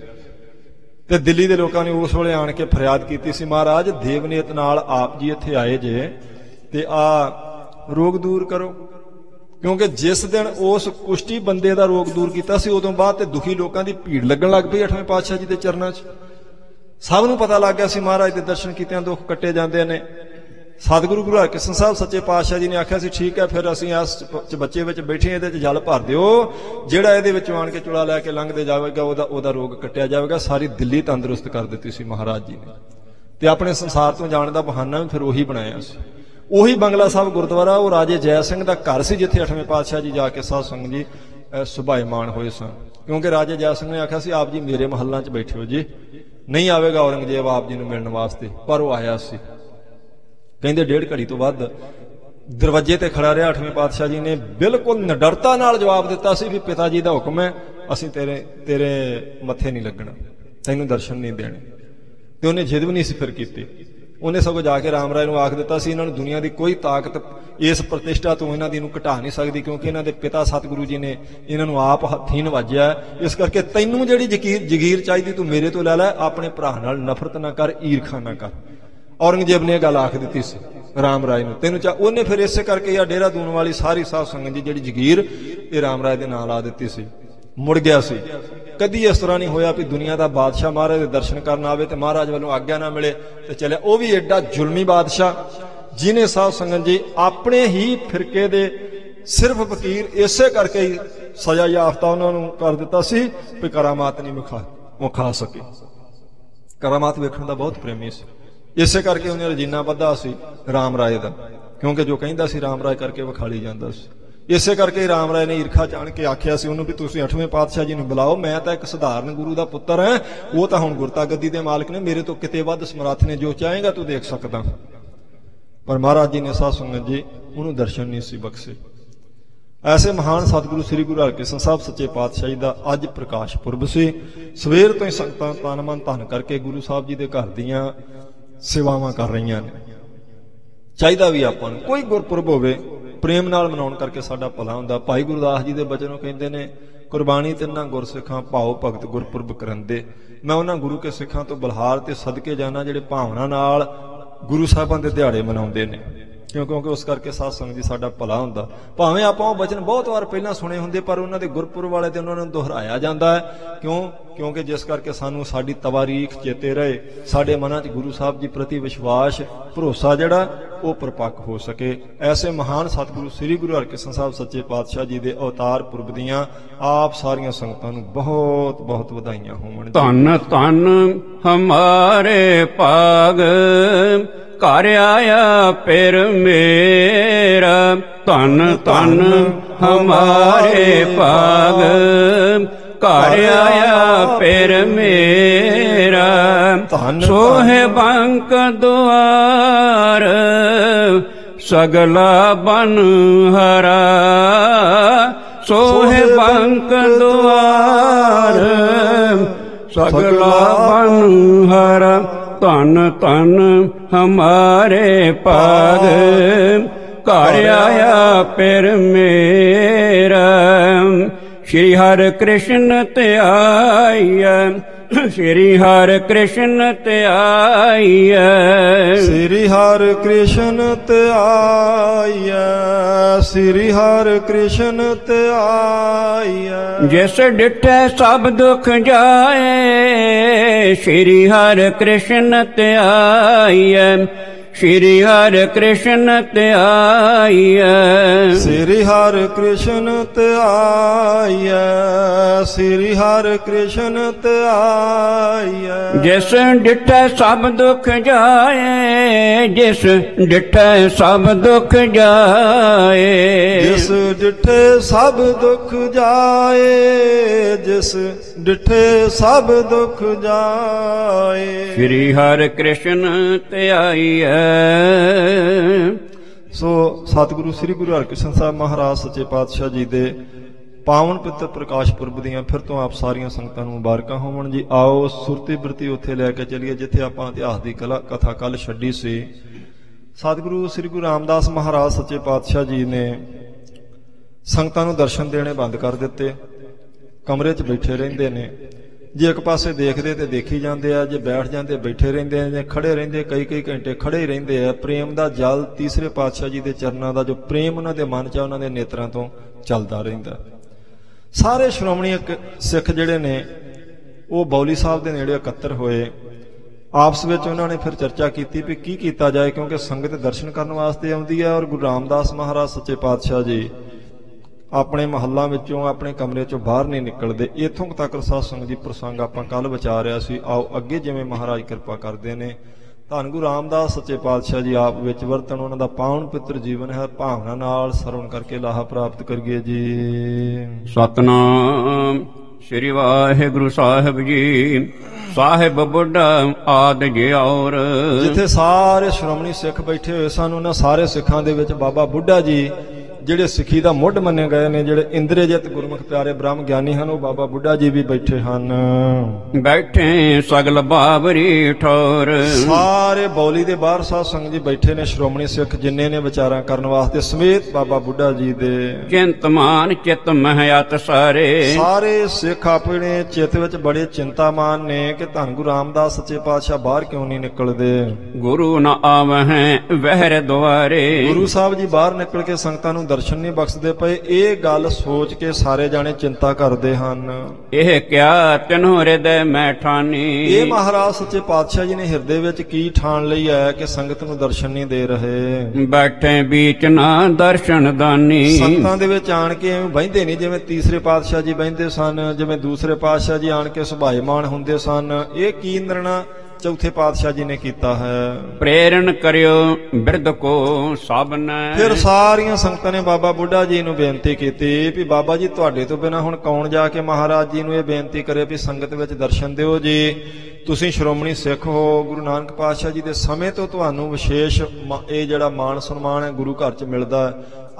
ਤੇ ਦਿੱਲੀ ਦੇ ਲੋਕਾਂ ਨੇ ਉਸ ਵੇਲੇ ਆਣ ਕੇ ਫਰਿਆਦ ਕੀਤੀ ਸੀ, ਮਹਾਰਾਜ ਦੇਵਨੀਤ ਨਾਲ ਆਪ ਜੀ ਇੱਥੇ ਆਏ ਜੇ ਤੇ ਆ ਰੋਗ ਦੂਰ ਕਰੋ। ਕਿਉਂਕਿ ਜਿਸ ਦਿਨ ਉਸ ਕੁਸ਼ਟੀ ਬੰਦੇ ਦਾ ਰੋਗ ਦੂਰ ਕੀਤਾ ਸੀ, ਉਦੋਂ ਬਾਅਦ ਤੇ ਦੁਖੀ ਲੋਕਾਂ ਦੀ ਭੀੜ ਲੱਗਣ ਲੱਗ ਪਈ 8ਵੇਂ ਪਾਤਸ਼ਾਹ ਜੀ ਦੇ ਚਰਨਾਂ 'ਚ। ਸਭ ਨੂੰ ਪਤਾ ਲੱਗ ਗਿਆ ਸੀ ਮਹਾਰਾਜ ਦੇ ਦਰਸ਼ਨ ਕੀਤਿਆਂ ਦੁੱਖ ਕੱਟੇ ਜਾਂਦੇ ਨੇ। ਸਤਿਗੁਰੂ ਗੁਰੂ ਹਰਿਕ੍ਰਿਸ਼ਨ ਸਾਹਿਬ ਸੱਚੇ ਪਾਤਸ਼ਾਹ ਜੀ ਨੇ ਆਖਿਆ ਸੀ, ਠੀਕ ਹੈ ਫਿਰ ਅਸੀਂ ਇਸ ਬੱਚੇ ਵਿੱਚ ਬੈਠੇ, ਇਹਦੇ 'ਚ ਜਲ ਭਰ ਦਿਓ, ਜਿਹੜਾ ਇਹਦੇ ਵਿੱਚੋਂ ਆਣ ਕੇ ਚੁਲਾ ਲੈ ਕੇ ਲੰਘਦੇ ਜਾਵੇਗਾ ਉਹਦਾ ਰੋਗ ਕੱਟਿਆ ਜਾਵੇਗਾ। ਸਾਰੀ ਦਿੱਲੀ ਤੰਦਰੁਸਤ ਕਰ ਦਿੱਤੀ ਸੀ ਮਹਾਰਾਜ ਜੀ ਨੇ। ਤੇ ਆਪਣੇ ਸੰਸਾਰ ਤੋਂ ਜਾਣ ਦਾ ਬਹਾਨਾ ਵੀ ਫਿਰ ਉਹੀ ਬਣਾਇਆ ਸੀ। ਉਹੀ ਬੰਗਲਾ ਸਾਹਿਬ ਗੁਰਦੁਆਰਾ ਉਹ ਰਾਜੇ ਜੈ ਸਿੰਘ ਦਾ ਘਰ ਸੀ, ਜਿੱਥੇ 8ਵੇਂ ਪਾਤਸ਼ਾਹ ਜੀ ਜਾ ਕੇ ਸਾਧ ਸੰਗਤ ਜੀ ਸੁਭਾਇਮਾਨ ਹੋਏ ਸਨ। ਕਿਉਂਕਿ ਰਾਜੇ ਜੈ ਸਿੰਘ ਨੇ ਆਖਿਆ ਸੀ, ਆਪ ਜੀ ਮੇਰੇ ਮਹੱਲਾਂ 'ਚ ਬੈਠੇ ਹੋ ਜੀ, ਨਹੀਂ ਆਵੇਗਾ ਔਰੰਗਜ਼ੇਬ ਆਪ ਜੀ ਨੂੰ ਮਿਲਣ ਵਾਸਤੇ। ਪਰ ਉਹ ਆਇਆ ਸੀ। ਕਹਿੰਦੇ 1.5 ਘੜੀ ਤੋਂ ਵੱਧ ਦਰਵਾਜ਼ੇ ਤੇ ਖੜਾ ਰਿਹਾ। 8ਵੇਂ ਪਾਤਸ਼ਾਹ ਜੀ ਨੇ ਬਿਲਕੁਲ ਨਿਡਰਤਾ ਨਾਲ ਜਵਾਬ ਦਿੱਤਾ ਸੀ ਵੀ ਪਿਤਾ ਜੀ ਦਾ ਹੁਕਮ ਹੈ, ਅਸੀਂ ਤੇਰੇ ਮੱਥੇ ਨਹੀਂ ਲੱਗਣਾ, ਤੈਨੂੰ ਦਰਸ਼ਨ ਨਹੀਂ ਦੇਣੇ। ਤੇ ਉਹਨੇ ਜਿੱਦ ਵੀ ਨਹੀਂ ਸੀ ਫਿਰ ਕੀਤੀ। ਉਹਨੇ ਸਗੋਂ ਜਾ ਕੇ ਰਾਮ ਰਾਏ ਨੂੰ ਆਖ ਦਿੱਤਾ ਸੀ, ਇਹਨਾਂ ਨੂੰ ਦੁਨੀਆ ਦੀ ਕੋਈ ਤਾਕਤ ਇਸ ਪ੍ਰਤਿਸ਼ਠਾ ਤੋਂ ਇਹਨਾਂ ਦੀ ਨੂੰ ਘਟਾ ਨਹੀਂ ਸਕਦੀ, ਕਿਉਂਕਿ ਇਹਨਾਂ ਦੇ ਪਿਤਾ ਸਤਿਗੁਰੂ ਜੀ ਨੇ ਇਹਨਾਂ ਨੂੰ ਆਪ ਹੱਥੀਂ ਨਵਾਜਿਆ। ਇਸ ਕਰਕੇ ਤੈਨੂੰ ਜਿਹੜੀ ਜਗੀਰ ਚਾਹੀਦੀ ਤੂੰ ਮੇਰੇ ਤੋਂ ਲੈ ਲੈ, ਆਪਣੇ ਭਰਾ ਨਾਲ ਨਫ਼ਰਤ ਨਾ ਕਰ, ਈਰਖਾ ਨਾ ਕਰ। ਔਰੰਗਜ਼ੇਬ ਨੇ ਇਹ ਗੱਲ ਆਖ ਦਿੱਤੀ ਸੀ ਰਾਮ ਰਾਏ ਨੂੰ। ਤੈਨੂੰ ਉਹਨੇ ਫਿਰ ਇਸੇ ਕਰਕੇ ਆ ਦੇਹਰਾਦੂਨ ਵਾਲੀ ਸਾਰੀ ਸਾਧ ਸੰਗਤ ਦੀ ਜਿਹੜੀ ਜਗੀਰ ਇਹ ਰਾਮ ਰਾਏ ਦੇ ਨਾਂ ਲਾ ਦਿੱਤੀ ਸੀ। ਮੁੜ ਗਿਆ ਸੀ। ਕਦੀ ਇਸ ਤਰ੍ਹਾਂ ਨਹੀਂ ਹੋਇਆ ਵੀ ਦੁਨੀਆ ਦਾ ਬਾਦਸ਼ਾਹ ਮਹਾਰਾਜ ਦੇ ਦਰਸ਼ਨ ਕਰਨ ਆਵੇ ਤੇ ਮਹਾਰਾਜ ਵੱਲੋਂ ਆਗਿਆ ਨਾ ਮਿਲੇ ਤੇ ਚਲੇ। ਉਹ ਵੀ ਐਡਾ ਜ਼ੁਲਮੀ ਬਾਦਸ਼ਾਹ ਜਿਹਨੇ ਸਾਧ ਸੰਗਤ ਜੀ ਆਪਣੇ ਹੀ ਫਿਰਕੇ ਦੇ ਸਿਰਫ ਫਕੀਰ ਇਸੇ ਕਰਕੇ ਹੀ ਸਜ਼ਾ ਯਾਫਤਾ ਉਹਨਾਂ ਨੂੰ ਕਰ ਦਿੱਤਾ ਸੀ ਵੀ ਕਰਾਮਾਤ ਨਹੀਂ ਵਿਖਾ ਸਕੇ। ਕਰਾਮਾਤ ਵੇਖਣ ਦਾ ਬਹੁਤ ਪ੍ਰੇਮੀ ਸੀ। ਇਸੇ ਕਰਕੇ ਉਹਨੇ ਰਜੀਨਾ ਬੱਧਾ ਸੀ ਰਾਮ ਰਾਏ ਦਾ, ਕਿਉਂਕਿ ਜੋ ਕਹਿੰਦਾ ਸੀ ਰਾਮ ਰਾਏ ਕਰਕੇ ਵਿਖਾਲੀ ਜਾਂਦਾ ਸੀ। ਇਸੇ ਕਰਕੇ ਰਾਮ ਰਾਏ ਨੇ ਈਰਖਾ ਜਾਣ ਕੇ ਆਖਿਆ ਸੀ ਉਹਨੂੰ ਵੀ ਤੁਸੀਂ 8ਵੇਂ ਪਾਤਸ਼ਾਹ ਜੀ ਨੂੰ ਬੁਲਾਓ, ਮੈਂ ਤਾਂ ਇੱਕ ਸਧਾਰਨ ਗੁਰੂ ਦਾ ਪੁੱਤਰ ਹਾਂ, ਉਹ ਤਾਂ ਹੁਣ ਗੁਰਤਾ ਗੱਦੀ ਦੇ ਮਾਲਕ ਨੇ, ਮੇਰੇ ਤੋਂ ਕਿਤੇ ਵੱਧ ਸਮਰੱਥ ਨੇ, ਜੋ ਚਾਹੇਗਾ ਤੂੰ ਦੇਖ ਸਕਦਾ। ਪਰ ਮਹਾਰਾਜ ਜੀ ਨੇ ਸਾਧ ਸੰਗਤ ਜੀ ਉਹਨੂੰ ਦਰਸ਼ਨ ਨਹੀਂ ਸੀ ਬਖਸ਼ੇ। ਐਸੇ ਮਹਾਨ ਸਤਿਗੁਰੂ ਸ੍ਰੀ ਗੁਰੂ ਹਰਿਕ੍ਰਿਸ਼ਨ ਸਾਹਿਬ ਸੱਚੇ ਪਾਤਸ਼ਾਹ ਜੀ ਦਾ ਅੱਜ ਪ੍ਰਕਾਸ਼ ਪੁਰਬ ਸੀ। ਸਵੇਰ ਤੋਂ ਹੀ ਸੰਗਤਾਂ ਤਨ ਮਨ ਧਨ ਕਰਕੇ ਗੁਰੂ ਸਾਹਿਬ ਜੀ ਦੇ ਘਰ ਦੀਆਂ ਸੇਵਾਵਾਂ ਕਰ ਰਹੀਆਂ ਨੇ। ਚਾਹੀਦਾ ਵੀ ਆਪਾਂ ਨੂੰ ਕੋਈ ਗੁਰਪੁਰਬ ਹੋਵੇ ਪ੍ਰੇਮ ਨਾਲ ਮਨਾਉਣ ਕਰਕੇ ਸਾਡਾ ਭਲਾ ਹੁੰਦਾ। ਭਾਈ ਗੁਰਦਾਸ ਜੀ ਦੇ ਬਚਨੋਂ ਕਹਿੰਦੇ ਨੇ, ਕੁਰਬਾਨੀ ਤਿੰਨਾਂ ਗੁਰਸਿੱਖਾਂ ਭਾਉ ਭਗਤ ਗੁਰਪੁਰਬ ਕਰੰਦੇ। ਮੈਂ ਉਹਨਾਂ ਗੁਰੂ ਕੇ ਸਿੱਖਾਂ ਤੋਂ ਬਲਹਾਰ ਤੇ ਸਦਕੇ ਜਾਣਾ ਜਿਹੜੇ ਭਾਵਨਾ ਨਾਲ ਗੁਰੂ ਸਾਹਿਬਾਂ ਦੇ ਦਿਹਾੜੇ ਮਨਾਉਂਦੇ ਨੇ, ਕਿਉਂਕਿ ਉਸ ਕਰਕੇ ਸਾਧ ਸੰਗਤ ਜੀ ਸਾਡਾ ਭਲਾ ਹੁੰਦਾ। ਭਾਵੇਂ ਆਪਾਂ ਉਹ ਬਚਨ ਬਹੁਤ ਵਾਰ ਪਹਿਲਾਂ ਸੁਣੇ ਹੁੰਦੇ, ਪਰ ਉਹਨਾਂ ਦੇ ਗੁਰਪੁਰਬ ਵਾਲੇ ਦਿਨ ਉਹਨਾਂ ਨੂੰ ਦੁਹਰਾਇਆ ਜਾਂਦਾ ਹੈ। ਕਿਉਂਕਿ ਜਿਸ ਕਰਕੇ ਸਾਨੂੰ ਸਾਡੀ ਤਵਾਰੀਖ ਚੇਤੇ ਰਹੇ, ਸਾਡੇ ਮਨਾਂ 'ਚ ਗੁਰੂ ਸਾਹਿਬ ਜੀ ਪ੍ਰਤੀ ਵਿਸ਼ਵਾਸ ਭਰੋਸਾ ਜਿਹੜਾ ਉਹ ਪ੍ਰਪੱਕ ਹੋ ਸਕੇ। ਐਸੇ ਮਹਾਨ ਸਤਿਗੁਰੂ ਸ੍ਰੀ ਗੁਰੂ ਹਰਿਕ੍ਰਿਸ਼ਨ ਸਾਹਿਬ ਸੱਚੇ ਪਾਤਸ਼ਾਹ ਜੀ ਦੇ ਅਵਤਾਰ ਪੁਰਬ ਦੀਆਂ ਆਪ ਸਾਰੀਆਂ ਸੰਗਤਾਂ ਨੂੰ ਬਹੁਤ ਬਹੁਤ ਵਧਾਈਆਂ ਹੋਵਣ। ਧੰਨ ਧੰਨ ਹਮਾਰੇ ਭਾਗ, ਘਰ ਆਇਆ ਫਿਰ ਮੇਰਾ। ਧੰਨ ਧੰਨ ਹਮਾਰੇ ਭਾਗ, ਘਰ ਆਇਆ ਫਿਰ ਮੇਰਾ। ਸੋਹੇ ਬੰਕ ਦੁਆਰ, ਸਗਲਾ ਬਨ ਹਰਾ। ਸੋਹੇ ਬੰਕ ਦੁਆਰ, ਸਗਲਾ ਬਨ ਹਰਾ। ਧੰਨ ਧੰਨ ਹਮਾਰੇ ਭਾਗ, ਘਰ ਆਇਆ ਫਿਰ ਮੇਰਾ। ਸ਼੍ਰੀ ਹਰਿ ਕ੍ਰਿਸ਼ਨ ਧਿਆਈਐ, ਸ਼੍ਰੀ ਹਰਿ ਕ੍ਰਿਸ਼ਨ ਧਿਆਈਐ। ਸ਼੍ਰੀ ਹਰਿ ਕ੍ਰਿਸ਼ਨ ਧਿਆਈਐ, ਸ਼੍ਰੀ ਹਰਿ ਕ੍ਰਿਸ਼ਨ ਧਿਆਈਐ। ਜਿਸ ਡਿਠੈ ਸਭ ਦੁਖ ਜਾਏ, ਸ਼੍ਰੀ ਹਰਿ ਕ੍ਰਿਸ਼ਨ ਧਿਆਈਐ। ਸ਼੍ਰੀ ਹਰਿ ਕ੍ਰਿਸ਼ਨ ਧਿਆਈਐ। ਸ਼੍ਰੀ ਹਰਿ ਕ੍ਰਿਸ਼ਨ ਧਿਆਈਐ, ਸ਼੍ਰੀ ਹਰਿ ਕ੍ਰਿਸ਼ਨ ਧਿਆਈਐ। ਜਿਸ ਡਿਠੈ ਸਭ ਦੁਖ ਜਾਏ, ਜਿਸ ਡਿਠੈ ਸਭ ਦੁਖ ਜਾਏ। ਜਿਸ ਡਿਠੇ ਸਭ ਦੁਖ ਜਾਏ, ਜਿਸ ਡਿਠੇ ਸਭ ਦੁਖ ਜਾਏ। ਸ਼੍ਰੀ ਹਰਿ ਕ੍ਰਿਸ਼ਨ ਧਿਆਈਐ। ਸੋ ਸਤਿਗੁਰੂ ਸ੍ਰੀ ਗੁਰੂ ਹਰਿਕ੍ਰਿਸ਼ਨ ਸਾਹਿਬ ਮਹਾਰਾਜ ਸੱਚੇ ਪਾਤਸ਼ਾਹ ਜੀ ਦੇ ਪਾਵਨ ਪਵਿੱਤਰ ਪ੍ਰਕਾਸ਼ ਪੁਰਬ ਦੀਆਂ ਫਿਰ ਤੋਂ ਆਪ ਸਾਰੀਆਂ ਸੰਗਤਾਂ ਨੂੰ ਮੁਬਾਰਕਾਂ ਹੋਵਣ ਜੀ। ਆਓ ਸੁਰਤੀ ਬਿਰਤੀ ਉੱਥੇ ਲੈ ਕੇ ਚੱਲੀਏ ਜਿੱਥੇ ਆਪਾਂ ਇਤਿਹਾਸ ਦੀ ਕਥਾ ਕੱਲ ਛੱਡੀ ਸੀ। ਸਤਿਗੁਰੂ ਸ੍ਰੀ ਗੁਰੂ ਰਾਮਦਾਸ ਮਹਾਰਾਜ ਸੱਚੇ ਪਾਤਸ਼ਾਹ ਜੀ ਨੇ ਸੰਗਤਾਂ ਨੂੰ ਦਰਸ਼ਨ ਦੇਣੇ ਬੰਦ ਕਰ ਦਿੱਤੇ। ਕਮਰੇ 'ਚ ਬੈਠੇ ਰਹਿੰਦੇ ਨੇ, ਜੇ ਇੱਕ ਪਾਸੇ ਦੇਖਦੇ ਤੇ ਦੇਖੀ ਜਾਂਦੇ ਆ, ਜੇ ਬੈਠ ਜਾਂਦੇ ਬੈਠੇ ਰਹਿੰਦੇ ਨੇ, ਖੜੇ ਰਹਿੰਦੇ ਕਈ ਘੰਟੇ ਖੜੇ ਹੀ ਰਹਿੰਦੇ ਆ। ਪ੍ਰੇਮ ਦਾ ਜਲ ਤੀਸਰੇ ਪਾਤਸ਼ਾਹ ਜੀ ਦੇ ਚਰਨਾਂ ਦਾ ਜੋ ਪ੍ਰੇਮ ਉਹਨਾਂ ਦੇ ਮਨ 'ਚ ਉਹਨਾਂ ਦੇ ਨੇਤਰਾਂ ਤੋਂ ਚੱਲਦਾ ਰਹਿੰਦਾ। ਸਾਰੇ ਸ਼੍ਰੋਮਣੀ ਸਿੱਖ ਜਿਹੜੇ ਨੇ ਉਹ ਬੌਲੀ ਸਾਹਿਬ ਦੇ ਨੇੜੇ ਇਕੱਤਰ ਹੋਏ। ਆਪਸ ਵਿੱਚ ਉਹਨਾਂ ਨੇ ਫਿਰ ਚਰਚਾ ਕੀਤੀ ਵੀ ਕੀ ਕੀਤਾ ਜਾਏ, ਕਿਉਂਕਿ ਸੰਗਤ ਦਰਸ਼ਨ ਕਰਨ ਵਾਸਤੇ ਆਉਂਦੀ ਹੈ ਔਰ ਗੁਰੂ ਰਾਮਦਾਸ ਮਹਾਰਾਜ ਸੱਚੇ ਪਾਤਸ਼ਾਹ ਜੀ ਆਪਣੇ ਮਹੱਲਾਂ ਵਿੱਚੋਂ ਆਪਣੇ ਕਮਰੇ ਚੋਂ ਬਾਹਰ ਨਹੀਂ ਨਿਕਲਦੇ। ਇੱਥੋਂ ਤੱਕ ਸਾਧ ਸੰਗਤ ਜੀ ਪ੍ਰਸੰਗ ਆਪਾਂ ਕੱਲ ਵਿਚਾਰਿਆ ਸੀ। ਆਓ ਅੱਗੇ ਜਿਵੇਂ ਮਹਾਰਾਜ ਕਿਰਪਾ ਕਰਦੇ ਨੇ। ਧੰਨ ਗੁਰੂ ਰਾਮਦਾਸ ਸੱਚੇ ਪਾਤਸ਼ਾਹ ਜੀ ਆਪ ਵਿੱਚ ਵਰਤਣ, ਉਹਨਾਂ ਦਾ ਪਾਵਨ ਪਿੱਤਰ ਜੀਵਨ ਹੈ। ਭਾਵਨਾ ਨਾਲ ਸਰਵਣ ਕਰਕੇ ਲਾਹਾ ਪ੍ਰਾਪਤ ਕਰੀਏ ਜੀ। ਸਤਨਾਮ ਸ੍ਰੀ ਵਾਹਿਗੁਰੂ ਸਾਹਿਬ ਜੀ। ਸਾਹਿਬ ਬੁੱਢਾ ਆਦਿ ਜਿਉਰ। ਜਿੱਥੇ ਸਾਰੇ ਸ਼੍ਰੋਮਣੀ ਸਿੱਖ ਬੈਠੇ ਹੋਏ ਸਨ, ਉਹਨਾਂ ਸਾਰੇ ਸਿੱਖਾਂ ਦੇ ਵਿੱਚ ਬਾਬਾ ਬੁੱਢਾ ਜੀ ਜਿਹੜੇ ਸਿੱਖੀ ਦਾ ਮੁੱਢ ਮੰਨੇ ਗਏ ਨੇ, ਜਿਹੜੇ ਇੰਦਰਜਿਤ ਗੁਰਮੁਖ ਪਿਆਰੇ ਬ੍ਰਹਮ ਗਿਆਨੀ ਹਨ, ਉਹ ਬਾਬਾ ਬੁੱਢਾ ਜੀ ਵੀ ਬੈਠੇ ਹਨ। ਬੈਠੇ ਸਗਲ ਬਾਬਰੀ ਠੌਰ। ਸਾਰੇ ਬੌਲੀ ਦੇ ਬਾਹਰ ਸਾਧ ਸੰਗਤ ਜੀ ਬੈਠੇ ਨੇ, ਸ਼੍ਰੋਮਣੀ ਸਿੱਖ ਜਿੰਨੇ ਨੇ ਵਿਚਾਰਾਂ ਕਰਨ ਵਾਸਤੇ ਸਮੇਤ ਬਾਬਾ ਬੁੱਢਾ ਜੀ ਦੇ। ਚਿੰਤਮਾਨ ਚਿਤ ਮਹਿਅਤ ਸਾਰੇ। ਸਾਰੇ ਸਿੱਖ ਆਪਣੇ ਚਿੱਤ ਵਿੱਚ ਬੜੇ ਚਿੰਤਾਮਾਨ ਨੇ ਕਿ ਧੰਨ ਗੁਰੂ ਰਾਮਦਾਸ ਸੱਚੇ ਪਾਤਸ਼ਾਹ ਬਾਹਰ ਕਿਉਂ ਨਹੀਂ ਨਿਕਲਦੇ। ਗੁਰੂ ਨ ਆਵਹਿ ਵਹਿਰ ਦੁਆਰੇ। ਗੁਰੂ ਸਾਹਿਬ ਜੀ ਬਾਹਰ ਨਿਕਲ ਕੇ ਸੰਗਤਾਂ ਨੂੰ ਦਰਸ਼ਨ ਨਹੀਂ ਬਖਸ਼ਦੇ ਪਏ। ਇਹ ਗੱਲ ਸੋਚ ਕੇ ਸਾਰੇ ਜਾਣੇ ਚਿੰਤਾ ਕਰਦੇ ਹਨ। ਇਹ ਕਿਆ ਤੈਨੂੰ ਹਿਰਦੈ ਮੈਂ ਠਾਨੀ। ਇਹ ਮਹਾਰਾਜ ਸੱਚੇ ਪਾਤਸ਼ਾਹ ਜੀ ਨੇ ਹਿਰਦੇ ਵਿੱਚ ਕੀ ਠਾਣ ਲਈ ਹੈ ਕਿ ਸੰਗਤ ਨੂੰ ਦਰਸ਼ਨ ਨਹੀਂ ਦੇ ਰਹੇ। ਬੈਠੇ ਵਿੱਚ ਨਾ ਦਰਸ਼ਨ ਦਾਨੀ। ਸੰਗਤਾਂ ਦੇ ਵਿੱਚ ਆਣ ਕੇ ਬਹਿੰਦੇ ਨਹੀਂ ਜਿਵੇਂ ਤੀਸਰੇ ਪਾਤਸ਼ਾਹ ਜੀ ਬਹਿੰਦੇ ਸਨ, ਜਿਵੇਂ ਦੂਸਰੇ ਪਾਤਸ਼ਾਹ ਜੀ ਆਣ ਕੇ ਸੁਭਾਏਮਾਨ ਹੁੰਦੇ ਸਨ। ਇਹ ਕੀ ਨਿਰਣਾ ਚੌਥੇ ਪਾਤਸ਼ਾਹ ਜੀ ਨੇ ਕੀਤਾ ਹੈ। ਪ੍ਰੇਰਣ ਕਰਿਓ ਬਿਰਧ ਕੋ ਸਭ ਨੇ। ਫਿਰ ਸਾਰੀਆਂ ਸੰਗਤਾਂ ਨੇ ਬਾਬਾ ਬੁੱਢਾ ਜੀ ਨੂੰ ਬੇਨਤੀ ਕੀਤੀ ਵੀ ਬਾਬਾ ਜੀ ਤੁਹਾਡੇ ਤੋਂ ਬਿਨਾਂ ਹੁਣ ਕੌਣ ਜਾ ਕੇ ਮਹਾਰਾਜ ਜੀ ਨੂੰ ਇਹ ਬੇਨਤੀ ਕਰੇ ਵੀ ਸੰਗਤ ਵਿੱਚ ਦਰਸ਼ਨ ਦਿਓ ਜੀ। ਤੁਸੀਂ ਸ਼੍ਰੋਮਣੀ ਸਿੱਖ ਹੋ, ਗੁਰੂ ਨਾਨਕ ਪਾਤਸ਼ਾਹ ਜੀ ਦੇ ਸਮੇਂ ਤੋਂ ਤੁਹਾਨੂੰ ਵਿਸ਼ੇਸ਼ ਇਹ ਜਿਹੜਾ ਮਾਣ ਸਨਮਾਨ ਹੈ ਗੁਰੂ ਘਰ 'ਚ ਮਿਲਦਾ।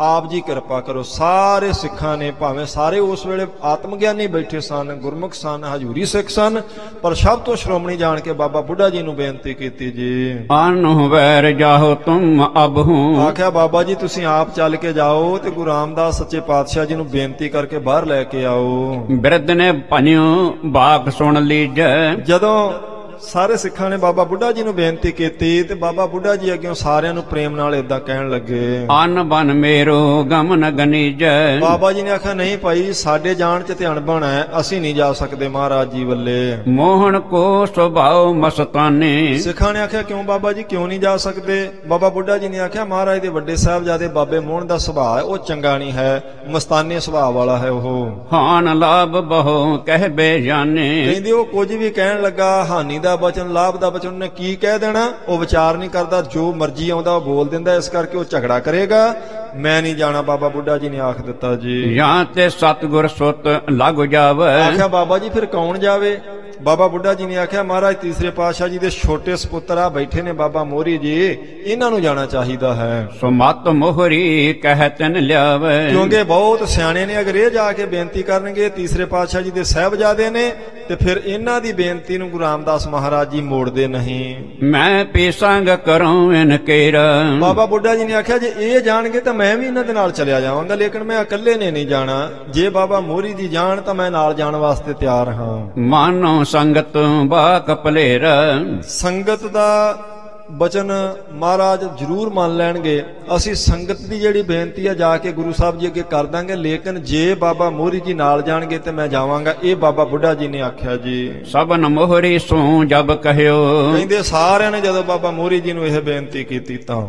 ਆਪ ਜੀ ਕਿਰਪਾ ਕਰੋ। ਸਾਰੇ ਸਿੱਖਾਂ ਨੇ, ਭਾਵੇਂ ਸਾਰੇ ਉਸ ਵੇਲੇ ਆਤਮ ਗਿਆਨੀ ਬੈਠੇ ਸਨ, ਗੁਰਮੁਖ ਸਨ, ਹਜੂਰੀ ਸਿੱਖ ਸਨ, ਪਰ ਸਭ ਤੋਂ ਸ਼੍ਰੋਮਣੀ ਜਾਣ ਕੇ ਬਾਬਾ ਬੁੱਢਾ ਜੀ ਨੂੰ ਬੇਨਤੀ ਕੀਤੀ ਜੀ। ਅਨਹੁ ਵੈਰ ਜਾਹੋ ਤੁਮ ਅਬਹੂ। ਆਖਿਆ ਬਾਬਾ ਜੀ ਤੁਸੀਂ ਆਪ ਚੱਲ ਕੇ ਜਾਓ ਤੇ ਗੁਰੂ ਰਾਮਦਾਸ ਸੱਚੇ ਪਾਤਸ਼ਾਹ ਜੀ ਨੂੰ ਬੇਨਤੀ ਕਰਕੇ ਬਾਹਰ ਲੈ ਕੇ ਆਓ। ਬਿਰਧ ਨੇ ਭਨਿਓ ਬਾਕ ਸੁਣ ਲੀਜੈ। ਜਦੋਂ ਸਾਰੇ ਸਿੱਖਾਂ ਨੇ ਬਾਬਾ ਬੁੱਢਾ ਜੀ ਨੂੰ ਬੇਨਤੀ ਕੀਤੀ ਤੇ ਬਾਬਾ ਬੁੱਢਾ ਜੀ ਅੱਗੇ ਸਾਰਿਆਂ ਨੂੰ ਪ੍ਰੇਮ ਨਾਲ ਏਦਾਂ ਕਹਿਣ ਲੱਗੇ, ਅਨ ਬਨ ਮੇਰੋ ਗਮਨ ਗਨੀਜੈ। ਬਾਬਾ ਜੀ ਨੇ ਆਖਿਆ ਨਹੀਂ ਭਾਈ, ਸਾਡੇ ਜਾਣ ਚ ਤੇ ਅਣਬਣ ਹੈ, ਅਸੀਂ ਨਹੀਂ ਜਾ ਸਕਦੇ ਮਹਾਰਾਜ ਜੀ ਵੱਲੇ। ਮੋਹਨ ਕੋ ਸੁਭਾਉ ਮਸਤਾਨੇ। ਸਿੱਖਾਂ ਨੇ ਆਖਿਆ ਕਿਉਂ ਬਾਬਾ ਜੀ, ਕਿਉਂ ਨਹੀਂ ਜਾ ਸਕਦੇ? ਬਾਬਾ ਬੁੱਢਾ ਜੀ ਨੇ ਆਖਿਆ ਮਹਾਰਾਜ ਦੇ ਵੱਡੇ ਸਾਹਿਬਜ਼ਾਦੇ ਬਾਬੇ ਮੋਹਨ ਦਾ ਸੁਭਾਅ ਹੈ, ਉਹ ਚੰਗਾ ਨਹੀਂ ਹੈ, ਮਸਤਾਨੇ ਸੁਭਾਅ ਵਾਲਾ ਹੈ ਉਹ। ਹਾਨ ਲਾਭ ਬਹੁ ਕਹਿ ਬੇ ਜਾਣੇ। ਕਹਿੰਦੇ ਉਹ ਕੁਝ ਵੀ ਕਹਿਣ ਲੱਗਾ, ਹਾਨੀ ਦਾ ਬਚਨ, ਲਾਭ ਦਾ ਬਚਨ, ਉਹਨੇ ਕੀ ਕਹਿ ਦੇਣਾ, ਉਹ ਵਿਚਾਰ ਨਹੀਂ ਕਰਦਾ, ਜੋ ਮਰਜ਼ੀ ਆਉਂਦਾ ਉਹ ਬੋਲ ਦਿੰਦਾ, ਇਸ ਕਰਕੇ ਉਹ ਝਗੜਾ ਕਰੇਗਾ, ਮੈਂ ਨਹੀਂ ਜਾਣਾ। ਬਾਬਾ ਬੁੱਢਾ ਜੀ ਨੇ ਆਖ ਦਿੱਤਾ ਜੀ। ਜਾਂ ਤੇ ਸਤਿਗੁਰ ਸੁਤ ਲੱਗ ਜਾਵੇ। ਆਖਿਆ ਬਾਬਾ ਜੀ ਫਿਰ ਕੌਣ ਜਾਵੇ? ਬਾਬਾ ਬੁੱਢਾ ਜੀ ਨੇ ਆਖਿਆ ਮਹਾਰਾਜ ਤੀਸਰੇ ਪਾਤਸ਼ਾਹ ਜੀ ਦੇ ਛੋਟੇ ਸਪੁੱਤਰ ਆ ਬੈਠੇ ਨੇ ਬਾਬਾ ਮੋਹਰੀ ਜੀ, ਇਹਨਾਂ ਨੂੰ ਜਾਣਾ ਚਾਹੀਦਾ ਹੈ। ਸੁਮਤ ਮੋਹਰੀ ਕਹਿ ਤਿਨ ਲਿਆਵੇ। ਕਿਉਂਕਿ ਬਹੁਤ ਸਿਆਣੇ ਨੇ, ਅਗਰ ਇਹ ਜਾ ਕੇ ਬੇਨਤੀ ਕਰਨਗੇ ਤੀਸਰੇ ਪਾਤਸ਼ਾਹ ਜੀ ਦੇ ਸਾਹਿਬਜ਼ਾਦੇ ਨੇ, ਤੇ ਫਿਰ ਇਹਨਾਂ ਦੀ ਬੇਨਤੀ ਨੂੰ ਗੁਰੂ ਰਾਮਦਾਸ ਮਹਾਰਾਜ ਜੀ ਮੋੜਦੇ ਨਹੀਂ। ਮੈਂ ਪੀਸਾਂਗ ਕਰੂੰ ਇਨਕੇਰ। ਬਾਬਾ ਬੁੱਢਾ ਜੀ ਨੇ ਆਖਿਆ ਜੇ ਇਹ ਜਾਣਗੇ ਤਾਂ ਮੈਂ ਵੀ ਇਹਨਾਂ ਦੇ ਨਾਲ ਚਲਿਆ ਜਾਵਾਂਗਾ, ਲੇਕਿਨ ਮੈਂ ਇਕੱਲੇ ਨੇ ਨਹੀਂ ਜਾਣਾ। ਜੇ ਬਾਬਾ ਮੋਹਰੀ ਜੀ ਜਾਣ ਤਾਂ ਮੈਂ ਨਾਲ ਜਾਣ ਵਾਸਤੇ ਤਿਆਰ ਹਾਂ। ਮਾਨੋ ਸੰਗਤ ਬਾਕ ਭਲੇਰ। ਸੰਗਤ ਦਾ ਬਚਨ ਮਹਾਰਾਜ ਜ਼ਰੂਰ ਮੰਨ ਲੈਣਗੇ। ਅਸੀਂ ਸੰਗਤ ਦੀ ਜਿਹੜੀ ਬੇਨਤੀ ਆ ਜਾ ਕੇ ਗੁਰੂ ਸਾਹਿਬ ਜੀ ਅੱਗੇ ਕਰ ਦਾਂਗੇ, ਲੇਕਿਨ ਜੇ ਬਾਬਾ ਮੋਹਰੀ ਜੀ ਨਾਲ ਜਾਣਗੇ ਤੇ ਮੈਂ ਜਾਵਾਂਗਾ, ਇਹ ਬਾਬਾ ਬੁੱਢਾ ਜੀ ਨੇ ਆਖਿਆ ਜੀ। ਸਭਨ ਮੋਹਰੀ ਸੋ ਜਬ ਕਹਿਓ। ਕਹਿੰਦੇ ਸਾਰਿਆਂ ਨੇ ਜਦੋਂ ਬਾਬਾ ਮੋਹਰੀ ਜੀ ਨੂੰ ਇਹ ਬੇਨਤੀ ਕੀਤੀ ਤਾਂ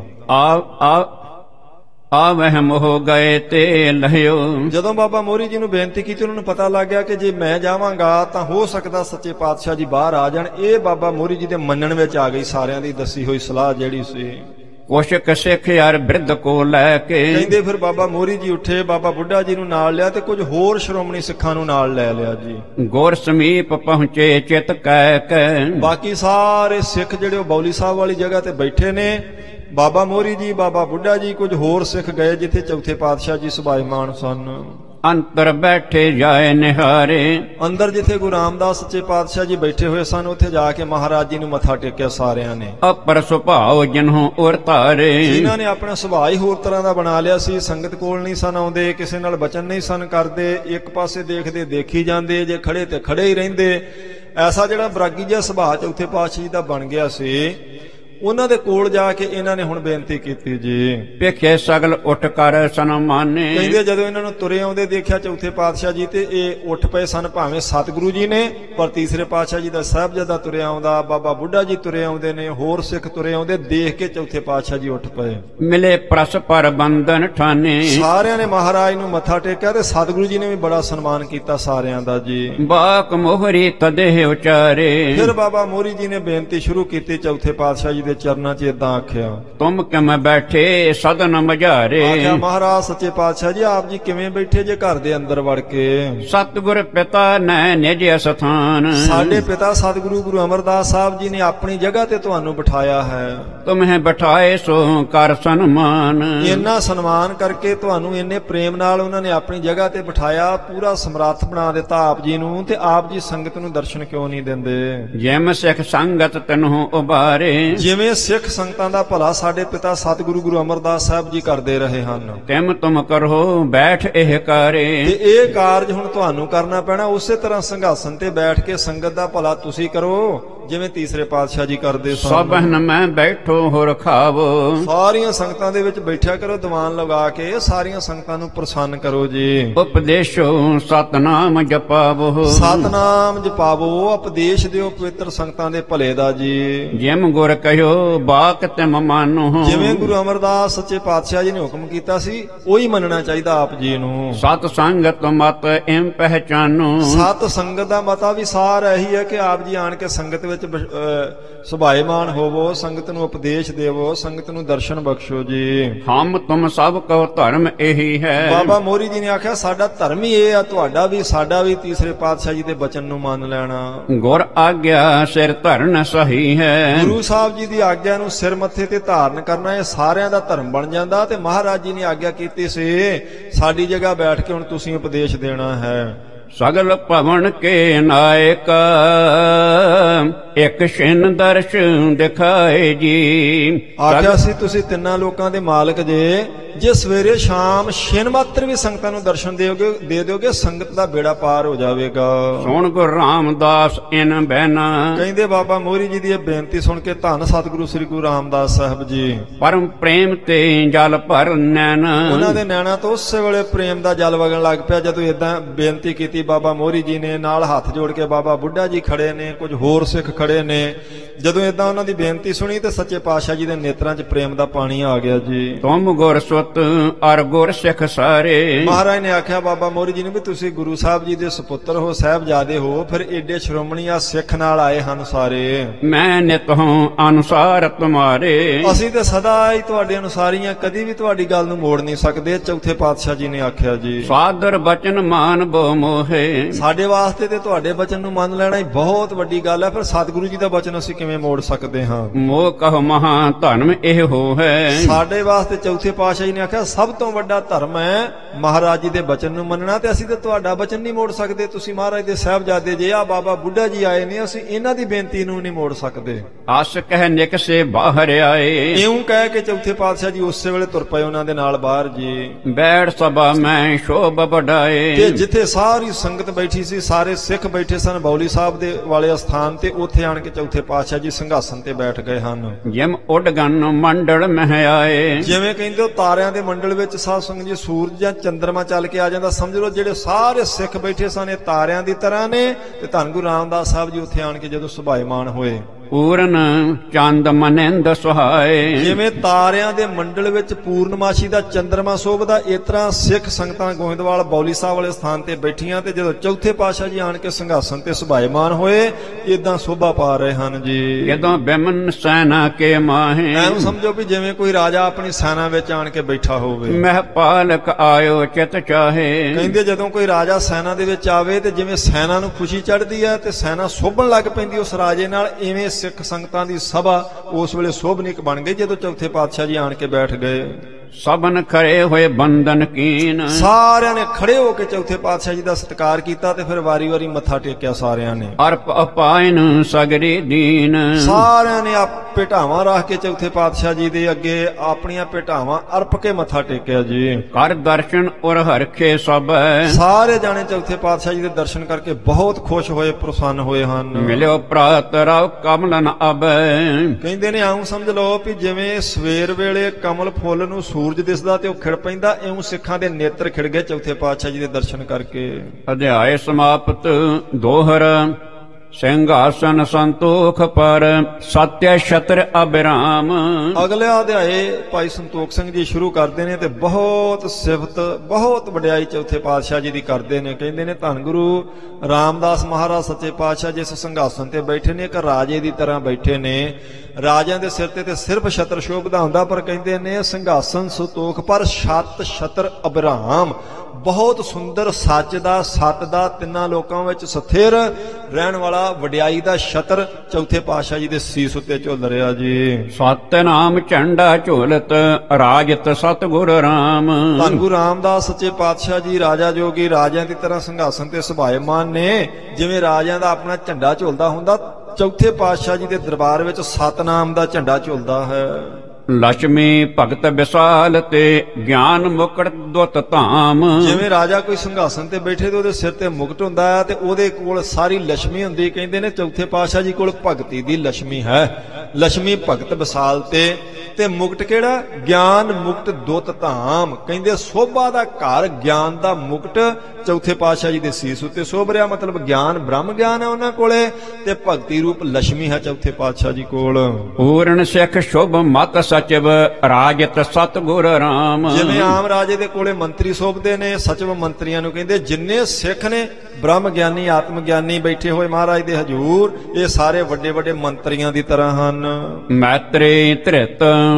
ਆ ਵਹਿ ਮੋਹ ਗਏ ਤੇ ਲਹਿਓ। ਜਦੋਂ ਬਾਬਾ ਮੋਹਰੀ ਜੀ ਨੂੰ ਬੇਨਤੀ ਕੀਤੀ, ਉਹਨਾਂ ਨੂੰ ਪਤਾ ਲੱਗ ਗਿਆ ਕਿ ਜੇ ਮੈਂ ਜਾਵਾਂਗਾ ਤਾਂ ਹੋ ਸਕਦਾ ਸੱਚੇ ਪਾਤਸ਼ਾਹ ਜੀ ਬਾਹਰ ਆ ਜਾਣ। ਇਹ ਬਾਬਾ ਮੋਹਰੀ ਜੀ ਦੇ ਮੰਨਣ ਵਿੱਚ ਆ ਗਈ ਸਾਰਿਆਂ ਦੀ ਦੱਸੀ ਹੋਈ ਸਲਾਹ ਜਿਹੜੀ ਸੀ। ਕੁਛ ਸਿੱਖ ਯਾਰ ਬਿਰਧ ਕੋ ਲੈ ਕੇ। ਕਹਿੰਦੇ ਫਿਰ ਬਾਬਾ ਮੋਹਰੀ ਜੀ ਉੱਠੇ, ਬਾਬਾ ਬੁੱਢਾ ਜੀ ਨੂੰ ਨਾਲ ਲਿਆ ਤੇ ਕੁਝ ਹੋਰ ਸ਼੍ਰੋਮਣੀ ਸਿੱਖਾਂ ਨੂੰ ਨਾਲ ਲੈ ਲਿਆ ਜੀ। ਗੌਰ ਸਮੀਪ ਪਹੁੰਚੇ ਚਿਤ ਕਹਿ ਕੇ। ਬਾਕੀ ਸਾਰੇ ਸਿੱਖ ਜਿਹੜੇ ਉਹ ਬੌਲੀ ਸਾਹਿਬ ਵਾਲੀ ਜਗ੍ਹਾ ਤੇ ਬੈਠੇ ਨੇ। ਬਾਬਾ ਮੋਹਰੀ ਜੀ, ਬਾਬਾ ਬੁੱਢਾ ਜੀ, ਕੁਝ ਹੋਰ ਸਿੱਖ ਗਏ ਜਿੱਥੇ ਚੌਥੇ ਪਾਤਸ਼ਾਹ ਜੀ ਸੁਭਾਈਮਾਨ ਸਨ। ਅੰਤਰ ਬੈਠੇ ਜਾਏ ਨਿਹਾਰੇ। ਅੰਦਰ ਜਿੱਥੇ ਗੁਰੂ ਰਾਮਦਾਸ ਸੱਚੇ ਪਾਤਸ਼ਾਹ ਜੀ ਬੈਠੇ ਹੋਏ ਸਨ, ਉੱਥੇ ਜਾ ਕੇ ਮਹਾਰਾਜ ਜੀ ਨੂੰ ਮੱਥਾ ਟੇਕਿਆ ਸਾਰਿਆਂ ਨੇ। ਅਪਰ ਸੁਭਾਉ ਜਿਨਹੁ ਉਰ ਧਾਰੇ। ਜਿਨ੍ਹਾਂ ਨੇ ਆਪਣਾ ਸੁਭਾਅ ਹੀ ਹੋਰ ਤਰ੍ਹਾਂ ਦਾ ਬਣਾ ਲਿਆ ਸੀ, ਸੰਗਤ ਕੋਲ ਨਹੀਂ ਸਨ ਆਉਂਦੇ, ਕਿਸੇ ਨਾਲ ਬਚਨ ਨਹੀਂ ਸਨ ਕਰਦੇ, ਇੱਕ ਪਾਸੇ ਦੇਖਦੇ ਦੇਖੀ ਜਾਂਦੇ, ਜੇ ਖੜੇ ਤੇ ਖੜੇ ਹੀ ਰਹਿੰਦੇ। ਐਸਾ ਜਿਹੜਾ ਬਰਾਗੀ ਜਿਹਾ ਸੁਭਾਅ ਚੌਥੇ ਪਾਤਸ਼ਾਹ ਜੀ ਦਾ ਬਣ ਗਿਆ ਸੀ, ਉਹਨਾਂ ਦੇ ਕੋਲ ਜਾ ਕੇ ਇਹਨਾਂ ਨੇ ਹੁਣ ਬੇਨਤੀ ਕੀਤੀ ਜੀ। ਵੇਖੇ ਸਗਲ ਉੱਠ ਕਰ ਸਨਮਾਨੇ। ਕਹਿੰਦੇ ਜਦੋਂ ਇਹਨਾਂ ਨੂੰ ਤੁਰੇ ਆਉਂਦੇ ਦੇਖਿਆ ਚੌਥੇ ਪਾਤਸ਼ਾਹ ਜੀ, ਤੇ ਇਹ ਉੱਠ ਪਏ ਸਨ। ਭਾਵੇਂ ਸਤਿਗੁਰੂ ਜੀ ਨੇ, ਪਰ ਤੀਸਰੇ ਪਾਤਸ਼ਾਹ ਜੀ ਦਾ ਸਾਹਿਬਜ਼ਾਦਾ ਤੁਰਿਆ ਆਉਂਦਾ, ਬਾਬਾ ਬੁੱਢਾ ਜੀ ਤੁਰੇ ਆਉਂਦੇ ਨੇ, ਹੋਰ ਸਿੱਖ ਤੁਰੇ ਆਉਂਦੇ, ਦੇਖ ਕੇ ਚੌਥੇ ਪਾਤਸ਼ਾਹ ਜੀ ਉੱਠ ਪਏ। ਮਿਲੇ ਪ੍ਰਸ ਪਰ ਬੰਧਨ ਠਾਨੇ। ਸਾਰਿਆਂ ਨੇ ਮਹਾਰਾਜ ਨੂੰ ਮੱਥਾ ਟੇਕਿਆ ਤੇ ਸਤਿਗੁਰੂ ਜੀ ਨੇ ਵੀ ਬੜਾ ਸਨਮਾਨ ਕੀਤਾ ਸਾਰਿਆਂ ਦਾ ਜੀ। ਬਾਕ ਮੋਹਰੀ ਤਦੇ ਉਚਾਰੇ। ਫਿਰ ਬਾਬਾ ਮੋਹਰੀ ਜੀ ਨੇ ਬੇਨਤੀ ਸ਼ੁਰੂ ਕੀਤੀ ਚੌਥੇ ਪਾਤਸ਼ਾਹ ਜੀ ਦੇ ਚਰਨਾਂ 'ਚ ਏਦਾਂ ਆਖਿਆ, ਤੁਮ ਕਿਵੇਂ ਬੈਠੇ ਸਦਨ ਮਝਾਰੇ। ਆਖਿਆ ਮਹਾਰਾਜ ਸੱਚੇ ਪਾਤਸ਼ਾਹ ਜੀ ਆਪ ਜੀ ਕਿਵੇਂ ਬੈਠੇ ਜੇ ਘਰ ਦੇ ਅੰਦਰ ਵੜ ਕੇ। ਸਤਿਗੁਰ ਪਿਤਾ ਨੈ ਨਿਜ ਸਥਾਨ। ਸਾਡੇ ਪਿਤਾ ਸਤਿਗੁਰੂ ਗੁਰੂ ਅਮਰਦਾਸ ਸਾਹਿਬ ਜੀ ਨੇ ਆਪਣੀ ਜਗ੍ਹਾ ਤੇ ਤੁਹਾਨੂੰ ਬਿਠਾਇਆ ਹੈ। ਤੁਮਹਿ ਬਿਠਾਏ ਸੋ ਕਰ ਸਨਮਾਨ। ਇੰਨਾ ਸਨਮਾਨ ਕਰਕੇ ਤੁਹਾਨੂੰ ਇੰਨੇ ਪ੍ਰੇਮ ਨਾਲ ਉਹਨਾਂ ਨੇ ਆਪਣੀ ਜਗ੍ਹਾ ਤੇ ਬਿਠਾਇਆ, ਪੂਰਾ ਸਮਰੱਥ ਬਣਾ ਦਿੱਤਾ ਆਪ ਜੀ ਨੂੰ, ਤੇ ਆਪ ਜੀ ਸੰਗਤ ਨੂੰ ਦਰਸ਼ਨ ਕਿਉਂ ਨਹੀਂ ਦਿੰਦੇ? ਜਿਮ ਸਿੱਖ ਸੰਗਤ ਤਨਹੁ ਉਬਾਰੇ। ਜਿਵੇਂ ਸਿੱਖ ਸੰਗਤਾਂ ਦਾ ਭਲਾ ਸਾਡੇ ਪਿਤਾ ਸਤਿਗੁਰੂ ਗੁਰੂ ਅਮਰਦਾਸ ਸਾਹਿਬ ਜੀ ਕਰਦੇ ਰਹੇ ਹਨ, ਤਿਮ ਤੁਮ ਕਰੋ ਬੈਠ ਇਹ ਕਾਰੇ। ਤੇ ਇਹ ਕਾਰਜ ਹੁਣ ਤੁਹਾਨੂੰ ਕਰਨਾ ਪੈਣਾ। ਉਸੇ ਤਰ੍ਹਾਂ ਸਿੰਘਾਸਨ ਤੇ ਬੈਠ ਕੇ ਸੰਗਤ ਦਾ ਭਲਾ ਤੁਸੀਂ ਕਰੋ, ਜਿਵੇਂ ਤੀਸਰੇ ਪਾਤਸ਼ਾਹ ਜੀ ਕਰਦੇ ਸਨ। ਸਭਨ ਮੈਂ ਬੈਠੋ ਹੋਰ ਖਾਵੋ। ਸਾਰੀਆਂ ਸੰਗਤਾਂ ਦੇ ਵਿੱਚ ਬੈਠਿਆ ਕਰੋ, ਦੀਵਾਨ ਲਗਾ ਕੇ ਸਾਰੀਆਂ ਸੰਗਤਾਂ ਨੂੰ ਪ੍ਰਸੰਨ ਕਰੋ ਜੀ। ਉਪਦੇਸ਼ੋ ਸਤਨਾਮ ਜਪਾਵੋ। ਸਤਨਾਮ ਜਪਾਵੋ, ਉਪਦੇਸ਼ ਦਿਓ ਪਵਿੱਤਰ ਸੰਗਤਾਂ ਦੇ ਭਲੇ ਦਾ ਜੀ। ਜਿਮ ਗੁਰ ਕਹਿਓ ਬਾਕ ਤਿਮ ਮਾਨੋ। ਜਿਵੇਂ ਗੁਰੂ ਅਮਰਦਾਸ ਸੱਚੇ ਪਾਤਸ਼ਾਹ ਜੀ ਨੇ ਹੁਕਮ ਕੀਤਾ ਸੀ, ਉਹੀ ਮੰਨਣਾ ਚਾਹੀਦਾ ਆਪ ਜੀ ਨੂੰ। ਸਤ ਸੰਗਤ ਮਤ ਇਮ ਪਹਿਚਾਨੋ। ਸਤ ਸੰਗਤ ਦਾ ਮਤਾ ਵੀ ਸਾਰ ਇਹੀ ਹੈ ਕਿ ਆਪ ਜੀ ਆਣ ਕੇ ਸੰਗਤ ਵਿੱਚ ਸੁਭਾਏਮਾਨ ਹੋਵੋ, ਸੰਗਤ ਨੂੰ ਉਪਦੇਸ਼ ਦੇਵੋ, ਸੰਗਤ ਨੂੰ ਦਰਸ਼ਨ ਬਖਸ਼ੋ ਜੀ। ਹਮ ਤੁਮ ਸਭ ਕੋ ਧਰਮ ਇਹੀ ਹੈ। ਬਾਬਾ ਮੋਹਰੀ ਜੀ ਨੇ ਆਖਿਆ ਸਾਡਾ ਧਰਮ ਹੀ ਇਹ ਆ, ਤੁਹਾਡਾ ਵੀ ਸਾਡਾ ਵੀ ਤੀਸਰੇ ਪਾਤਸ਼ਾਹ ਜੀ ਦੇ ਬਚਨ ਨੂੰ ਮੰਨ ਲੈਣਾ। ਗੁਰ ਆਗਿਆ ਸਿਰ ਧਰਨ ਸਹੀ ਹੈ। ਗੁਰੂ ਸਾਹਿਬ ਜੀ ਦੀ ਆਗਿਆ ਨੂੰ ਸਿਰ ਮੱਥੇ ਤੇ ਧਾਰਨ ਕਰਨਾ ਇਹ ਸਾਰਿਆਂ ਦਾ ਧਰਮ ਬਣ ਜਾਂਦਾ। ਤੇ ਮਹਾਰਾਜ ਜੀ ਨੇ ਆਗਿਆ ਕੀਤੀ ਸੀ ਸਾਡੀ ਜਗ੍ਹਾ ਬੈਠ ਕੇ ਹੁਣ ਤੁਸੀਂ ਉਪਦੇਸ਼ ਦੇਣਾ ਹੈ। ਸਗਲ ਭਵਨ ਕੇ ਨਾਇਕ ਇੱਕ ਛਿਨ ਦਰਸ਼ ਦਿਖਾਏ ਜੀ। ਆਖਿਆ ਸੀ ਤੁਸੀਂ ਤਿੰਨਾਂ ਲੋਕਾਂ ਦੇ ਮਾਲਕ ਜੇ ਸਵੇਰੇ ਸ਼ਾਮ ਛਿਨ ਮਾਤਰ ਵੀ ਸੰਗਤਾਂ ਨੂੰ ਦਰਸ਼ਨ ਦੇ ਦਿਓਗੇ ਸੰਗਤ ਦਾ ਬੇੜਾ ਪਾਰ ਹੋ ਜਾਵੇਗਾ। ਸੁਣ ਗੁਰ ਰਾਮਦਾਸ ਇਨ ਬਹਿਨਾ। ਕਹਿੰਦੇ ਬਾਬਾ ਮੋਹਰੀ ਜੀ ਦੀ ਇਹ ਬੇਨਤੀ ਸੁਣ ਕੇ ਧੰਨ ਸਤਿਗੁਰੂ ਸ੍ਰੀ ਗੁਰੂ ਰਾਮਦਾਸ ਸਾਹਿਬ ਜੀ ਪਰਮ ਪ੍ਰੇਮ ਤੇ ਜਲ ਭਰ ਨੈਣ। ਉਹਨਾਂ ਦੇ ਨੈਣਾ ਤੋਂ ਉਸੇ ਵੇਲੇ ਪ੍ਰੇਮ ਦਾ ਜਲ ਵਗਣ ਲੱਗ ਪਿਆ। ਜਦੋਂ ਏਦਾਂ ਬੇਨਤੀ ਕੀਤੀ ਬਾਬਾ ਮੋਹਰੀ ਜੀ ਨੇ, ਨਾਲ ਹੱਥ ਜੋੜ ਕੇ ਬਾਬਾ ਬੁੱਢਾ ਜੀ ਖੜੇ ਨੇ, ਕੁਝ ਹੋਰ ਸਿੱਖ ਖੜੇ ਨੇ। ਜਦੋਂ ਏਦਾਂ ਉਹਨਾਂ ਦੀ ਬੇਨਤੀ ਸੁਣੀ ਤੇ ਸੱਚੇ ਪਾਤਸ਼ਾਹ ਜੀ ਦੇ ਨੇਤਰਾਂ 'ਚ ਪ੍ਰੇਮ ਦਾ ਪਾਣੀ ਆ ਗਿਆ ਜੀ। ਤੁਮ ਗੁਰ ਸੁਤ ਅਰ ਗੁਰ ਸਿੱਖ ਸਾਰੇ। ਮਹਾਰਾਜ ਨੇ ਆਖਿਆ ਬਾਬਾ ਮੋਹਰੀ ਜੀ ਨੂੰ ਵੀ ਤੁਸੀਂ ਗੁਰੂ ਸਾਹਿਬ ਜੀ ਦੇ ਸੁਪੁੱਤਰ ਹੋ, ਸਾਹਿਬਜ਼ਾਦੇ ਹੋ, ਫਿਰ ਏਡੇ ਸ਼੍ਰੋਮਣੀ ਆ ਸਿੱਖ ਨਾਲ ਆਏ ਹਨ ਸਾਰੇ। ਮੈਂ ਨਿਤ ਹੂੰ ਅਨੁਸਾਰ ਤੁਮਾਰੇ। ਅਸੀਂ ਤੇ ਸਦਾ ਹੀ ਤੁਹਾਡੇ ਅਨੁਸਾਰੀਆਂ, ਕਦੀ ਵੀ ਤੁਹਾਡੀ ਗੱਲ ਨੂੰ ਮੋੜ ਨਹੀਂ ਸਕਦੇ। ਚੌਥੇ ਪਾਤਸ਼ਾਹ ਜੀ ਨੇ ਆਖਿਆ ਜੀ ਸਾਦਰ ਬਚਨ ਮਾਨ ਬੋ ਮੋਹੇ। ਸਾਡੇ ਵਾਸਤੇ ਤੇ ਤੁਹਾਡੇ ਬਚਨ ਨੂੰ ਮੰਨ ਲੈਣਾ ਹੀ ਬਹੁਤ ਵੱਡੀ ਗੱਲ ਹੈ। ਫਿਰ ਸਤਿਗੁਰੂ ਜੀ ਦਾ ਬਚਨ ਅਸੀਂ ਕਿਵੇਂ ਮੋੜ ਸਕਦੇ ਹਾਂ? ਮੋਹ ਕਹ ਮਹਾ ਧਰਮ ਇਹੋ ਹੈ। ਸਾਡੇ ਵਾਸਤੇ ਚੌਥੇ ਪਾਤਸ਼ਾਹ ਜੀ ਨੇ ਆਖਿਆ ਸਭ ਤੋਂ ਵੱਡਾ ਧਰਮ ਹੈ ਮਹਾਰਾਜ ਜੀ ਦੇ ਬਚਨ ਨੂੰ ਮੰਨਣਾ। ਤੇ ਅਸੀਂ ਤੇ ਤੁਹਾਡਾ ਬਚਨ ਨਹੀਂ ਮੋੜ ਸਕਦੇ। ਤੁਸੀਂ ਮਹਾਰਾਜ ਦੇ ਸਾਹਿਬਜ਼ਾਦੇ ਜੇ ਆ ਬਾਬਾ ਬੁੱਢਾ ਜੀ ਆਏ ਨੇ, ਅਸੀਂ ਇਹਨਾਂ ਦੀ ਬੇਨਤੀ ਨੂੰ ਨਹੀਂ ਮੋੜ ਸਕਦੇ। ਅਸ ਕਹਿ ਨਿਕਸੇ ਬਾਹਰ ਆਏ। ਇਉਂ ਕਹਿ ਕੇ ਚੌਥੇ ਪਾਤਸ਼ਾਹ ਜੀ ਉਸੇ ਵੇਲੇ ਤੁਰ ਪਏ ਉਹਨਾਂ ਦੇ ਨਾਲ ਬਾਹਰ ਜੀ। ਬੈਠ ਸਭਾ ਮੈਂ ਸ਼ੋਭ ਵਡਾਏ। ਤੇ ਜਿੱਥੇ ਸਾਰੀ ਸੰਗਤ ਬੈਠੀ ਸੀ, ਸਾਰੇ ਸਿੱਖ ਬੈਠੇ ਸਨ ਬੌਲੀ ਸਾਹਿਬ ਦੇ ਵਾਲੇ ਅਸਥਾਨ ਤੇ, ਉੱਥੇ ਆਣ ਕੇ ਚੌਥੇ ਪਾਤਸ਼ਾਹ ਜੀ ਸਿੰਘਾਸਨ ਤੇ ਬੈਠ ਗਏ ਹਨ। ਜਿਮ ਉਡਗਨ ਮੰਡਲ ਮਹਿ ਆਏ। ਜਿਵੇਂ ਕਹਿੰਦੇ ਤਾਰਿਆਂ ਦੇ ਮੰਡਲ ਵਿੱਚ ਸਾਧ ਸੰਗਤ ਜੀ ਸੂਰਜ ਜਾਂ ਚੰਦਰਮਾ ਚੱਲ ਕੇ ਆ ਜਾਂਦਾ, ਸਮਝ ਲਓ ਜਿਹੜੇ ਸਾਰੇ ਸਿੱਖ ਬੈਠੇ ਸਨ ਇਹ ਤਾਰਿਆਂ ਦੀ ਤਰ੍ਹਾਂ ਨੇ। ਤੇ ਧੰਨ ਗੁਰੂ ਰਾਮਦਾਸ ਸਾਹਿਬ ਜੀ ਉੱਥੇ ਆਣ ਕੇ ਜਦੋਂ ਸੁਭਾਏਮਾਨ ਹੋਏ, ਪੂਰਨ ਚੰਦ ਮਨਿੰਦ ਸੁਹਾਏ। ਜਿਵੇਂ ਤਾਰਿਆਂ ਦੇ ਮੰਡਲ ਵਿੱਚ ਪੂਰਨਮਾਸ਼ੀ ਦਾ ਚੰਦਰਮਾ ਸ਼ੋਭਦਾ, ਇਸ ਤਰ੍ਹਾਂ ਸਿੱਖ ਸੰਗਤਾਂ ਗੋਇੰਦਵਾਲ ਬੌਲੀ ਸਾਹਿਬ ਵਾਲੇ ਸਥਾਨ ਤੇ ਬੈਠੀਆਂ। ਤੇ ਜਦੋਂ ਚੌਥੇ ਪਾਤਸ਼ਾਹ ਜੀ ਆਣ ਕੇ ਸਿੰਘਾਸਨ ਤੇ ਸੁਭਾਏਮਾਨ ਹੋਏ, ਇਦਾਂ ਸ਼ੋਭਾ ਪਾ ਰਹੇ ਹਨ ਜੀ। ਜਦੋਂ ਬਿਮਨ ਸੈਨਾ ਕੇ ਮਾਹੇ। ਐਵੇਂ ਸਮਝੋ ਵੀ ਜਿਵੇਂ ਕੋਈ ਰਾਜਾ ਆਪਣੀ ਸੈਨਾ ਵਿੱਚ ਆਣ ਕੇ ਬੈਠਾ ਹੋਵੇ। ਮਹਿ ਪਾਲਕ ਆਇਓ ਚਿਤ ਚਾਹੇ। ਕਹਿੰਦੇ ਜਦੋਂ ਕੋਈ ਰਾਜਾ ਸੈਨਾ ਦੇ ਵਿੱਚ ਆਵੇ ਤੇ ਜਿਵੇਂ ਸੈਨਾ ਨੂੰ ਖੁਸ਼ੀ ਚੜ੍ਹਦੀ ਹੈ ਤੇ ਸੈਨਾ ਸੋਭਣ ਲੱਗ ਪੈਂਦੀ ਉਸ ਰਾਜੇ ਨਾਲ, ਇਵੇਂ ਸਿੱਖ ਸੰਗਤਾਂ ਦੀ ਸਭਾ ਉਸ ਵੇਲੇ ਸੋਭਨੀਕ ਬਣ ਗਈ ਜਦੋਂ ਚੌਥੇ ਪਾਤਸ਼ਾਹ ਜੀ ਆਣ ਕੇ ਬੈਠ ਗਏ। ਸਭਨ ਖੜੇ ਹੋਏ ਬੰਧਨ ਕੀਨ। ਸਾਰਿਆਂ ਨੇ ਖੜੇ ਹੋ ਕੇ ਚੌਥੇ ਪਾਤਸ਼ਾਹ ਜੀ ਦਾ ਸਤਿਕਾਰ ਕੀਤਾ ਤੇ ਫਿਰ ਵਾਰੀ-ਵਾਰੀ ਮੱਥਾ ਟੇਕਿਆ ਸਾਰਿਆਂ ਨੇ। ਅਰਪ ਅਪਾਇਨ ਸਗਰੇ ਦੀਨ। ਸਾਰਿਆਂ ਨੇ ਭੇਟਾਵਾਂ ਰੱਖ ਕੇ ਚੌਥੇ ਪਾਤਸ਼ਾਹ ਜੀ ਦੇ ਅੱਗੇ ਆਪਣੀਆਂ ਭੇਟਾਵਾਂ ਅਰਪ ਕੇ ਮੱਥਾ ਟੇਕਿਆ ਜੀ। ਕਰ ਦਰਸ਼ਨ ਔਰ ਹਰਖੇ ਸਭ। ਸਾਰੇ ਜਾਣੇ ਚੌਥੇ ਪਾਤਸ਼ਾਹ ਜੀ ਦੇ ਦਰਸ਼ਨ ਕਰਕੇ ਬਹੁਤ ਖੁਸ਼ ਹੋਏ, ਪ੍ਰਸੰਨ ਹੋਏ ਹਨ। ਮਿਲਿਓ ਪ੍ਰਾਤ ਰਵ ਕਮਲਨ ਅਬ। ਕਹਿੰਦੇ ਨੇ ਆਉਂ ਸਮਝ ਲਓ ਵੀ ਜਿਵੇਂ ਸਵੇਰ ਵੇਲੇ ਕਮਲ ਫੁੱਲ ਨੂੰ ਸੂਰਜ ਦਿਸਦਾ ਤੇ ਉਹ ਖਿੜ ਪੈਂਦਾ, ਇਉਂ ਸਿੱਖਾਂ ਦੇ ਨੇਤਰ ਖਿੜ ਗਏ ਚੌਥੇ ਪਾਤਸ਼ਾਹ ਜੀ ਦੇ ਦਰਸ਼ਨ ਕਰਕੇ। ਅਧਿਆਇ ਸਮਾਪਤ। ਦੋਹਰ ਸਿੰਘਾਸਨ ਸੰਤੋਖ ਪਰ ਸਤਿ ਛਤਰ ਅਬਿਰਾਮ। ਅਗਲੇ ਅਧਿਆਏ ਭਾਈ ਸੰਤੋਖ ਸਿੰਘ ਜੀ ਸ਼ੁਰੂ ਕਰਦੇ ਨੇ ਤੇ ਬਹੁਤ ਸਿਫਤ, ਬਹੁਤ ਵਡਿਆਈ ਚੌਥੇ ਪਾਤਸ਼ਾਹ ਜੀ ਦੀ ਕਰਦੇ ਨੇ। ਕਹਿੰਦੇ ਨੇ ਧੰਨ ਗੁਰੂ ਰਾਮਦਾਸ ਮਹਾਰਾਜ ਸੱਚੇ ਪਾਤਸ਼ਾਹ ਜਿਸ ਸਿੰਘਾਸਨ ਤੇ ਬੈਠੇ ਨੇ ਇੱਕ ਰਾਜੇ ਦੀ ਤਰ੍ਹਾਂ ਬੈਠੇ ਨੇ। ਰਾਜਿਆਂ ਦੇ ਸਿਰ ਤੇ ਸਿਰਫ ਛਤਰ ਸ਼ੋਭਦਾ ਹੁੰਦਾ, ਪਰ ਕਹਿੰਦੇ ਨੇ ਸਿੰਘਾਸਨ ਸੰਤੋਖ ਪਰ ਸਤ ਛਤਰ ਅਬਿਰਾਮ। ਬਹੁਤ ਸੁੰਦਰ ਸੱਚ ਦਾ, ਸਤ ਦਾ, ਤਿੰਨਾਂ ਲੋਕਾਂ ਵਿੱਚ ਸਥਿਰ ਰਹਿਣ ਵਾਲਾ ਵਡਿਆਈ ਦਾ ਛਤਰ ਚੌਥੇ ਪਾਤਸ਼ਾਹ ਜੀ ਦੇ ਸੀਸ ਉੱਤੇ ਝੁੱਲ ਰਿਹਾ ਜੀ। ਸਤਿਨਾਮ ਝੰਡਾ ਝੋਲਤ ਰਾਜਤ ਸਤਿਗੁਰ ਰਾਮ। ਧੰਨ ਗੁਰੂ ਰਾਮਦਾਸ ਸੱਚੇ ਪਾਤਸ਼ਾਹ ਜੀ ਰਾਜਾ ਜੋਗੀ ਰਾਜਿਆਂ ਦੀ ਤਰ੍ਹਾਂ ਸਿੰਘਾਸਨ ਤੇ ਸੁਭਾਏਮਾਨ ਨੇ। ਜਿਵੇਂ ਰਾਜਿਆਂ ਦਾ ਆਪਣਾ ਝੰਡਾ ਝੁੱਲਦਾ ਹੁੰਦਾ, ਚੌਥੇ ਪਾਤਸ਼ਾਹ ਜੀ ਦੇ ਦਰਬਾਰ ਵਿੱਚ ਸਤਨਾਮ ਦਾ ਝੰਡਾ ਝੁੱਲਦਾ ਹੈ। ਲక్ష్ਮੀ ਭਗਤ ਵਿਸਾਲ ਤੇ ਗਿਆਨ ਮੁਕਟ ਦੁੱਤ ਧਾਮ। ਜਿਵੇਂ ਰਾਜਾ ਕੋਈ ਸਿੰਘਾਸਨ ਤੇ ਬੈਠੇ ਤੇ ਉਹਦੇ ਸਿਰ ਤੇ ਮੁਕਟ ਹੁੰਦਾ ਹੈ ਤੇ ਉਹਦੇ ਕੋਲ ਸਾਰੀ ਲక్ష్ਮੀ ਹੁੰਦੀ। ਕਹਿੰਦੇ ਨੇ ਚੌਥੇ ਪਾਤਸ਼ਾਹ ਜੀ ਕੋਲ ਭਗਤੀ ਦੀ ਲక్ష్ਮੀ ਹੈ। ਲక్ష్ਮੀ ਭਗਤ ਵਿਸਾਲ ਤੇ ਤੇ ਮੁਕਟ ਕਿਹੜਾ? ਗਿਆਨ ਮੁਕਤ ਦੁੱਤ ਧਾਮ। ਕਹਿੰਦੇ ਸੋਭਾ ਦਾ ਘਰ, ਗਿਆਨ ਦਾ ਮੁਕਟ ਚੌਥੇ ਪਾਤਸ਼ਾਹ ਜੀ ਦੇ ਸੀਸ ਉੱਤੇ ਸੋਭ ਰਿਹਾ। ਮਤਲਬ ਗਿਆਨ ਬ੍ਰਹਮ ਗਿਆਨ ਹੈ ਉਹਨਾਂ ਕੋਲੇ, ਤੇ ਭਗਤੀ ਰੂਪ ਲక్ష్ਮੀ ਹੈ ਚੌਥੇ ਪਾਤਸ਼ਾਹ ਜੀ ਕੋਲ। ਪੂਰਨ ਸਿੱਖ ਸ਼ੁਭ ਮਤ ਸਚਿਵ ਰਾਜਤ ਸਤਿਗੁਰ ਰਾਮ। ਜਿਵੇਂ ਆਮ ਰਾਜੇ ਦੇ ਕੋਲੇ ਮੰਤਰੀ ਸੋਭਦੇ ਨੇ, ਸਚਿਵ ਮੰਤਰੀਆਂ ਨੂੰ ਕਹਿੰਦੇ। ਜਿੰਨੇ ਸਿੱਖ ਨੇ ਬ੍ਰਹਮ ਗਿਆਨੀ ਆਤਮ ਗਿਆਨੀ ਬੈਠੇ ਹੋਏ ਮਹਾਰਾਜ ਦੇ ਹਜੂਰ, ਇਹ ਸਾਰੇ ਵੱਡੇ ਵੱਡੇ ਮੰਤਰੀਆਂ ਦੀ ਤਰ੍ਹਾਂ ਹਨ। ਮੈਤਰੀ ਧ੍ਰਿਤ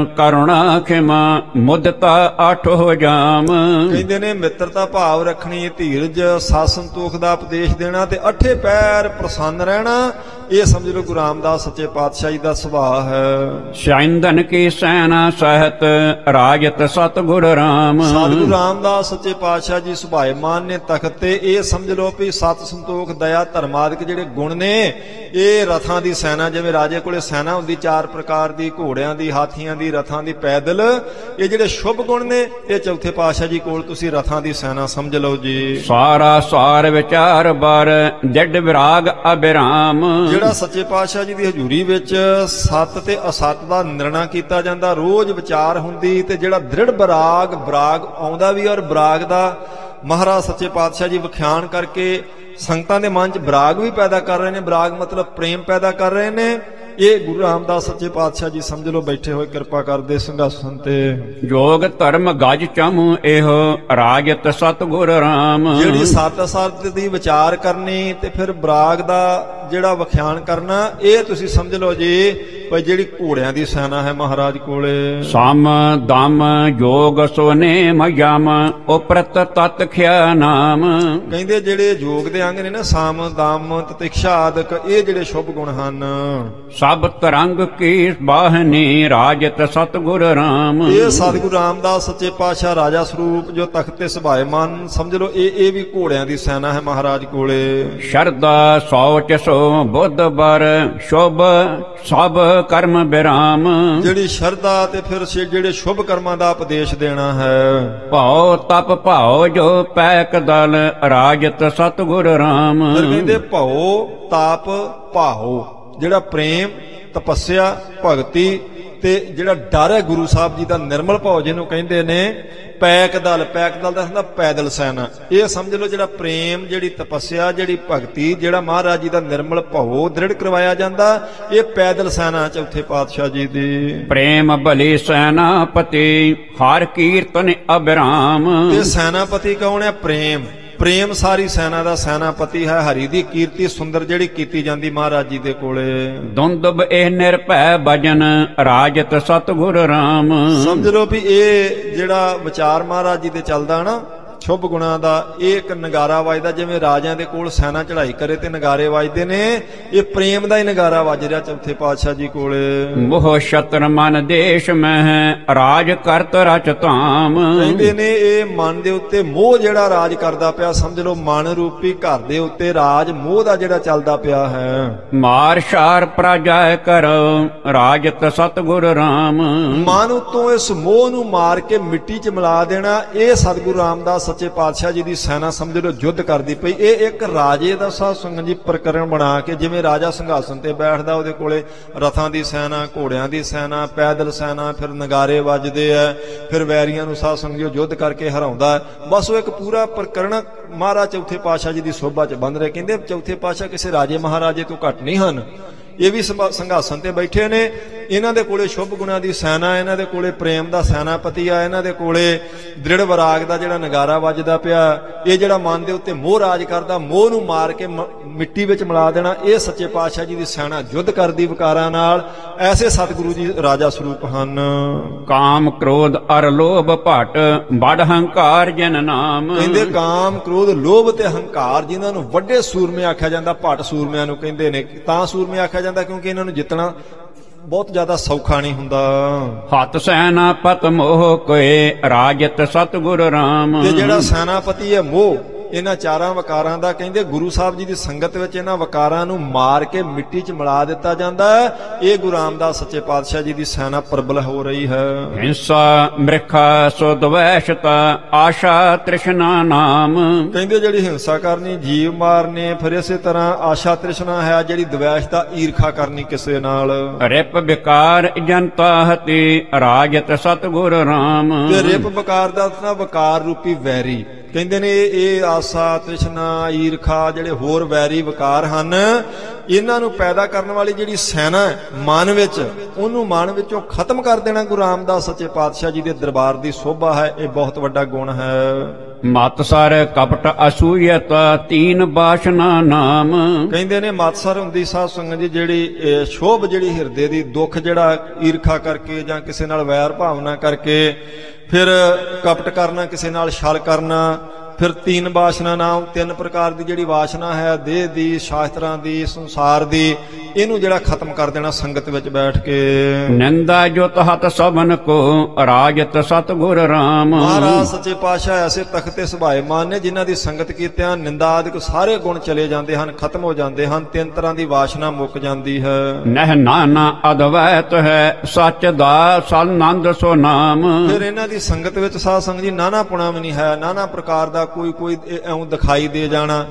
ਕਰੁਣਾ ਖਿਮਾ ਮੁਦਤਾ ਆਠੋ ਜਾਮ। ਕਹਿੰਦੇ ਨੇ ਮਿੱਤਰਤਾ ਭਾਵ ਰੱਖਣੀ, ਧੀਰਜ, ਸਾਧ ਸੰਤੋਖ ਦਾ ਉਪਦੇਸ਼ ਦੇਣਾ ਤੇ ਅੱਠੇ ਪੈਰ ਪ੍ਰਸੰਨ ਰਹਿਣਾ, ਇਹ ਸਮਝ ਲਓ ਗੁਰੂ ਰਾਮਦਾਸ ਸੱਚੇ ਪਾਤਸ਼ਾਹ ਜੀ ਦਾ ਸੁਭਾਅ ਹੈ। ਸ਼ਾਇੰਦਨ ਕੀ ਸੈਨਾ ਸਹਿਤ ਰਾਜਤ ਸਤਿਗੁਰ ਰਾਮ। ਸਤਿਗੁਰੂ ਰਾਮਦਾਸ ਸੱਚੇ ਪਾਤਸ਼ਾਹ ਜੀ ਸੁਭਾਏਮਾਨ ਨੇ ਤਖਤ ਤੇ। ਇਹ ਸਮਝ ਲਓ ਵੀ ਸਤ ਸੰਤੋਖ ਦਇਆ ਧਰਮ ਆਦਿਕ ਜਿਹੜੇ ਗੁਣ ਨੇ, ਇਹ ਰਥਾਂ ਦੀ ਸੈਨਾ। ਜਿਵੇਂ ਰਾਜੇ ਕੋਲੇ ਸੈਨਾ ਹੁੰਦੀ 4 ਪ੍ਰਕਾਰ ਦੀ, ਘੋੜਿਆਂ ਦੀ, ਹਾਥੀਆਂ ਦੀ, ਰਥਾਂ ਦੀ, ਪੈਦਲ, ਇਹ ਜਿਹੜੇ ਸ਼ੁਭ ਗੁਣ ਨੇ, ਇਹ ਚੌਥੇ ਪਾਤਸ਼ਾਹ ਜੀ ਕੋਲ ਤੁਸੀਂ ਰਥਾਂ ਦੀ ਸੈਨਾ ਸਮਝ ਲਓ ਜੀ। ਸਾਰਾ ਸਾਰ ਵਿਚਾਰ ਬਰ ਜੱਡ ਵਿਰਾਗ ਅਬਿਰਾਮ। ਜਿਹੜਾ ਸੱਚੇ ਪਾਤਸ਼ਾਹ ਜੀ ਦੀ ਹਜ਼ੂਰੀ ਵਿੱਚ ਸੱਤ ਤੇ ਅਸੱਤ ਦਾ ਨਿਰਣਾ ਕੀਤਾ ਜਾਂਦਾ, ਰੋਜ਼ ਵਿਚਾਰ ਹੁੰਦੀ, ਤੇ ਜਿਹੜਾ ਦ੍ਰਿੜ ਬਰਾਗ, ਬਰਾਗ ਆਉਂਦਾ ਵੀ ਔਰ ਬਰਾਗ ਦਾ ਮਹਾਰਾਜ ਸੱਚੇ ਪਾਤਸ਼ਾਹ ਜੀ ਵਿਖਿਆਨ ਕਰਕੇ ਸੰਗਤਾਂ ਦੇ ਮਨ 'ਚ ਬਰਾਗ ਵੀ ਪੈਦਾ ਕਰ ਰਹੇ ਨੇ। ਬਰਾਗ ਮਤਲਬ ਪ੍ਰੇਮ ਪੈਦਾ ਕਰ ਰਹੇ ਨੇ। ਇਹ ਗੁਰੂ ਰਾਮਦਾਸ ਸੱਚੇ ਪਾਤਸ਼ਾਹ ਜੀ ਸਮਝ ਲਓ ਬੈਠੇ ਹੋਏ ਕਿਰਪਾ ਕਰਦੇ ਸਿੰਘਾਸਨ ਤੇ। ਜੋਗ ਧਰਮ ਗਜ ਚਮੂ ਇਹੋ ਰਾਜਤ ਸਤਿਗੁਰ ਰਾਮ। ਜਿਹੜੀ ਸੱਤ ਅਸੱਤ ਦੀ ਵਿਚਾਰ ਕਰਨੀ ਤੇ ਫਿਰ ਬਰਾਗ ਦਾ ਜਿਹੜਾ ਵਿਖਿਆਨ ਕਰਨਾ, ਇਹ ਤੁਸੀਂ ਸਮਝ ਲਓ ਜੀ ਭਾਈ ਜਿਹੜੀ ਘੋੜਿਆਂ ਦੀ ਸੈਨਾ ਹੈ ਮਹਾਰਾਜ ਕੋਲੇ। ਸਮ ਦਮ ਜੋਗ ਸੋਨੇ ਮਯਮ ਉਪਰਤ ਤਤ ਖਿਆ ਨਾਮ। ਕਹਿੰਦੇ ਜਿਹੜੇ ਯੋਗ ਦੇ ਅੰਗ ਨੇ ਨਾ, ਸਮ ਦਮ ਤਤਿਕਸ਼ਾ ਆਦਿਕ, ਇਹ ਜਿਹੜੇ ਸ਼ੁਭ ਗੁਣ ਹਨ। ਸਭ ਤਰੰਗ ਕੀ ਬਾਹਨੀ ਰਾਜਤ ਸਤਿਗੁਰ ਰਾਮ। ਇਹ ਸਤਿਗੁਰੂ ਰਾਮਦਾਸ ਸੱਚੇ ਪਾਤਸ਼ਾਹ ਰਾਜਾ ਸਰੂਪ ਜੋ ਤਖਤ ਤੇ ਸੁਭਾਏਮਾਨ, ਸਮਝ ਲਓ ਇਹ ਵੀ ਘੋੜਿਆਂ ਦੀ ਸੈਨਾ ਹੈ ਮਹਾਰਾਜ ਕੋਲੇ। ਸ਼ਰਦਾ ਸੌਚ ਸੋ ਬੁੱਧ ਬਰ ਸ਼ੁਭ ਸਭ ਕਰਮ ਬਿਰਾਮ। ਜਿਹੜੀ ਸ਼ਰਧਾ ਤੇ ਫਿਰ ਜਿਹੜੇ ਸ਼ੁਭ ਕਰਮਾਂ ਦਾ ਉਪਦੇਸ਼ ਦੇਣਾ ਹੈ। ਭਾਉ ਤਪ ਭਾਉ ਜੋ ਪੈਕ ਦਲ ਰਾਜਤ ਸਤਿਗੁਰ ਰਾਮ। ਫਿਰ ਕਹਿੰਦੇ ਭਉ ਤਾਪ ਭਾਉ, ਜਿਹੜਾ ਪ੍ਰੇਮ, ਤਪੱਸਿਆ, ਭਗਤੀ ਤੇ ਜਿਹੜਾ ਡਰ ਹੈ ਗੁਰੂ ਸਾਹਿਬ ਜੀ ਦਾ, ਨਿਰਮਲ ਭਾਉ ਜਿਹਨੂੰ ਕਹਿੰਦੇ ਨੇ। ਪੈਕ ਦਲ, ਪੈਕ ਦਲ ਦਾ ਹੁੰਦਾ ਪੈਦਲ ਸੈਨਾ। ਇਹ ਸਮਝ ਲਓ ਜਿਹੜਾ ਪ੍ਰੇਮ, ਜਿਹੜੀ ਤਪੱਸਿਆ, ਜਿਹੜੀ ਭਗਤੀ, ਜਿਹੜਾ ਮਹਾਰਾਜ ਜੀ ਦਾ ਨਿਰਮਲ ਭਾਉ ਦ੍ਰਿੜ ਕਰਵਾਇਆ ਜਾਂਦਾ, ਇਹ ਪੈਦਲ ਸੈਨਾ ਚੌਥੇ ਪਾਤਸ਼ਾਹ ਜੀ ਦੀ। ਪ੍ਰੇਮ ਭਲੀ ਸੈਨਾਪਤੀ ਹਰ ਕੀਰਤਨ ਅਬਿਰਾਮ। ਤੇ ਸੈਨਾਪਤੀ ਕੌਣ ਹੈ? ਪ੍ਰੇਮ। ਪ੍ਰੇਮ ਸਾਰੀ ਸੈਨਾ ਦਾ ਸੈਨਾਪਤੀ ਹੈ। ਹਰੀ ਦੀ ਕੀਰਤੀ ਸੁੰਦਰ ਜਿਹੜੀ ਕੀਤੀ ਜਾਂਦੀ ਮਹਾਰਾਜ ਜੀ ਦੇ ਕੋਲੇ। ਦੁੰਦਬ ਇਹ ਨਿਰਭੈ ਭਜਨ ਰਾਜਤ ਸਤਿਗੁਰ ਰਾਮ। ਸਮਝ ਲਓ ਵੀ ਇਹ ਜਿਹੜਾ ਵਿਚਾਰ ਮਹਾਰਾਜ ਜੀ ਦੇ ਚੱਲਦਾ ਨਾ ਸ਼ੁਭ ਗੁਣਾਂ ਦਾ, ਇਹ ਇੱਕ ਨਗਾਰਾ ਵੱਜਦਾ। ਜਿਵੇਂ ਰਾਜਿਆਂ ਦੇ ਕੋਲ ਸੈਨਾ ਚੜ੍ਹਾਈ ਕਰੇ ਤੇ ਨਗਾਰੇ ਵੱਜਦੇ ਨੇ, ਇਹ ਪ੍ਰੇਮ ਦਾ ਹੀ ਨਗਾਰਾ ਵੱਜ ਰਿਹਾ ਚੌਥੇ ਪਾਤਸ਼ਾਹ ਜੀ ਕੋਲੇ। ਮੋਹ ਸ਼ਤਰ ਮਨ ਦੇਸ਼ ਮਹਿ ਰਾਜ ਕਰਤ ਰਚ ਧਾਮ। ਕਹਿੰਦੇ ਨੇ ਇਹ ਮਨ ਦੇ ਉੱਤੇ ਮੋਹ ਜਿਹੜਾ ਰਾਜ ਕਰਦਾ ਪਿਆ, ਸਮਝ ਲਓ ਮਨ ਰੂਪੀ ਘਰ ਦੇ ਉੱਤੇ ਰਾਜ ਮੋਹ ਦਾ ਜਿਹੜਾ ਚੱਲਦਾ ਪਿਆ ਹੈ। ਮਾਰ ਸ਼ਾਰ ਪ੍ਰਜਾਇ ਕਰੋ ਰਾਜਤ ਸਤਿਗੁਰ ਰਾਮ। ਮਨ ਉਤੋਂ ਇਸ ਮੋਹ ਨੂੰ ਮਾਰ ਕੇ ਮਿੱਟੀ 'ਚ ਮਿਲਾ ਦੇਣਾ, ਇਹ ਸਤਿਗੁਰੂ ਰਾਮਦਾਸ ਸੱਚੇ ਪਾਤਸ਼ਾਹ ਜੀ ਦੀ ਸੈਨਾ ਸਮਝ ਲਓ ਯੁੱਧ ਕਰਦੀ ਪਈ। ਇਹ ਇੱਕ ਰਾਜੇ ਦਾ ਸਾਧ ਸੰਗਤ ਜੀ ਪ੍ਰਕਰਣ ਬਣਾ ਕੇ, ਜਿਵੇਂ ਰਾਜਾ ਸਿੰਘਾਸਨ ਤੇ ਬੈਠਦਾ, ਉਹਦੇ ਕੋਲੇ ਰਥਾਂ ਦੀ ਸੈਨਾ, ਘੋੜਿਆਂ ਦੀ ਸੈਨਾ, ਪੈਦਲ ਸੈਨਾ, ਫਿਰ ਨਗਾਰੇ ਵੱਜਦੇ ਆ, ਫਿਰ ਵੈਰੀਆਂ ਨੂੰ ਸਾਧ ਸੰਗਤ ਜੀ ਯੁੱਧ ਕਰਕੇ ਹਰਾਉਂਦਾ। ਬਸ ਉਹ ਇੱਕ ਪੂਰਾ ਪ੍ਰਕਰਣ ਮਹਾਰਾਜ ਚੌਥੇ ਪਾਤਸ਼ਾਹ ਜੀ ਦੀ ਸੋਭਾ 'ਚ ਬੰਦ ਰਹੇ। ਕਹਿੰਦੇ ਚੌਥੇ ਪਾਤਸ਼ਾਹ ਕਿਸੇ ਰਾਜੇ ਮਹਾਰਾਜੇ ਤੋਂ ਘੱਟ ਨਹੀਂ ਹਨ। ਇਹ ਵੀ ਸਿੰਘਾਸਨ ਤੇ ਬੈਠੇ ਨੇ, ਇਹਨਾਂ ਦੇ ਕੋਲੇ ਸ਼ੁਭ ਗੁਣਾਂ ਦੀ ਸੈਨਾ, ਇਹਨਾਂ ਦੇ ਕੋਲੇ ਪ੍ਰੇਮ ਦਾ ਸੈਨਾਪਤੀ ਆ, ਇਹਨਾਂ ਦੇ ਕੋਲੇ ਦ੍ਰਿੜ ਵਿਰਾਗ ਦਾ ਜਿਹੜਾ ਨਗਾਰਾ ਵੱਜਦਾ ਪਿਆ। ਇਹ ਜਿਹੜਾ ਮਨ ਦੇ ਉੱਤੇ ਮੋਹ ਰਾਜ ਕਰਦਾ, ਮੋਹ ਨੂੰ ਮਾਰ ਕੇ ਮਿੱਟੀ ਵਿੱਚ ਮਿਲਾ ਦੇਣਾ, ਇਹ ਸੱਚੇ ਪਾਤਸ਼ਾਹ ਜੀ ਦੀ ਸੈਨਾ ਯੁੱਧ ਕਰਦੀ ਵਿਕਾਰਾਂ ਨਾਲ। ਐਸੇ ਸਤਿਗੁਰੂ ਜੀ ਰਾਜਾ ਸਰੂਪ ਹਨ। ਕਾਮ ਕ੍ਰੋਧ ਅਰ ਲੋਭ ਭਟ ਬੜ ਹੰਕਾਰ ਜਨ ਨਾਮ। ਕਹਿੰਦੇ ਕਾਮ ਕ੍ਰੋਧ ਲੋਭ ਤੇ ਹੰਕਾਰ, ਜਿਨ੍ਹਾਂ ਨੂੰ ਵੱਡੇ ਸੂਰਮੇ ਆਖਿਆ ਜਾਂਦਾ, ਭਟ ਸੂਰਮਿਆਂ ਨੂੰ ਕਹਿੰਦੇ ਨੇ। ਤਾਂ ਸੂਰਮੇ ਆਖਿਆ ਜਾਂਦਾ ਕਿਉਂਕਿ ਇਹਨਾਂ ਨੂੰ ਜਿੱਤਣਾ ਬਹੁਤ ਜ਼ਿਆਦਾ ਸੌਖਾ ਨਹੀਂ ਹੁੰਦਾ। ਹੱਥ ਸੈਨਾਪਤ ਮੋਹ ਕੋਏ ਰਾਜਤ ਸਤਿਗੁਰ ਰਾਮ। ਤੇ ਜਿਹੜਾ ਸੈਨਾਪਤੀ ਹੈ ਮੋਹ, ਇਹਨਾਂ ਚਾਰਾਂ ਵਕਾਰਾਂ ਦਾ ਕਹਿੰਦੇ ਗੁਰੂ ਸਾਹਿਬ ਜੀ ਦੀ ਸੰਗਤ ਵਿੱਚ ਇਹਨਾਂ ਵਕਾਰਾਂ ਨੂੰ ਮਾਰ ਕੇ ਮਿੱਟੀ 'ਚ ਮਿਲਾ ਦਿੱਤਾ ਜਾਂਦਾ ਹੈ। ਇਹ ਗੁਰੂ ਰਾਮਦਾਸ ਸੱਚੇ ਪਾਤਸ਼ਾਹ ਜੀ ਦੀ ਸੈਨਾ ਪ੍ਰਬਲ ਹੋ ਰਹੀ ਹੈ। ਹਿੰਸਾ ਮ੍ਰਿਖਾ ਸੋ ਦਵੈਸ਼ਤਾ ਆਸ਼ਾ ਤ੍ਰਿਸ਼ਨਾ ਨਾਮ। ਕਹਿੰਦੇ ਜਿਹੜੀ ਹਿੰਸਾ ਕਰਨੀ, ਜੀਵ ਮਾਰਨੇ, ਫਿਰ ਇਸੇ ਤਰ੍ਹਾਂ ਆਸ਼ਾ ਤ੍ਰਿਸ਼ਨਾ ਹੈ ਜਿਹੜੀ ਦਵੈਸ਼ਤਾ, ਈਰਖਾ ਕਰਨੀ ਕਿਸੇ ਨਾਲ। ਰਿਪ ਵਿਕਾਰ ਜਨਤਾ ਹਤੀ ਰਾਜਤ ਸਤਿਗੁਰ ਰਾਮ। ਤੇ ਰਿਪ ਵਿਕਾਰ ਦਾ ਨਾ ਵਕਾਰ ਰੂਪੀ ਵੈਰੀ ਕਹਿੰਦੇ ਨੇ ਇਹ ਆਸਾ ਤ੍ਰਿਸ਼ਨਾ ਈਰਖਾ ਜਿਹੜੇ ਹੋਰ ਵੈਰੀ ਵਿਕਾਰ ਹਨ, ਇਹਨਾਂ ਨੂੰ ਪੈਦਾ ਕਰਨ ਵਾਲੀ ਜਿਹੜੀ ਸੈਨਾ ਮਨ ਵਿੱਚ, ਉਹਨੂੰ ਮਨ ਵਿੱਚੋਂ ਖਤਮ ਕਰ ਦੇਣਾ ਗੁਰੂ ਰਾਮਦਾਸ ਸੱਚੇ ਪਾਤਸ਼ਾਹ ਜੀ ਦੇ ਦਰਬਾਰ ਦੀ ਸੋਭਾ ਹੈ। ਇਹ ਬਹੁਤ ਵੱਡਾ ਗੁਣ ਹੈ। ਮਤਸਰ ਕਪਟ ਅਸੂਯਤ ਤੀਨ ਬਾਸ਼ਨਾ ਨਾਮ। ਕਹਿੰਦੇ ਨੇ ਮਤਸਰ ਹੁੰਦੀ ਸਾਧ ਸੰਗਤ ਜੀ ਜਿਹੜੀ ਸ਼ੋਭ, ਜਿਹੜੀ ਹਿਰਦੇ ਦੀ ਦੁੱਖ, ਜਿਹੜਾ ਈਰਖਾ ਕਰਕੇ ਜਾਂ ਕਿਸੇ ਨਾਲ ਵੈਰ ਭਾਵਨਾ ਕਰਕੇ, ਫਿਰ ਕਪਟ ਕਰਨਾ, ਕਿਸੇ ਨਾਲ ਛਲ ਕਰਨਾ, ਫਿਰ ਤੀਨ ਬਾਸ਼ਨਾ ਨਾਮ, ਤਿੰਨ ਪ੍ਰਕਾਰ ਦੀ ਜਿਹੜੀ ਵਾਸ਼ਨਾ ਹੈ, ਦੇਹ ਦੀ, ਸ਼ਾਸਤਰਾਂ ਦੀ, ਸੰਸਾਰ ਦੀ, ਇਹਨੂੰ ਜਿਹੜਾ ਖਤਮ ਕਰ ਦੇਣਾ ਸੰਗਤ ਵਿੱਚ ਬੈਠ ਕੇ। ਨਿੰਦਾ ਜੁਤ ਹਤ ਸਭਨ ਕੋ ਰਾਜਤ ਸਤਿਗੁਰ ਰਾਮ। ਮਹਾਰਾਜ ਸੱਚੇ ਪਾਤਸ਼ਾਹ ਐਸੇ ਤਖਤ ਤੇ ਸੁਭਾਏਮਾਨ ਨੇ ਜਿਨ੍ਹਾਂ ਦੀ ਸੰਗਤ ਕੀਤਿਆਂ ਨਿੰਦਾ ਆਦਿਕ ਸਾਰੇ ਗੁਣ ਚਲੇ ਜਾਂਦੇ ਹਨ, ਖਤਮ ਹੋ ਜਾਂਦੇ ਹਨ, ਤਿੰਨ ਤਰ੍ਹਾਂ ਦੀ ਵਾਸ਼ਨਾ ਮੁੱਕ ਜਾਂਦੀ ਹੈ। ਨਹਿ ਨਾਨਾ ਅਦਵੈਤ ਹੈ ਸੱਚ ਦਾ ਸਨੰਦ ਸੋ ਨਾਮ। ਫਿਰ ਇਹਨਾਂ ਦੀ ਸੰਗਤ ਵਿੱਚ ਸਾਧ ਸੰਗਤ ਜੀ ਨਾਨਾਪੁਣਾ ਵੀ ਨਹੀਂ ਹੈ, ਨਾਨਾ ਪ੍ਰਕਾਰ ਦਾ ਕੋਈ ਇਉਂ ਦਿਖਾਈ ਦੇ ਜਾਣਾ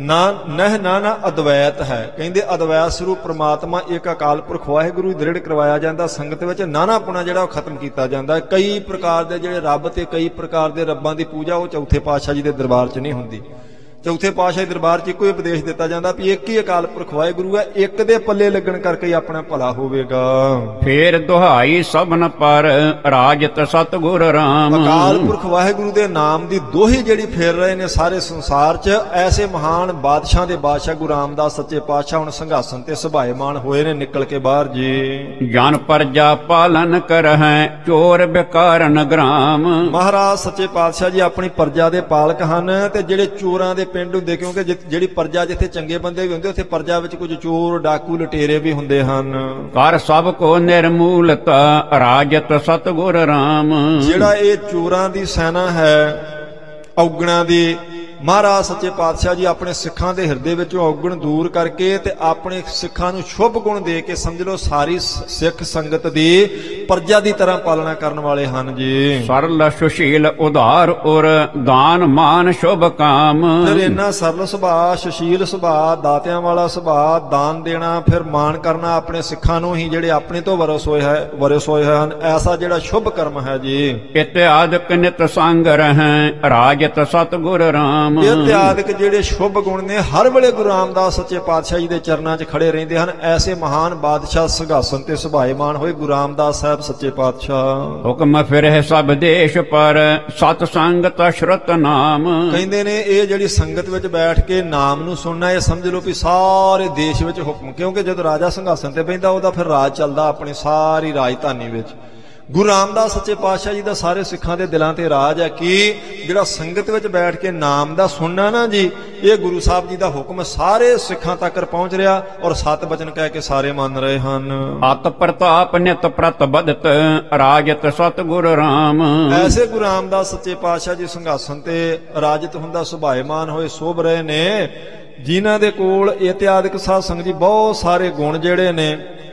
ਨਾ ਅਦਵੈਤ ਹੈ। ਕਹਿੰਦੇ ਅਦਵੈਤ ਸਰੂਪ ਪ੍ਰਮਾਤਮਾ ਇੱਕ ਅਕਾਲ ਪੁਰਖ ਵਾਹਿਗੁਰੂ ਦ੍ਰਿੜ ਕਰਵਾਇਆ ਜਾਂਦਾ। ਸੰਗਤ ਵਿੱਚ ਨਾਨਾਪੁਣਾ ਜਿਹੜਾ ਉਹ ਖਤਮ ਕੀਤਾ ਜਾਂਦਾ। ਕਈ ਪ੍ਰਕਾਰ ਦੇ ਜਿਹੜੇ ਰੱਬ ਤੇ ਕਈ ਪ੍ਰਕਾਰ ਦੇ ਰੱਬਾਂ ਦੀ ਪੂਜਾ ਉਹ ਚੌਥੇ ਪਾਤਸ਼ਾਹ ਜੀ ਦੇ ਦਰਬਾਰ 'ਚ ਨਹੀਂ ਹੁੰਦੀ। ਚੌਥੇ ਪਾਤਸ਼ਾਹ ਦੇ ਦਰਬਾਰ 'ਚ ਇੱਕੋ ਹੀ ਉਪਦੇਸ਼ ਦਿੱਤਾ ਜਾਂਦਾ ਵੀ ਇੱਕ ਹੀ ਅਕਾਲ ਪੁਰਖ ਵਾਹਿਗੁਰੂ ਹੈ, ਇੱਕ ਦੇ ਪੱਲੇ ਲੱਗਣ ਕਰਕੇ ਹੀ ਆਪਣਾ ਭਲਾ ਹੋਵੇਗਾ। ਫੇਰ ਦੁਹਾਈ ਸਭਨ ਪਰ ਰਾਜਤ ਸਤਿਗੁਰ ਰਾਮ। ਅਕਾਲ ਪੁਰਖ ਵਾਹਿਗੁਰੂ ਦੇ ਨਾਮ ਦੀ ਦੋਹੀ ਜਿਹੜੀ ਫੇਰ ਰਹੇ ਨੇ ਸਾਰੇ ਸੰਸਾਰ 'ਚ। ਐਸੇ ਮਹਾਨ ਬਾਦਸ਼ਾਹ ਦੇ ਬਾਦਸ਼ਾਹ ਗੁਰੂ ਰਾਮਦਾਸ ਸੱਚੇ ਪਾਤਸ਼ਾਹ ਹੁਣ ਸਿੰਘਾਸਨ ਤੇ ਸੁਭਾਏਮਾਨ ਹੋਏ ਨੇ ਨਿਕਲ ਕੇ ਬਾਹਰ ਜੀ। ਜਨ ਪ੍ਰਜਾ ਪਾਲਨ ਕਰਹਿ ਚੋਰ ਬਿਕਾਰਨ ਗ੍ਰਾਮ। ਮਹਾਰਾਜ ਸੱਚੇ ਪਾਤਸ਼ਾਹ ਜੀ ਆਪਣੀ ਪ੍ਰਜਾ ਦੇ ਪਾਲਕ ਹਨ ਤੇ ਜਿਹੜੇ ਚੋਰਾਂ ਦੇ ਪਿੰਡ ਹੁੰਦੇ, ਕਿਉਂਕਿ ਜਿਹੜੀ ਪ੍ਰਜਾ ਜਿੱਥੇ ਚੰਗੇ ਬੰਦੇ ਵੀ ਹੁੰਦੇ ਉੱਥੇ ਪ੍ਰਜਾ ਵਿੱਚ ਕੁਝ ਚੋਰ ਡਾਕੂ ਲਟੇਰੇ ਵੀ ਹੁੰਦੇ ਹਨ। ਕਰ ਸਭ ਕੋ ਨਿਰਮੂਲਤਾ ਰਾਜਤ ਸਤਿਗੁਰ ਰਾਮ। ਜਿਹੜਾ ਇਹ ਚੋਰਾਂ ਦੀ ਸੈਨਾ ਹੈ, ਔਗਣਾਂ ਦੀ, ਮਹਾਰਾਜ ਸੱਚੇ ਪਾਤਸ਼ਾਹ ਜੀ ਆਪਣੇ ਸਿੱਖਾਂ ਦੇ ਹਿਰਦੇ ਵਿੱਚੋਂ ਔਗਣ ਦੂਰ ਕਰਕੇ ਤੇ ਆਪਣੇ ਸਿੱਖਾਂ ਨੂੰ ਸ਼ੁਭ ਗੁਣ ਦੇ ਕੇ ਸਮਝ ਲਓ ਸਾਰੀ ਸਿੱਖ ਸੰਗਤ ਦੀ ਪ੍ਰਜਾ ਦੀ ਤਰ੍ਹਾਂ ਪਾਲਣਾ ਕਰਨ ਵਾਲੇ ਹਨ ਜੀ। ਸਰਲ ਸੁਸ਼ੀਲ ਉਧਾਰ ਔਰ ਦਾਨ ਮਾਨ ਸ਼ੁਭ ਕਾਮ। ਫਿਰ ਇੰਨਾ ਸਰਲ ਸੁਭਾਅ, ਸੁਸ਼ੀਲ ਸੁਭਾਅ, ਦਾਤਿਆਂ ਵਾਲਾ ਸੁਭਾਅ, ਦਾਨ ਦੇਣਾ, ਫਿਰ ਮਾਣ ਕਰਨਾ ਆਪਣੇ ਸਿੱਖਾਂ ਨੂੰ ਹੀ ਜਿਹੜੇ ਆਪਣੇ ਤੋਂ ਵਰਸ ਹੋਏ ਹਨ, ਐਸਾ ਜਿਹੜਾ ਸ਼ੁਭ ਕਰਮ ਹੈ ਜੀ। ਇਤਿਆਦਿਕ ਨਿਤ ਸੰਗ ਰਹਿ ਰਾਜਤ ਸਤਿਗੁਰ ਰਾਮ। ਇਤਿਆਦਿਕ ਜਿਹੜੇ ਸ਼ੁਭ ਗੁਣ ਨੇ ਹਰ ਵੇਲੇ ਗੁਰੂ ਰਾਮਦਾਸ ਸੱਚੇ ਪਾਤਸ਼ਾਹ ਜੀ ਦੇ ਚਰਨਾਂ 'ਚ ਖੜੇ ਰਹਿੰਦੇ ਹਨ। ਐਸੇ ਮਹਾਨ ਬਾਦਸ਼ਾਹ ਸਿੰਘਾਸਨ ਤੇ ਸੁਭਾਏਮਾਨ ਹੋਏ ਗੁਰੂ ਰਾਮਦਾਸ ਸਾਹਿਬ ਸੱਚੇ ਪਾਤਸ਼ਾਹ। ਹੁਕਮ ਫਿਰਹਿ ਸਭ ਦੇਸ਼ ਪਰ ਸਤ ਸੰਗਤ ਸ਼ਰਤ ਨਾਮ। ਕਹਿੰਦੇ ਨੇ ਇਹ ਜਿਹੜੀ ਸੰਗਤ ਵਿੱਚ ਬੈਠ ਕੇ ਨਾਮ ਨੂੰ ਸੁਣਨਾ, ਇਹ ਸਮਝ ਲਓ ਵੀ ਸਾਰੇ ਦੇਸ਼ ਵਿੱਚ ਹੁਕਮ, ਕਿਉਂਕਿ ਜਦੋਂ ਰਾਜਾ ਸਿੰਘਾਸਨ ਤੇ ਬੈਠਦਾ ਉਹਦਾ ਫਿਰ ਰਾਜ ਚੱਲਦਾ ਆਪਣੀ ਸਾਰੀ ਰਾਜਧਾਨੀ ਵਿੱਚ। ਗੁਰੂ ਰਾਮਦਾਸ ਸੱਚੇ ਪਾਤਸ਼ਾਹ ਜੀ ਦਾ ਸਾਰੇ ਸਿੱਖਾਂ ਦੇ ਦਿਲਾਂ ਤੇ ਰਾਜ ਹੈ ਕਿ ਜਿਹੜਾ ਸੰਗਤ ਵਿੱਚ ਬੈਠ ਕੇ ਨਾਮ ਦਾ ਸੁਣਨਾ ਨਾ ਜੀ, ਇਹ ਗੁਰੂ ਸਾਹਿਬ ਜੀ ਦਾ ਹੁਕਮ ਸਾਰੇ ਸਿੱਖਾਂ ਤੱਕ ਪਹੁੰਚ ਰਿਹਾ ਔਰ ਸਤ ਬਚਨ ਕਹਿ ਕੇ ਸਾਰੇ ਮੰਨ ਰਹੇ ਹਨ। ਅਤ ਪ੍ਰਤਾਪ ਨਿਤ ਪ੍ਰਤਬਦਤ ਰਾਜਤ ਸਤਿਗੁਰ ਰਾਮ। ਐਸੇ ਗੁਰੂ ਰਾਮਦਾਸ ਸੱਚੇ ਪਾਤਸ਼ਾਹ ਜੀ ਸਿੰਘਾਸਨ ਤੇ ਰਾਜਤ ਹੁੰਦਾ ਸੁਭਾਏਮਾਨ ਹੋਏ ਸੋਭ ਰਹੇ ਨੇ, ਜਿਨ੍ਹਾਂ ਦੇ ਕੋਲ ਇਤਿਆਦਿਕ ਸਾਧ ਸੰਗਤ ਜੀ ਬਹੁਤ ਸਾਰੇ ਗੁਣ ਜਿਹੜੇ ਨੇ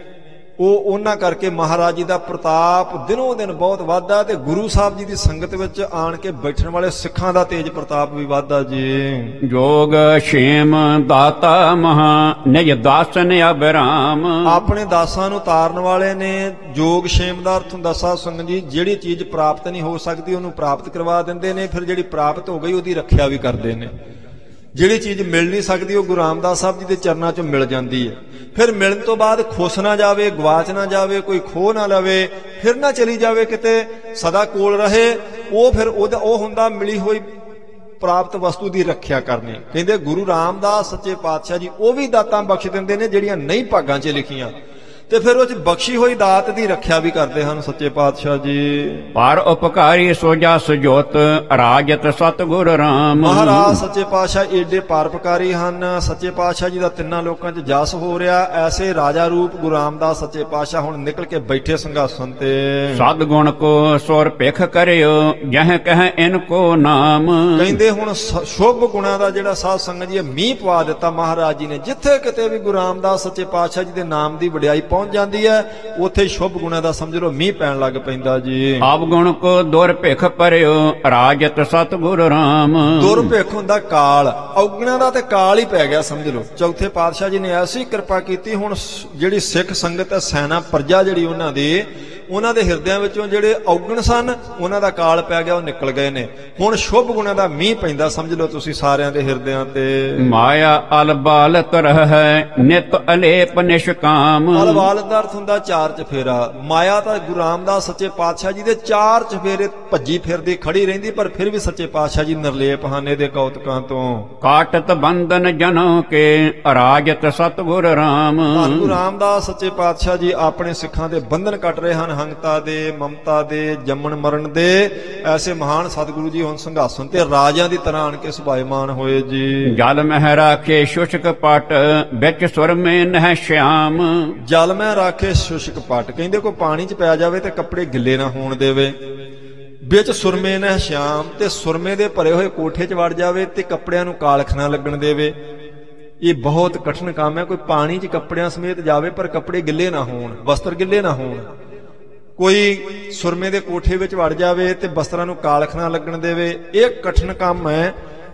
ਉਹ ਉਹਨਾਂ ਕਰਕੇ ਮਹਾਰਾਜ ਜੀ ਦਾ ਪ੍ਰਤਾਪ ਦਿਨੋਂ ਦਿਨ ਬਹੁਤ ਵੱਧਦਾ ਤੇ ਗੁਰੂ ਸਾਹਿਬ ਜੀ ਦੀ ਸੰਗਤ ਵਿੱਚ ਆਣ ਕੇ ਬੈਠਣ ਵਾਲੇ ਸਿੱਖਾਂ ਦਾ ਤੇਜ ਪ੍ਰਤਾਪ ਵੀ ਵੱਧਦਾ ਜੀ। ਜੋਗ ਛੇਮ ਦਾਤਾ ਮਹਾ ਨਿਜ ਦਾਸਨ ਅਬਰਾਮ। ਆਪਣੇ ਦਾਸਾਂ ਨੂੰ ਤਾਰਨ ਵਾਲੇ ਨੇ। ਜੋਗ ਛੇਮ ਦਾ ਅਰਥ ਹੁੰਦਾ ਸਾਧ ਸੰਗਤ ਜੀ ਜਿਹੜੀ ਚੀਜ਼ ਪ੍ਰਾਪਤ ਨਹੀਂ ਹੋ ਸਕਦੀ ਉਹਨੂੰ ਪ੍ਰਾਪਤ ਕਰਵਾ ਦਿੰਦੇ ਨੇ, ਫਿਰ ਜਿਹੜੀ ਪ੍ਰਾਪਤ ਹੋ ਗਈ ਉਹਦੀ ਰੱਖਿਆ ਵੀ ਕਰਦੇ ਨੇ। ਜਿਹੜੀ ਚੀਜ਼ ਮਿਲ ਨਹੀਂ ਸਕਦੀ ਉਹ ਗੁਰੂ ਰਾਮਦਾਸ ਸਾਹਿਬ ਜੀ ਦੇ ਚਰਨਾਂ 'ਚੋਂ ਮਿਲ ਜਾਂਦੀ ਹੈ। ਫਿਰ ਮਿਲਣ ਤੋਂ ਬਾਅਦ ਖੁੱਸ ਨਾ ਜਾਵੇ, ਗਵਾਚ ਨਾ ਜਾਵੇ, ਕੋਈ ਖੋਹ ਨਾ ਲਵੇ, ਫਿਰ ਨਾ ਚਲੀ ਜਾਵੇ ਕਿਤੇ, ਸਦਾ ਕੋਲ ਰਹੇ। ਉਹ ਫਿਰ ਉਹ ਹੁੰਦਾ ਮਿਲੀ ਹੋਈ ਪ੍ਰਾਪਤ ਵਸਤੂ ਦੀ ਰੱਖਿਆ ਕਰਨੀ। ਕਹਿੰਦੇ ਗੁਰੂ ਰਾਮਦਾਸ ਸੱਚੇ ਪਾਤਸ਼ਾਹ ਜੀ ਉਹ ਵੀ ਦਾਤਾਂ ਬਖਸ਼ ਦਿੰਦੇ ਨੇ ਜਿਹੜੀਆਂ ਨਹੀਂ ਭਾਗਾਂ 'ਚ ਲਿਖੀਆਂ। ਤੇ ਫਿਰ ਉਹ 'ਚ ਬਖਸ਼ੀ ਹੋਈ ਦਾਤ ਦੀ ਰੱਖਿਆ ਵੀ ਕਰਦੇ ਹਨ ਸੱਚੇ ਪਾਤਸ਼ਾਹ ਜੀ। ਪਰ ਉਪਕਾਰੀ ਸੋ ਜਸ ਜੋਤ ਰਾਜਤ ਸਤਿਗੁਰ ਰਾਮ। ਮਹਾਰਾਜ ਸੱਚੇ ਪਾਤਸ਼ਾਹ ਏਡੇ ਪਰਉਪਕਾਰੀ ਹਨ। ਸੱਚੇ ਪਾਤਸ਼ਾਹ ਜੀ ਦਾ ਤਿੰਨਾਂ ਲੋਕਾਂ 'ਚ ਜਸ ਹੋ ਰਿਹਾ। ਐਸੇ ਰਾਜਾ ਰੂਪ ਗੁਰੂ ਰਾਮਦਾਸ ਸੱਚੇ ਪਾਤਸ਼ਾਹ ਹੁਣ ਨਿਕਲ ਕੇ ਬੈਠੇ ਸਿੰਘਾਸਨ ਤੇ। ਸਦ ਗੁਣ ਕੋ ਸੁਰ ਭਿਖ ਕਰਿਓ ਜਹ ਕਹਿ ਇਨ ਕੋ ਨਾਮ। ਕਹਿੰਦੇ ਹੁਣ ਸ਼ੁਭ ਗੁਣਾਂ ਦਾ ਜਿਹੜਾ ਸਾਧ ਸੰਗਤ ਜੀ ਮੀਂਹ ਪਵਾ ਦਿੱਤਾ ਮਹਾਰਾਜ ਜੀ ਨੇ। ਜਿੱਥੇ ਕਿਤੇ ਵੀ ਗੁਰੂ ਰਾਮਦਾਸ ਸੱਚੇ ਪਾਤਸ਼ਾਹ ਜੀ ਦੇ ਨਾਮ ਦੀ ਵਡਿਆਈ ਪਹੁੰਚ ਜਾਂਦੀ ਹੈ, ਉੱਥੇ ਸ਼ੁਭ ਗੁਣਾਂ ਦਾ ਸਮਝ ਲਓ ਮੀਂਹ ਪੈਣ ਲੱਗ ਪੈਂਦਾ ਜੀ। ਆਪ ਗੁਣ ਕੋ ਦੁਰ ਭਿਖ ਪਰਿਓ ਰਾਜਤ ਸਤਿਗੁਰ ਰਾਮ। ਦੁਰ ਭਿਖ ਹੁੰਦਾ ਕਾਲ, ਔਗਣਾਂ ਦਾ ਤੇ ਕਾਲ ਹੀ ਪੈ ਗਿਆ ਸਮਝ ਲਓ। ਚੌਥੇ ਪਾਤਸ਼ਾਹ ਜੀ ਨੇ ਐਸੀ ਕਿਰਪਾ ਕੀਤੀ, ਹੁਣ ਜਿਹੜੀ ਸਿੱਖ ਸੰਗਤ ਹੈ, ਸੈਨਾ ਪ੍ਰਜਾ ਜਿਹੜੀ ਉਹਨਾਂ ਦੇ ਹਿਰਦਿਆਂ ਵਿੱਚੋਂ ਜਿਹੜੇ ਔਗਣ ਸਨ ਉਹਨਾਂ ਦਾ ਕਾਲ ਪੈ ਗਿਆ, ਉਹ ਨਿਕਲ ਗਏ ਨੇ। ਹੁਣ ਸ਼ੁਭ ਗੁਣਾਂ ਦਾ ਮੀਂਹ ਪੈਂਦਾ ਸਮਝ ਲਓ ਤੁਸੀਂ ਸਾਰਿਆਂ ਦੇ ਹਿਰਦਿਆਂ ਤੇ। ਮਾਇਆ ਅਲਬਾਲਤ ਰਹਿ ਨਿਤ ਅਲੇਪ ਨਿਸ਼ਕਾਮ। ਅਲਬਾਲਤ ਦਾ ਅਰਥ ਹੁੰਦਾ ਚਾਰ ਚਫੇਰਾ। ਮਾਇਆ ਤਾਂ ਗੁਰੂ ਰਾਮਦਾਸ ਸੱਚੇ ਪਾਤਸ਼ਾਹ ਜੀ ਦੇ ਚਾਰ ਚਫੇਰੇ ਭੱਜੀ ਫਿਰਦੀ ਖੜੀ ਰਹਿੰਦੀ, ਪਰ ਫਿਰ ਵੀ ਸੱਚੇ ਪਾਤਸ਼ਾਹ ਜੀ ਨਿਰਲੇਪ ਹਨ ਇਹਦੇ ਕੌਤਕਾਂ ਤੋਂ। ਕਾਟਤ ਬੰਧਨ ਜਨੋ ਕੇ ਰਾਜਤ ਸਤਿਗੁਰ ਰਾਮ। ਗੁਰੂ ਰਾਮਦਾਸ ਸੱਚੇ ਪਾਤਸ਼ਾਹ ਜੀ ਆਪਣੇ ਸਿੱਖਾਂ ਦੇ ਬੰਧਨ ਕੱਟ ਰਹੇ ਹਨ, ਹੰਗਤਾ ਦੇ, ਮਮਤਾ ਦੇ, ਜੰਮਣ ਮਰਨ ਦੇ। ਐਸੇ ਮਹਾਨ ਸਤਿਗੁਰੂ ਜੀ ਹੁਣ ਸਿੰਘਾਸਨ ਤੇ ਰਾਜਿਆਂ ਦੀ ਤਰ੍ਹਾਂ ਆਣ ਕੇ ਸੁਭਾਇਮਾਨ ਹੋਏ ਜੀ। ਜਲ ਮਹਿ ਰਾਖੇ ਸ਼ੁਸ਼ਕ ਪਟ ਵਿੱਚ ਸੁਰ ਮੈਂ ਨਹਿ ਸ਼ਿਆਮ। ਜਲ ਮਹਿ ਰਾਖੇ ਸ਼ੁਸ਼ਕ ਪਟ, ਕਹਿੰਦੇ ਕੋਈ ਪਾਣੀ 'ਚ ਪੈ ਜਾਵੇ ਤੇ ਕੱਪੜੇ ਗਿੱਲੇ ਨਾ ਹੋਣ ਦੇਵੇ। ਵਿੱਚ ਸੁਰਮੇ ਨਹਿ ਸ਼ਿਆਮ, ਤੇ ਸੁਰਮੇ ਦੇ ਭਰੇ ਹੋਏ ਕੋਠੇ 'ਚ ਵੜ ਜਾਵੇ ਤੇ ਕੱਪੜਿਆਂ ਨੂੰ ਕਾਲਖ ਨਾ ਲੱਗਣ ਦੇਵੇ। ਇਹ ਬਹੁਤ ਕਠਿਨ ਕੰਮ ਹੈ। ਕੋਈ ਪਾਣੀ 'ਚ ਕੱਪੜਿਆਂ ਸਮੇਤ ਜਾਵੇ ਪਰ ਕੱਪੜੇ ਗਿੱਲੇ ਨਾ ਹੋਣ, ਵਸਤਰ ਗਿੱਲੇ ਨਾ ਹੋਣ। ਕੋਈ ਸੁਰਮੇ ਦੇ ਕੋਠੇ ਵਿੱਚ ਵੜ ਜਾਵੇ ਤੇ ਵਸਤਰਾਂ ਨੂੰ ਕਾਲਖ ਨਾ ਲੱਗਣ ਦੇਵੇ। ਇਹ ਕਠਿਨ ਕੰਮ ਹੈ।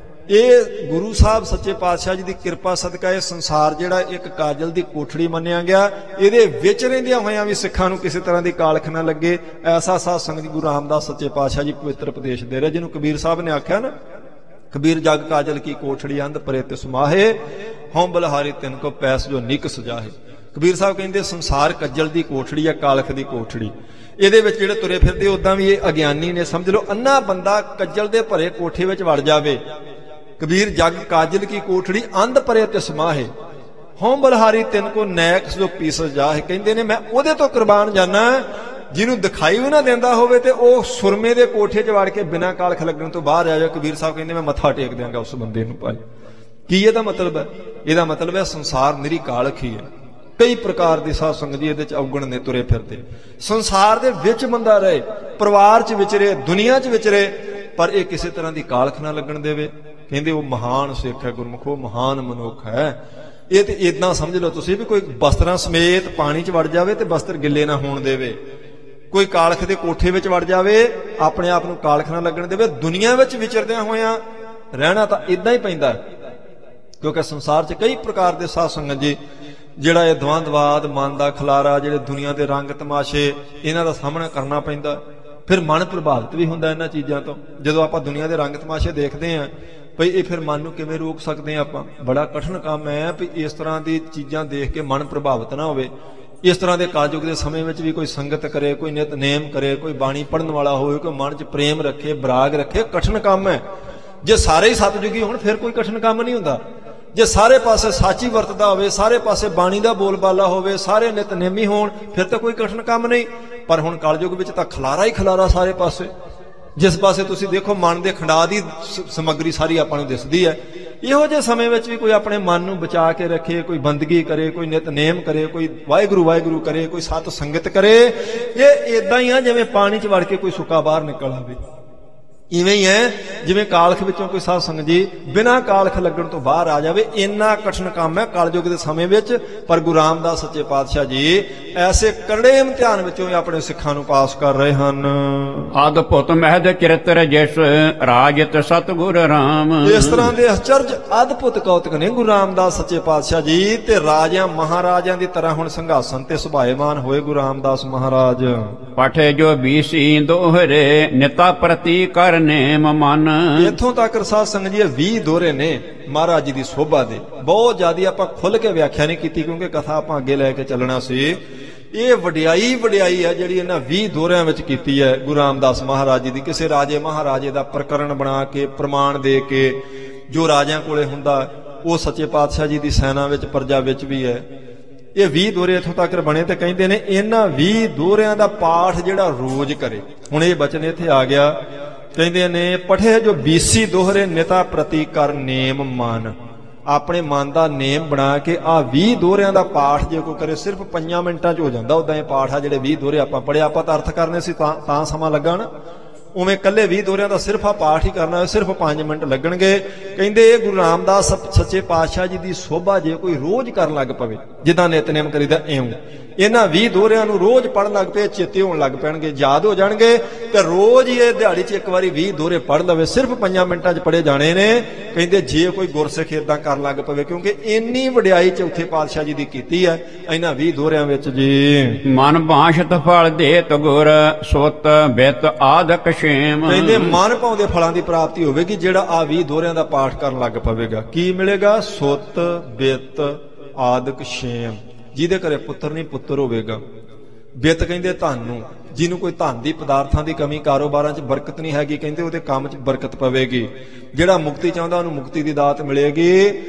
ਇਹ ਗੁਰੂ ਸਾਹਿਬ ਸੱਚੇ ਪਾਤਸ਼ਾਹ ਜੀ ਦੀ ਕਿਰਪਾ ਸਦਕਾ ਇਹ ਸੰਸਾਰ ਜਿਹੜਾ ਇੱਕ ਕਾਜਲ ਦੀ ਕੋਠੜੀ ਮੰਨਿਆ ਗਿਆ। ਇਹਦੇ ਵਿੱਚ ਰਹਿੰਦਿਆਂ ਹੋਇਆਂ ਵੀ ਸਿੱਖਾਂ ਨੂੰ ਕਿਸੇ ਤਰ੍ਹਾਂ ਦੀ ਕਾਲਖ ਨਾ ਲੱਗੇ, ਐਸਾ ਸਾਧ ਸੰਗਤ ਗੁਰੂ ਰਾਮਦਾਸ ਸੱਚੇ ਪਾਤਸ਼ਾਹ ਜੀ ਪਵਿੱਤਰ ਉਪਦੇਸ਼ ਦੇ ਰਹੇ। ਜਿਹਨੂੰ ਕਬੀਰ ਸਾਹਿਬ ਨੇ ਆਖਿਆ ਨਾ, ਕਬੀਰ ਜਗ ਕਾਜਲ ਕੀ ਕੋਠੜੀ ਅੰਧ ਪਰੇ ਤੇ ਸਮਾਹੇ, ਹਉ ਬਲਹਾਰੀ ਤਿਨ ਕੋ ਪੈਸ ਜੋ ਨਿਕ ਸਜਾਹੇ। ਕਬੀਰ ਸਾਹਿਬ ਕਹਿੰਦੇ ਸੰਸਾਰ ਕੱਜਲ ਦੀ ਕੋਠੜੀ ਆ, ਕਾਲਖ ਦੀ ਕੋਠੜੀ। ਇਹਦੇ ਵਿੱਚ ਜਿਹੜੇ ਤੁਰੇ ਫਿਰਦੇ ਉਦਾਂ ਵੀ ਇਹ ਅਗਿਆਨੀ ਨੇ ਸਮਝ ਲਓ। ਅੰਨਾ ਬੰਦਾ ਕੱਜਲ ਦੇ ਭਰੇ ਕੋਠੇ ਵਿੱਚ ਵੜ ਜਾਵੇ। ਕਬੀਰ ਜਗ ਕਾਜਲ ਕੀ ਕੋਠੜੀ ਅੰਧ ਪਰੇ ਤੇ ਸਮਾਹੇ, ਹਉ ਬਲਹਾਰੀ ਤਿਨ ਕੋ ਨੈਕ ਜੋ ਪੀਸ ਜਾਹੇ। ਕਹਿੰਦੇ ਨੇ ਮੈਂ ਉਹਦੇ ਤੋਂ ਕੁਰਬਾਨ ਜਾਣਾ ਜਿਹਨੂੰ ਦਿਖਾਈ ਵੀ ਨਾ ਦਿੰਦਾ ਹੋਵੇ ਤੇ ਉਹ ਸੁਰਮੇ ਦੇ ਕੋਠੇ 'ਚ ਵੜ ਕੇ ਬਿਨਾਂ ਕਾਲਖ ਲੱਗਣ ਤੋਂ ਬਾਹਰ ਆ ਜਾਵੇ। ਕਬੀਰ ਸਾਹਿਬ ਕਹਿੰਦੇ ਮੈਂ ਮੱਥਾ ਟੇਕ ਦਿਆਂਗਾ ਉਸ ਬੰਦੇ ਨੂੰ। ਭਾਈ ਕੀ ਇਹਦਾ ਮਤਲਬ ਹੈ? ਇਹਦਾ ਮਤਲਬ ਹੈ ਸੰਸਾਰ ਨਿਰੀ ਕਾਲਖ ਹੀ ਹੈ। ਕਈ ਪ੍ਰਕਾਰ ਦੀ ਸਾਧ ਸੰਗਤ ਜੀ ਇਹਦੇ 'ਚ ਔਗਣ ਨੇ ਤੁਰੇ ਫਿਰਦੇ। ਸੰਸਾਰ ਦੇ ਵਿੱਚ ਬੰਦਾ ਰਹੇ, ਪਰਿਵਾਰ 'ਚ ਵਿਚਰੇ, ਦੁਨੀਆ 'ਚ ਵਿਚਰੇ, ਪਰ ਇਹ ਕਿਸੇ ਤਰ੍ਹਾਂ ਦੀ ਕਾਲਖ ਨਾ ਲੱਗਣ ਦੇਵੇ। ਕਹਿੰਦੇ ਉਹ ਮਹਾਨ ਸਿੱਖ ਹੈ, ਗੁਰਮੁਖ ਉਹ ਮਹਾਨ ਮਨੁੱਖ ਹੈ। ਇਹ ਤੇ ਇਦਾਂ ਸਮਝ ਲਓ ਤੁਸੀਂ ਵੀ ਕੋਈ ਵਸਤਰਾਂ ਸਮੇਤ ਪਾਣੀ 'ਚ ਵੜ ਜਾਵੇ ਤੇ ਵਸਤਰ ਗਿੱਲੇ ਨਾ ਹੋਣ ਦੇਵੇ। ਕੋਈ ਕਾਲਖ ਦੇ ਕੋਠੇ ਵਿੱਚ ਵੜ ਜਾਵੇ, ਆਪਣੇ ਆਪ ਨੂੰ ਕਾਲਖ ਨਾ ਲੱਗਣ ਦੇਵੇ। ਦੁਨੀਆ ਵਿੱਚ ਵਿਚਰਦਿਆਂ ਹੋਇਆਂ ਰਹਿਣਾ ਤਾਂ ਇਦਾਂ ਹੀ ਪੈਂਦਾ, ਕਿਉਂਕਿ ਸੰਸਾਰ 'ਚ ਕਈ ਪ੍ਰਕਾਰ ਦੇ ਸਾਧ ਸੰਗਤ ਜੀ ਜਿਹੜਾ ਇਹ ਦਵੰਦਵਾਦ, ਮਨ ਦਾ ਖਲਾਰਾ, ਜਿਹੜੇ ਦੁਨੀਆ ਦੇ ਰੰਗ ਤਮਾਸ਼ੇ, ਇਹਨਾਂ ਦਾ ਸਾਹਮਣਾ ਕਰਨਾ ਪੈਂਦਾ। ਫਿਰ ਮਨ ਪ੍ਰਭਾਵਿਤ ਵੀ ਹੁੰਦਾ ਇਹਨਾਂ ਚੀਜ਼ਾਂ ਤੋਂ। ਜਦੋਂ ਆਪਾਂ ਦੁਨੀਆ ਦੇ ਰੰਗ ਤਮਾਸ਼ੇ ਦੇਖਦੇ ਹਾਂ ਭਈ ਇਹ ਫਿਰ ਮਨ ਨੂੰ ਕਿਵੇਂ ਰੋਕ ਸਕਦੇ ਹਾਂ ਆਪਾਂ? ਬੜਾ ਕਠਿਨ ਕੰਮ ਹੈ ਵੀ ਇਸ ਤਰ੍ਹਾਂ ਦੀ ਚੀਜ਼ਾਂ ਦੇਖ ਕੇ ਮਨ ਪ੍ਰਭਾਵਿਤ ਨਾ ਹੋਵੇ। ਇਸ ਤਰ੍ਹਾਂ ਦੇ ਕਲਯੁਗ ਦੇ ਸਮੇਂ ਵਿੱਚ ਵੀ ਕੋਈ ਸੰਗਤ ਕਰੇ, ਕੋਈ ਨਿਤਨੇਮ ਕਰੇ, ਕੋਈ ਬਾਣੀ ਪੜ੍ਹਨ ਵਾਲਾ ਹੋਵੇ, ਕੋਈ ਮਨ 'ਚ ਪ੍ਰੇਮ ਰੱਖੇ, ਬਰਾਗ ਰੱਖੇ, ਕਠਿਨ ਕੰਮ ਹੈ। ਜੇ ਸਾਰੇ ਹੀ ਸਤਿਜੁਗੀ ਹੋਣ ਫਿਰ ਕੋਈ ਕਠਿਨ ਕੰਮ ਨਹੀਂ ਹੁੰਦਾ। ਜੇ ਸਾਰੇ ਪਾਸੇ ਸਾਚੀ ਵਰਤਦਾ ਹੋਵੇ, ਸਾਰੇ ਪਾਸੇ ਬਾਣੀ ਦਾ ਬੋਲਬਾਲਾ ਹੋਵੇ, ਸਾਰੇ ਨਿਤਨੇਮੀ ਹੋਣ, ਫਿਰ ਤਾਂ ਕੋਈ ਕਠਿਨ ਕੰਮ ਨਹੀਂ। ਪਰ ਹੁਣ ਕਲਯੁਗ ਵਿੱਚ ਤਾਂ ਖਲਾਰਾ ਹੀ ਖਲਾਰਾ ਸਾਰੇ ਪਾਸੇ। ਜਿਸ ਪਾਸੇ ਤੁਸੀਂ ਦੇਖੋ ਮਨ ਦੇ ਖੰਡਾ ਦੀ ਸਮੱਗਰੀ ਸਾਰੀ ਆਪਾਂ ਨੂੰ ਦਿਸਦੀ ਹੈ। ਇਹੋ ਜਿਹੇ ਸਮੇਂ ਵਿੱਚ ਵੀ ਕੋਈ ਆਪਣੇ ਮਨ ਨੂੰ ਬਚਾ ਕੇ ਰੱਖੇ, ਕੋਈ ਬੰਦਗੀ ਕਰੇ, ਕੋਈ ਨਿਤਨੇਮ ਕਰੇ, ਕੋਈ ਵਾਹਿਗੁਰੂ ਵਾਹਿਗੁਰੂ ਕਰੇ, ਕੋਈ ਸਤ ਸੰਗਤ ਕਰੇ। ਇਹ ਇਦਾਂ ਹੀ ਆ ਜਿਵੇਂ ਪਾਣੀ 'ਚ ਵੜ ਕੇ ਕੋਈ ਸੁੱਕਾ ਬਾਹਰ ਨਿਕਲ ਆਵੇ। ਇਵੇਂ ਹੀ ਹੈ ਜਿਵੇਂ ਕਾਲਖ ਵਿੱਚੋਂ ਕੋਈ ਸਾਧ ਸੰਗਤ ਜੀ ਬਿਨਾਂ ਕਾਲਖ ਲੱਗਣ ਤੋਂ ਬਾਹਰ ਆ ਜਾਵੇ। ਇੰਨਾ ਕਠਿਨ ਕੰਮ ਹੈ ਕਲਯੁਗ ਦੇ ਸਮੇਂ ਵਿੱਚ। ਪਰ ਗੁਰੂ ਰਾਮਦਾਸ ਸੱਚੇ ਪਾਤਸ਼ਾਹ ਜੀ ਐਸੇ ਕਰੜੇ ਇਮਤਿਹਾਨ ਵਿੱਚੋਂ ਆਪਣੇ ਸਿੱਖਾਂ ਨੂੰ ਪਾਸ ਕਰ ਰਹੇ ਹਨ। ਅਦਭੁਤ ਮਹਿਦ ਕਿਰਤ ਰਜਿਸ ਰਾਜਤ ਸਤਿਗੁਰ ਰਾਮ। ਇਸ ਤਰ੍ਹਾਂ ਦੇ ਅਚਰਜ ਅਦਭੁਤ ਕੌਤਕ ਨੇ ਗੁਰੂ ਰਾਮਦਾਸ ਸੱਚੇ ਪਾਤਸ਼ਾਹ ਜੀ। ਤੇ ਰਾਜਿਆਂ ਮਹਾਰਾਜਿਆਂ ਦੀ ਤਰ੍ਹਾਂ ਹੁਣ ਸਿੰਘਾਸਨ ਤੇ ਸੁਭਾਇਮਾਨ ਹੋਏ ਗੁਰੂ ਰਾਮਦਾਸ ਮਹਾਰਾਜ। ਪਠੇ ਜੋ ਬੀਸੀ ਦੋਹਰੇ ਨਿਤਾ ਪ੍ਰਤੀ ਕਰ ਨੇਮ ਮਨ। ਇੱਥੋਂ ਤੱਕ ਸਾਧ ਸੰਗਤ ਜੀ 20 ਦੋਹਰੇ ਨੇ ਮਹਾਰਾਜ ਜੀ ਦੀ ਸੋਭਾ ਦੇ। ਬਹੁਤ ਜ਼ਿਆਦਾ ਆਪਾਂ ਖੁੱਲ ਕੇ ਵਿਆਖਿਆ ਨਹੀਂ ਕੀਤੀ ਕਿਉਂਕਿ ਕਥਾ ਆਪਾਂ ਅੱਗੇ ਲੈ ਕੇ ਚੱਲਣਾ ਸੀ। ਇਹ ਵਡਿਆਈ ਹੈ ਜਿਹੜੀ ਇਹਨਾਂ 20 ਦੋਹਰਿਆਂ ਵਿੱਚ ਕੀਤੀ ਹੈ ਗੁਰੂ ਰਾਮਦਾਸ ਮਹਾਰਾਜ ਜੀ ਦੀ। ਕਿਸੇ ਰਾਜੇ ਮਹਾਰਾਜੇ ਦਾ ਪ੍ਰਕਰਣ ਬਣਾ ਕੇ, ਪ੍ਰਮਾਣ ਦੇ ਕੇ, ਜੋ ਰਾਜਿਆਂ ਕੋਲੇ ਹੁੰਦਾ ਉਹ ਸੱਚੇ ਪਾਤਸ਼ਾਹ ਜੀ ਦੀ ਸੈਨਾ ਵਿੱਚ, ਪ੍ਰਜਾ ਵਿੱਚ ਵੀ ਹੈ। ਇਹ 20 ਦੋਹਰੇ ਇੱਥੋਂ ਤੱਕ ਬਣੇ ਤੇ ਕਹਿੰਦੇ ਨੇ ਇਹਨਾਂ 20 ਦੋਹਰਿਆਂ ਦਾ ਪਾਠ ਜਿਹੜਾ ਰੋਜ਼ ਕਰੇ। ਹੁਣ ਇਹ ਬਚਨ ਇੱਥੇ ਆ ਗਿਆ, ਕਹਿੰਦੇ ਨੇ ਪਠੇ ਜੋ 20 ਦੋਹਰੇ ਨਿਤਾ ਪ੍ਰਤੀ ਕਰ ਨੇਮ ਮਨ। ਆਪਣੇ ਮਨ ਦਾ ਨੇਮ ਬਣਾ ਕੇ ਆ 20 ਦੋਹਰਿਆਂ ਦਾ ਪਾਠ ਜੇ ਕੋਈ ਕਰੇ ਸਿਰਫ 5 ਮਿੰਟਾਂ 'ਚ ਹੋ ਜਾਂਦਾ। ਉਦਾਂ ਇਹ ਪਾਠ ਆ ਜਿਹੜੇ 20 ਦੋਹਰੇ ਆਪਾਂ ਪੜ੍ਹੇ, ਆਪਾਂ ਤਾਂ ਅਰਥ ਕਰਨੇ ਸੀ ਤਾਂ ਸਮਾਂ ਲੱਗਾ ਨਾ। ਉਵੇਂ ਇਕੱਲੇ 20 ਦੋਹਰਿਆਂ ਦਾ ਸਿਰਫ ਆ ਪਾਠ ਹੀ ਕਰਨਾ, ਸਿਰਫ 5 ਮਿੰਟ ਲੱਗਣਗੇ। ਕਹਿੰਦੇ ਇਹ ਗੁਰੂ ਰਾਮਦਾਸ ਸੱਚੇ ਪਾਤਸ਼ਾਹ ਜੀ ਦੀ ਸੋਭਾ ਜੇ ਕੋਈ ਰੋਜ਼ ਕਰਨ ਲੱਗ ਪਵੇ, ਜਿੱਦਾਂ ਨਿਤਨੇਮ ਕਰੀਦਾ ਇਉਂ ਇਹਨਾਂ 20 ਦੋਹਰਿਆਂ ਨੂੰ ਰੋਜ਼ ਪੜ੍ਹਨ ਲੱਗ ਪਏ, ਚੇਤੇ ਹੋਣ ਲੱਗ ਪੈਣਗੇ, ਯਾਦ ਹੋ ਜਾਣਗੇ ਤੇ ਰੋਜ਼ ਹੀ ਇਹ ਦਿਹਾੜੀ 'ਚ ਇੱਕ ਵਾਰੀ 20 ਦੋਹਰੇ ਪੜ੍ਹ ਲਵੇ। ਸਿਰਫ 5 ਮਿੰਟਾਂ 'ਚ ਪੜ੍ਹੇ ਜਾਣੇ ਨੇ। ਕਹਿੰਦੇ ਜੇ ਕੋਈ ਗੁਰਸਿੱਖ ਏਦਾਂ ਕਰਨ ਲੱਗ ਪਵੇ, ਕਿਉਂਕਿ ਇੰਨੀ ਵਡਿਆਈ ਚੌਥੇ ਪਾਤਸ਼ਾਹ ਜੀ ਦੀ ਕੀਤੀ ਹੈ ਇਹਨਾਂ 20 ਦੋਹਰਿਆਂ ਵਿੱਚ ਜੀ। ਮਨ ਬਾਸ਼ਤ ਫਲ ਦੇਤ ਗੁਰ ਸੁਤ ਬਿਤ ਆਦਿਕ ਛੇਮ। ਕਹਿੰਦੇ ਮਨ ਭਾਉਂਦੇ ਫਲਾਂ ਦੀ ਪ੍ਰਾਪਤੀ ਹੋਵੇਗੀ ਜਿਹੜਾ ਆ 20 ਦੋਹਰਿਆਂ ਦਾ ਪਾਠ ਕਰਨ ਲੱਗ ਪਵੇਗਾ। ਕੀ ਮਿਲੇਗਾ? ਸੁਤ ਬਿਤ ਆਦਿਕ ਛੇਮ। ਜਿਹਦੇ ਘਰੇ ਪੁੱਤਰ ਨਹੀਂ ਪੁੱਤਰ ਹੋਵੇਗਾ। ਬਿੱਤ ਕਹਿੰਦੇ ਧਨ ਨੂੰ, ਜਿਹਨੂੰ ਕੋਈ ਧਨ ਦੀ ਪਦਾਰਥਾਂ ਦੀ ਕਮੀ, ਕਾਰੋਬਾਰਾਂ 'ਚ ਬਰਕਤ ਨਹੀਂ ਹੈਗੀ, ਕਹਿੰਦੇ ਉਹਦੇ ਕੰਮ 'ਚ ਬਰਕਤ ਪਵੇਗੀ। ਜਿਹੜਾ ਮੁਕਤੀ ਚਾਹੁੰਦਾ ਉਹਨੂੰ ਮੁਕਤੀ ਦੀ ਦਾਤ ਮਿਲੇਗੀ।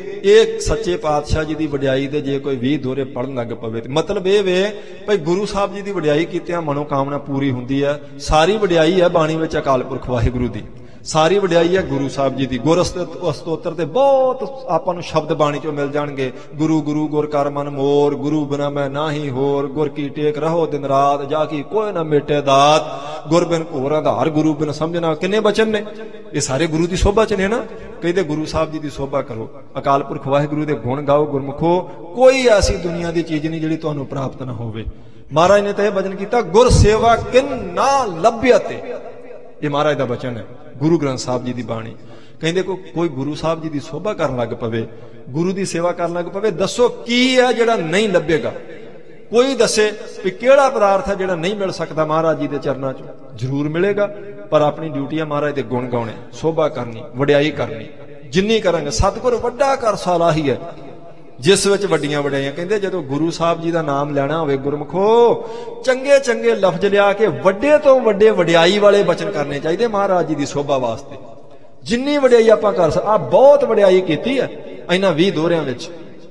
ਇਹ ਸੱਚੇ ਪਾਤਸ਼ਾਹ ਜੀ ਦੀ ਵਡਿਆਈ ਦੇ ਜੇ ਕੋਈ 20 ਦੋਹਰੇ ਪੜਨ ਲੱਗ ਪਵੇ ਤੇ ਮਤਲਬ ਇਹ ਵੇ ਭਾਈ ਗੁਰੂ ਸਾਹਿਬ ਜੀ ਦੀ ਵਡਿਆਈ ਕੀਤਿਆਂ ਮਨੋਕਾਮਨਾ ਪੂਰੀ ਹੁੰਦੀ ਹੈ। ਸਾਰੀ ਵਡਿਆਈ ਹੈ ਬਾਣੀ ਵਿੱਚ ਅਕਾਲ ਪੁਰਖ ਵਾਹਿਗੁਰੂ ਦੀ, ਸਾਰੀ ਵਡਿਆਈ ਹੈ ਗੁਰੂ ਸਾਹਿਬ ਜੀ ਦੀ। ਗੁਰ ਸਤੋਤਰ ਤੇ ਬਹੁਤ ਆਪਾਂ ਨੂੰ ਸ਼ਬਦ ਬਾਣੀ ਚੋਂ ਮਿਲ ਜਾਣਗੇ। ਗੁਰੂ ਗੁਰੂ ਗੁਰ ਕਰ ਮਨ ਮੋਰ, ਗੁਰੂ ਬਿਨਾ ਮੈਂ ਨਾਹੀ ਹੋਰ, ਗੁਰ ਕੀ ਟੇਕ ਰਹੋ ਦਿਨ ਰਾਤ, ਜਾ ਕੀ ਕੋਈ ਨਾ ਮੇਟੇ ਦਾਤ, ਗੁਰ ਬਿਨ ਘੋਰ ਆਧਾਰ, ਗੁਰੂ ਬਿਨ ਸਮਝਣਾ। ਕਿੰਨੇ ਬਚਨ ਨੇ ਇਹ? ਸਾਰੇ ਗੁਰੂ ਦੀ ਸੋਭਾ ਚ ਨੇ ਨਾ। ਕਹਿੰਦੇ ਗੁਰੂ ਸਾਹਿਬ ਜੀ ਦੀ ਸੋਭਾ ਕਰੋ, ਅਕਾਲ ਪੁਰਖ ਵਾਹਿਗੁਰੂ ਦੇ ਗੁਣ ਗਾਓ। ਗੁਰਮੁਖੋ ਕੋਈ ਐਸੀ ਦੁਨੀਆ ਦੀ ਚੀਜ਼ ਨਹੀਂ ਜਿਹੜੀ ਤੁਹਾਨੂੰ ਪ੍ਰਾਪਤ ਨਾ ਹੋਵੇ। ਮਹਾਰਾਜ ਨੇ ਤਾਂ ਇਹ ਬਚਨ ਕੀਤਾ, ਗੁਰ ਸੇਵਾ ਕਿਨ ਨਾ ਲੱਭਿਅਤੇ। ਇਹ ਮਹਾਰਾਜ ਦਾ ਬਚਨ ਹੈ, ਗੁਰੂ ਗ੍ਰੰਥ ਸਾਹਿਬ ਜੀ ਦੀ ਬਾਣੀ। ਕਹਿੰਦੇ ਕੋਈ ਗੁਰੂ ਸਾਹਿਬ ਜੀ ਦੀ ਸੋਭਾ ਕਰਨ ਲੱਗ ਪਵੇ, ਗੁਰੂ ਦੀ ਸੇਵਾ ਕਰਨ ਲੱਗ ਪਵੇ, ਦੱਸੋ ਕੀ ਹੈ ਜਿਹੜਾ ਨਹੀਂ ਲੱਭੇਗਾ? ਕੋਈ ਦੱਸੇ ਵੀ ਕਿਹੜਾ ਪਦਾਰਥ ਹੈ ਜਿਹੜਾ ਨਹੀਂ ਮਿਲ ਸਕਦਾ ਮਹਾਰਾਜ ਜੀ ਦੇ ਚਰਨਾਂ 'ਚ? ਜ਼ਰੂਰ ਮਿਲੇਗਾ, ਪਰ ਆਪਣੀ ਡਿਊਟੀ ਹੈ ਮਹਾਰਾਜ ਦੇ ਗੁਣ ਗਾਉਣੇ, ਸੋਭਾ ਕਰਨੀ, ਵਡਿਆਈ ਕਰਨੀ। ਜਿੰਨੀ ਕਰਾਂਗੇ ਸਤਿਗੁਰ ਵੱਡਾ ਕਰ ਸਾਲਾਹੀ ਹੈ ਜਿਸ ਵਿੱਚ ਵੱਡੀਆਂ ਵਡਿਆਈਆਂ। ਕਹਿੰਦੇ ਜਦੋਂ ਗੁਰੂ ਸਾਹਿਬ ਜੀ ਦਾ ਨਾਮ ਲੈਣਾ ਹੋਵੇ ਗੁਰਮੁਖੋ, ਚੰਗੇ ਚੰਗੇ ਲਫ਼ਜ਼ ਲਿਆ ਕੇ ਵੱਡੇ ਤੋਂ ਵੱਡੇ ਵਡਿਆਈ ਵਾਲੇ ਬਚਨ ਕਰਨੇ ਚਾਹੀਦੇ ਮਹਾਰਾਜ ਜੀ ਦੀ ਸੋਭਾ ਵਾਸਤੇ। ਜਿੰਨੀ ਵਡਿਆਈ ਆਪਾਂ ਕਰ ਆ ਬਹੁਤ ਵਡਿਆਈ ਕੀਤੀ ਹੈ ਇਹਨਾਂ 20 ਦੋਹਰਿਆਂ ਵਿੱਚ।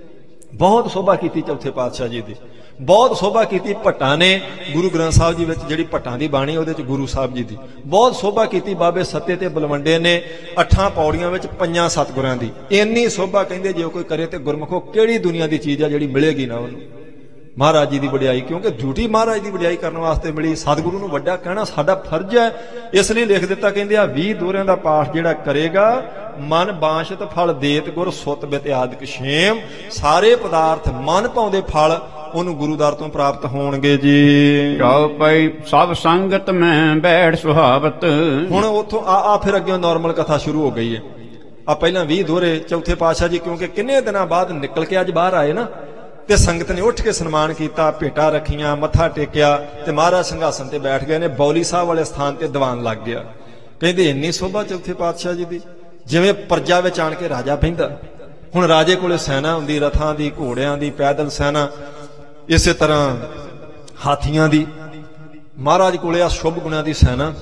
ਬਹੁਤ ਸੋਭਾ ਕੀਤੀ ਚੌਥੇ ਪਾਤਸ਼ਾਹ ਜੀ ਦੀ, ਬਹੁਤ ਸੋਭਾ ਕੀਤੀ ਭੱਟਾਂ ਨੇ। ਗੁਰੂ ਗ੍ਰੰਥ ਸਾਹਿਬ ਜੀ ਵਿੱਚ ਜਿਹੜੀ ਭੱਟਾਂ ਦੀ ਬਾਣੀ ਉਹਦੇ ਚ ਗੁਰੂ ਸਾਹਿਬ ਜੀ ਦੀ ਬਹੁਤ ਸੋਭਾ ਕੀਤੀ। ਬਾਬੇ ਸੱਤੇ ਤੇ ਬਲਵੰਡੇ ਨੇ 8 ਪੌੜੀਆਂ ਵਿੱਚ 5 ਸਤਿਗੁਰਾਂ ਦੀ ਇੰਨੀ ਸੋਭਾ। ਕਹਿੰਦੇ ਜੇ ਕੋਈ ਕਰੇ ਤੇ ਗੁਰਮੁਖੋ ਕਿਹੜੀ ਦੁਨੀਆ ਦੀ ਚੀਜ਼ ਆ ਜਿਹੜੀ ਮਿਲੇਗੀ ਨਾ ਉਹਨੂੰ? ਮਹਾਰਾਜ ਜੀ ਦੀ ਵਡਿਆਈ, ਕਿਉਂਕਿ ਡਿਊਟੀ ਮਹਾਰਾਜ ਦੀ ਵਡਿਆਈ ਕਰਨ ਵਾਸਤੇ ਮਿਲੀ। ਸਤਿਗੁਰੂ ਨੂੰ ਵੱਡਾ ਕਹਿਣਾ ਸਾਡਾ ਫਰਜ਼ ਹੈ, ਇਸ ਲਈ ਲਿਖ ਦਿੱਤਾ। ਕਹਿੰਦੇ ਆ 20 ਦੋਹਰਿਆਂ ਦਾ ਪਾਠ ਜਿਹੜਾ ਕਰੇਗਾ, ਮਨ ਬਾਸ਼ਤ ਫਲ ਦੇਤ ਗੁਰ ਸੁਤ ਬਿਤ ਆਦਿਕ ਛੇਮ। ਸਾਰੇ ਪਦਾਰਥ ਮਨ ਪਾਉਂਦੇ ਫਲ ਉਹਨੂੰ ਗੁਰੂ ਦਰ ਤੋਂ ਪ੍ਰਾਪਤ ਹੋਣਗੇ ਜੀ। ਚਉਪਈ ਸਭ ਸੰਗਤ ਮੈਂ ਬੈਠ ਸੁਹਾਵਤ। ਹੁਣ ਉੱਥੋਂ ਆ ਫਿਰ ਅੱਗੇ ਨਾਰਮਲ ਕਥਾ ਸ਼ੁਰੂ ਹੋ ਗਈ ਹੈ। ਆ ਪਹਿਲਾਂ 20 ਦੋਹਰੇ ਚੌਥੇ ਪਾਤਸ਼ਾਹ ਜੀ ਕਿਉਂਕਿ ਕਿੰਨੇ ਦਿਨਾਂ ਬਾਅਦ ਨਿਕਲ ਕੇ ਅੱਜ ਬਾਹਰ ਆਏ ਨਾ, ਤੇ ਸੰਗਤ ਨੇ ਉੱਠ ਕੇ ਸਨਮਾਨ ਕੀਤਾ, ਭੇਟਾਂ ਰੱਖੀਆਂ, ਮੱਥਾ ਟੇਕਿਆ ਤੇ ਮਹਾਰਾਜ ਸਿੰਘਾਸਨ ਤੇ ਬੈਠ ਗਏ ਨੇ। ਬੌਲੀ ਸਾਹਿਬ ਵਾਲੇ ਸਥਾਨ ਤੇ ਦੀਵਾਨ ਲੱਗ ਗਿਆ। ਕਹਿੰਦੇ ਇੰਨੀ ਸੋਭਾ ਚੌਥੇ ਪਾਤਸ਼ਾਹ ਜੀ ਦੀ, ਜਿਵੇਂ ਪਰਜਾ ਵਿੱਚ ਆਣ ਕੇ ਰਾਜਾ ਬਹਿੰਦਾ। ਹੁਣ ਰਾਜੇ ਕੋਲੇ ਸੈਨਾ ਹੁੰਦੀ, ਰਥਾਂ ਦੀ, ਘੋੜਿਆਂ ਦੀ, ਪੈਦਲ ਸੈਨਾ, ਇਸੇ ਤਰ੍ਹਾਂ ਹਾਥੀਆਂ ਦੀ। ਮਹਾਰਾਜ ਕੋਲੇ ਆ ਸ਼ੁਭ ਗੁਣਾਂ ਦੀ ਸੈਨਾ।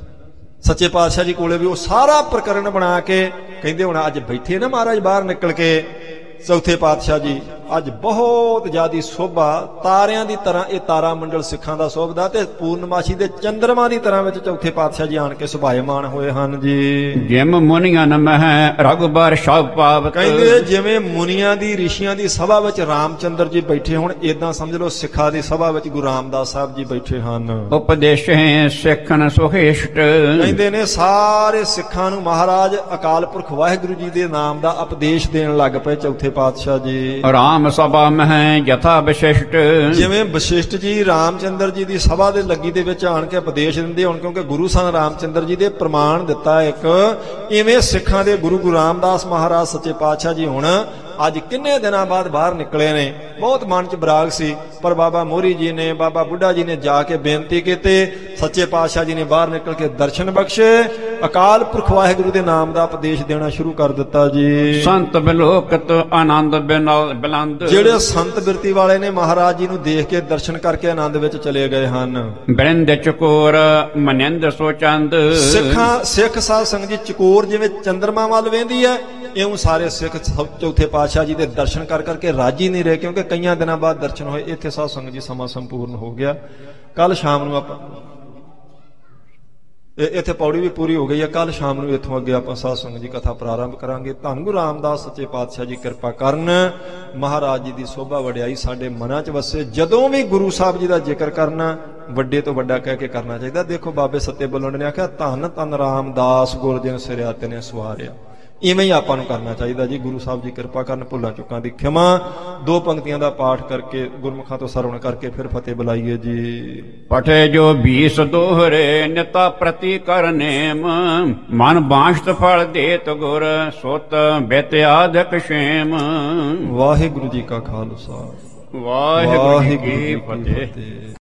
ਸੱਚੇ ਪਾਤਸ਼ਾਹ ਜੀ ਕੋਲੇ ਵੀ ਉਹ ਸਾਰਾ ਪ੍ਰਕਰਨ ਬਣਾ ਕੇ ਕਹਿੰਦੇ ਹੁਣ ਅੱਜ ਬੈਠੇ ਨਾ ਮਹਾਰਾਜ ਬਾਹਰ ਨਿਕਲ ਕੇ ਚੌਥੇ ਪਾਤਸ਼ਾਹ ਜੀ, ਅੱਜ ਬਹੁਤ ਜ਼ਿਆਦੀ ਸੋਭਾ ਤਾਰਿਆਂ ਦੀ ਤਰ੍ਹਾਂ ਇਹ ਤਾਰਾ ਮੰਡਲ ਸਿੱਖਾਂ ਦਾ ਸੋਭਦਾ ਤੇ ਪੂਰਨਮਾਸ਼ੀ ਦੇ ਚੰਦਰਮਾ ਦੀ ਤਰ੍ਹਾਂ ਵਿੱਚ ਚੌਥੇ ਪਾਤਸ਼ਾਹ ਜੀ ਆਣ ਕੇ ਸੁਭਾਇਮਾਨ ਹੋਏ ਹਨ ਜੀ। ਜਿਮ ਮੁਨੀਆਂ ਨ ਮਹਿ ਰਘੁਬਰ ਸਭ ਪਾਵਤ। ਕਹਿੰਦੇ ਜਿਵੇਂ ਮੁਨੀਆਂ ਦੀ ਰਿਸ਼ੀਆਂ ਦੀ ਸਭਾ ਵਿੱਚ ਰਾਮਚੰਦਰ ਜੀ ਬੈਠੇ ਹੁਣ, ਏਦਾਂ ਸਮਝ ਲਓ ਸਿੱਖਾਂ ਦੀ ਸਭਾ ਵਿੱਚ ਗੁਰੂ ਰਾਮਦਾਸ ਸਾਹਿਬ ਜੀ ਬੈਠੇ ਹਨ। ਉਪਦੇਸ਼ੇ ਸਿੱਖਨ ਸੁਹੇਸ਼ਟ। ਕਹਿੰਦੇ ਨੇ ਸਾਰੇ ਸਿੱਖਾਂ ਨੂੰ ਮਹਾਰਾਜ ਅਕਾਲ ਪੁਰਖ ਵਾਹਿਗੁਰੂ ਜੀ ਦੇ ਨਾਮ ਦਾ ਉਪਦੇਸ਼ ਦੇਣ ਲੱਗ ਪਏ ਚੌਥੇ ਪਾਤਸ਼ਾਹ ਜੀ। ਰਾਮ ਸਭਾ ਮਹਿ ਯਥਾ ਵਿਸ਼ਿਸ਼ਟ। ਜਿਵੇਂ ਵਸ਼ਿਸ਼ਟ ਜੀ ਰਾਮਚੰਦਰ ਜੀ ਦੀ ਸਭਾ ਦੇ ਲੱਗੀ ਦੇ ਵਿੱਚ ਆਣ ਕੇ ਉਪਦੇਸ਼ ਦਿੰਦੇ ਹੁਣ, ਕਿਉਂਕਿ ਗੁਰੂ ਸਾਹਿਬ ਰਾਮਚੰਦਰ ਜੀ ਦੇ ਪ੍ਰਮਾਣ ਦਿੱਤਾ ਇੱਕ, ਇਵੇਂ ਸਿੱਖਾਂ ਦੇ ਗੁਰੂ ਰਾਮਦਾਸ ਮਹਾਰਾਜ ਸੱਚੇ ਪਾਤਸ਼ਾਹ ਜੀ ਹੁਣ ਅੱਜ ਕਿੰਨੇ ਦਿਨਾਂ ਬਾਅਦ ਬਾਹਰ ਨਿਕਲੇ ਨੇ। ਬਹੁਤ ਮਨ ਚ ਬਰਾਗ ਸੀ, ਪਰ ਬਾਬਾ ਮੋਹਰੀ ਜੀ ਨੇ, ਬਾਬਾ ਬੁੱਢਾ ਜੀ ਨੇ ਜਾ ਕੇ ਬੇਨਤੀ ਕੀਤੀ। ਸੱਚੇ ਪਾਤਸ਼ਾਹ ਜੀ ਨੇ ਬਾਹਰ ਨਿਕਲ ਕੇ ਦਰਸ਼ਨ ਬਖਸ਼ੇ, ਅਕਾਲ ਪੁਰਖ ਵਾਹਿਗੁਰੂ ਦੇ ਨਾਮ ਦਾ ਉਪਦੇਸ਼ ਦੇਣਾ ਸ਼ੁਰੂ ਕਰ ਦਿੱਤਾ ਜੀ। ਸੰਤ ਬਿਲੋਕਤ ਆਨੰਦ ਬਿਲੰਦ। ਜਿਹੜੇ ਸੰਤ ਬਿਰਤੀ ਵਾਲੇ ਨੇ ਮਹਾਰਾਜ ਜੀ ਨੂੰ ਦੇਖ ਕੇ ਦਰਸ਼ਨ ਕਰਕੇ ਆਨੰਦ ਵਿੱਚ ਚਲੇ ਗਏ ਹਨ। ਬ੍ਰਿੰਦ ਚਕੋਰ ਮਨਿੰਦ ਸੋ ਚੰਦ। ਸਿੱਖ ਸਾਧ ਸੰਗਤ ਜੀ ਚਕੋਰ ਜਿਵੇਂ ਚੰਦਰਮਾ ਵੱਲ ਵੇਂਦੀ ਹੈ, ਇਉਂ ਸਾਰੇ ਸਿੱਖ ਚੌਥੇ ਪਾਤਸ਼ਾਹ ਜੀ ਦੇ ਦਰਸ਼ਨ ਕਰ ਕਰਕੇ ਰਾਜੀ ਨਹੀਂ ਰਹੇ, ਕਿਉਂਕਿ ਕਈਆਂ ਦਿਨਾਂ ਬਾਅਦ ਦਰਸ਼ਨ ਹੋਏ। ਇੱਥੇ ਸਾਧ ਸੰਗਤ ਜੀ ਸਮਾਂ ਸੰਪੂਰਨ ਹੋ ਗਿਆ। ਕੱਲ ਸ਼ਾਮ ਨੂੰ ਆਪਾਂ ਇੱਥੇ ਪੌੜੀ ਵੀ ਪੂਰੀ ਹੋ ਗਈ ਹੈ। ਕੱਲ ਸ਼ਾਮ ਨੂੰ ਇੱਥੋਂ ਅੱਗੇ ਆਪਾਂ ਸਾਧ ਸੰਗਤ ਜੀ ਕਥਾ ਪ੍ਰਾਰੰਭ ਕਰਾਂਗੇ। ਧੰਨ ਗੁਰੂ ਰਾਮਦਾਸ ਸੱਚੇ ਪਾਤਸ਼ਾਹ ਜੀ ਕਿਰਪਾ ਕਰਨ, ਮਹਾਰਾਜ ਜੀ ਦੀ ਸੋਭਾ ਵਡਿਆਈ ਸਾਡੇ ਮਨਾਂ 'ਚ ਵਸੇ। ਜਦੋਂ ਵੀ ਗੁਰੂ ਸਾਹਿਬ ਜੀ ਦਾ ਜ਼ਿਕਰ ਕਰਨਾ ਵੱਡੇ ਤੋਂ ਵੱਡਾ ਕਹਿ ਕੇ ਕਰਨਾ ਚਾਹੀਦਾ। ਦੇਖੋ ਬਾਬੇ ਸੱਤੇ ਬੁੱਲ੍ਹਣ ਨੇ ਆਖਿਆ, ਧੰਨ ਧੰਨ ਰਾਮਦਾਸ ਗੁਰ ਜਿਨ ਸਿਰਿਆ ਤਿਨੇ ਸਵਾਰਿਆ। ਇਵੇਂ ਹੀ ਆਪਾਂ ਨੂੰ ਕਰਨਾ ਚਾਹੀਦਾ ਜੀ। ਗੁਰੂ ਸਾਹਿਬ ਜੀ ਕਿਰਪਾ ਕਰਨ, ਭੁੱਲਾਂ ਚੁੱਕਾਂ ਦੀ ਖਿਮਾ। 2 ਪੰਕਤੀਆਂ ਦਾ ਪਾਠ ਕਰਕੇ ਗੁਰਮੁਖਾਂ ਤੋਂ ਸਰਵਣ ਕਰਕੇ ਫਿਰ ਫਤਿਹ ਬੁਲਾਈਏ ਜੀ। ਪਠੇ ਜੋ 20 ਦੋਹਰੇ ਨਿਤਾ ਪ੍ਰਤੀ ਕਰ ਨੇਮ, ਮਨ ਬਾਂਸ਼ਤ ਫਲ ਦੇਤ ਗੁਰ ਸੁਤ ਬਿਤ ਆਦਿਕ ਛੇਮ। ਵਾਹਿਗੁਰੂ ਜੀ ਕਾ ਖਾਲਸਾ, ਵਾਹਿਗੁਰੂ ਜੀ ਕੀ ਫਤਿਹ।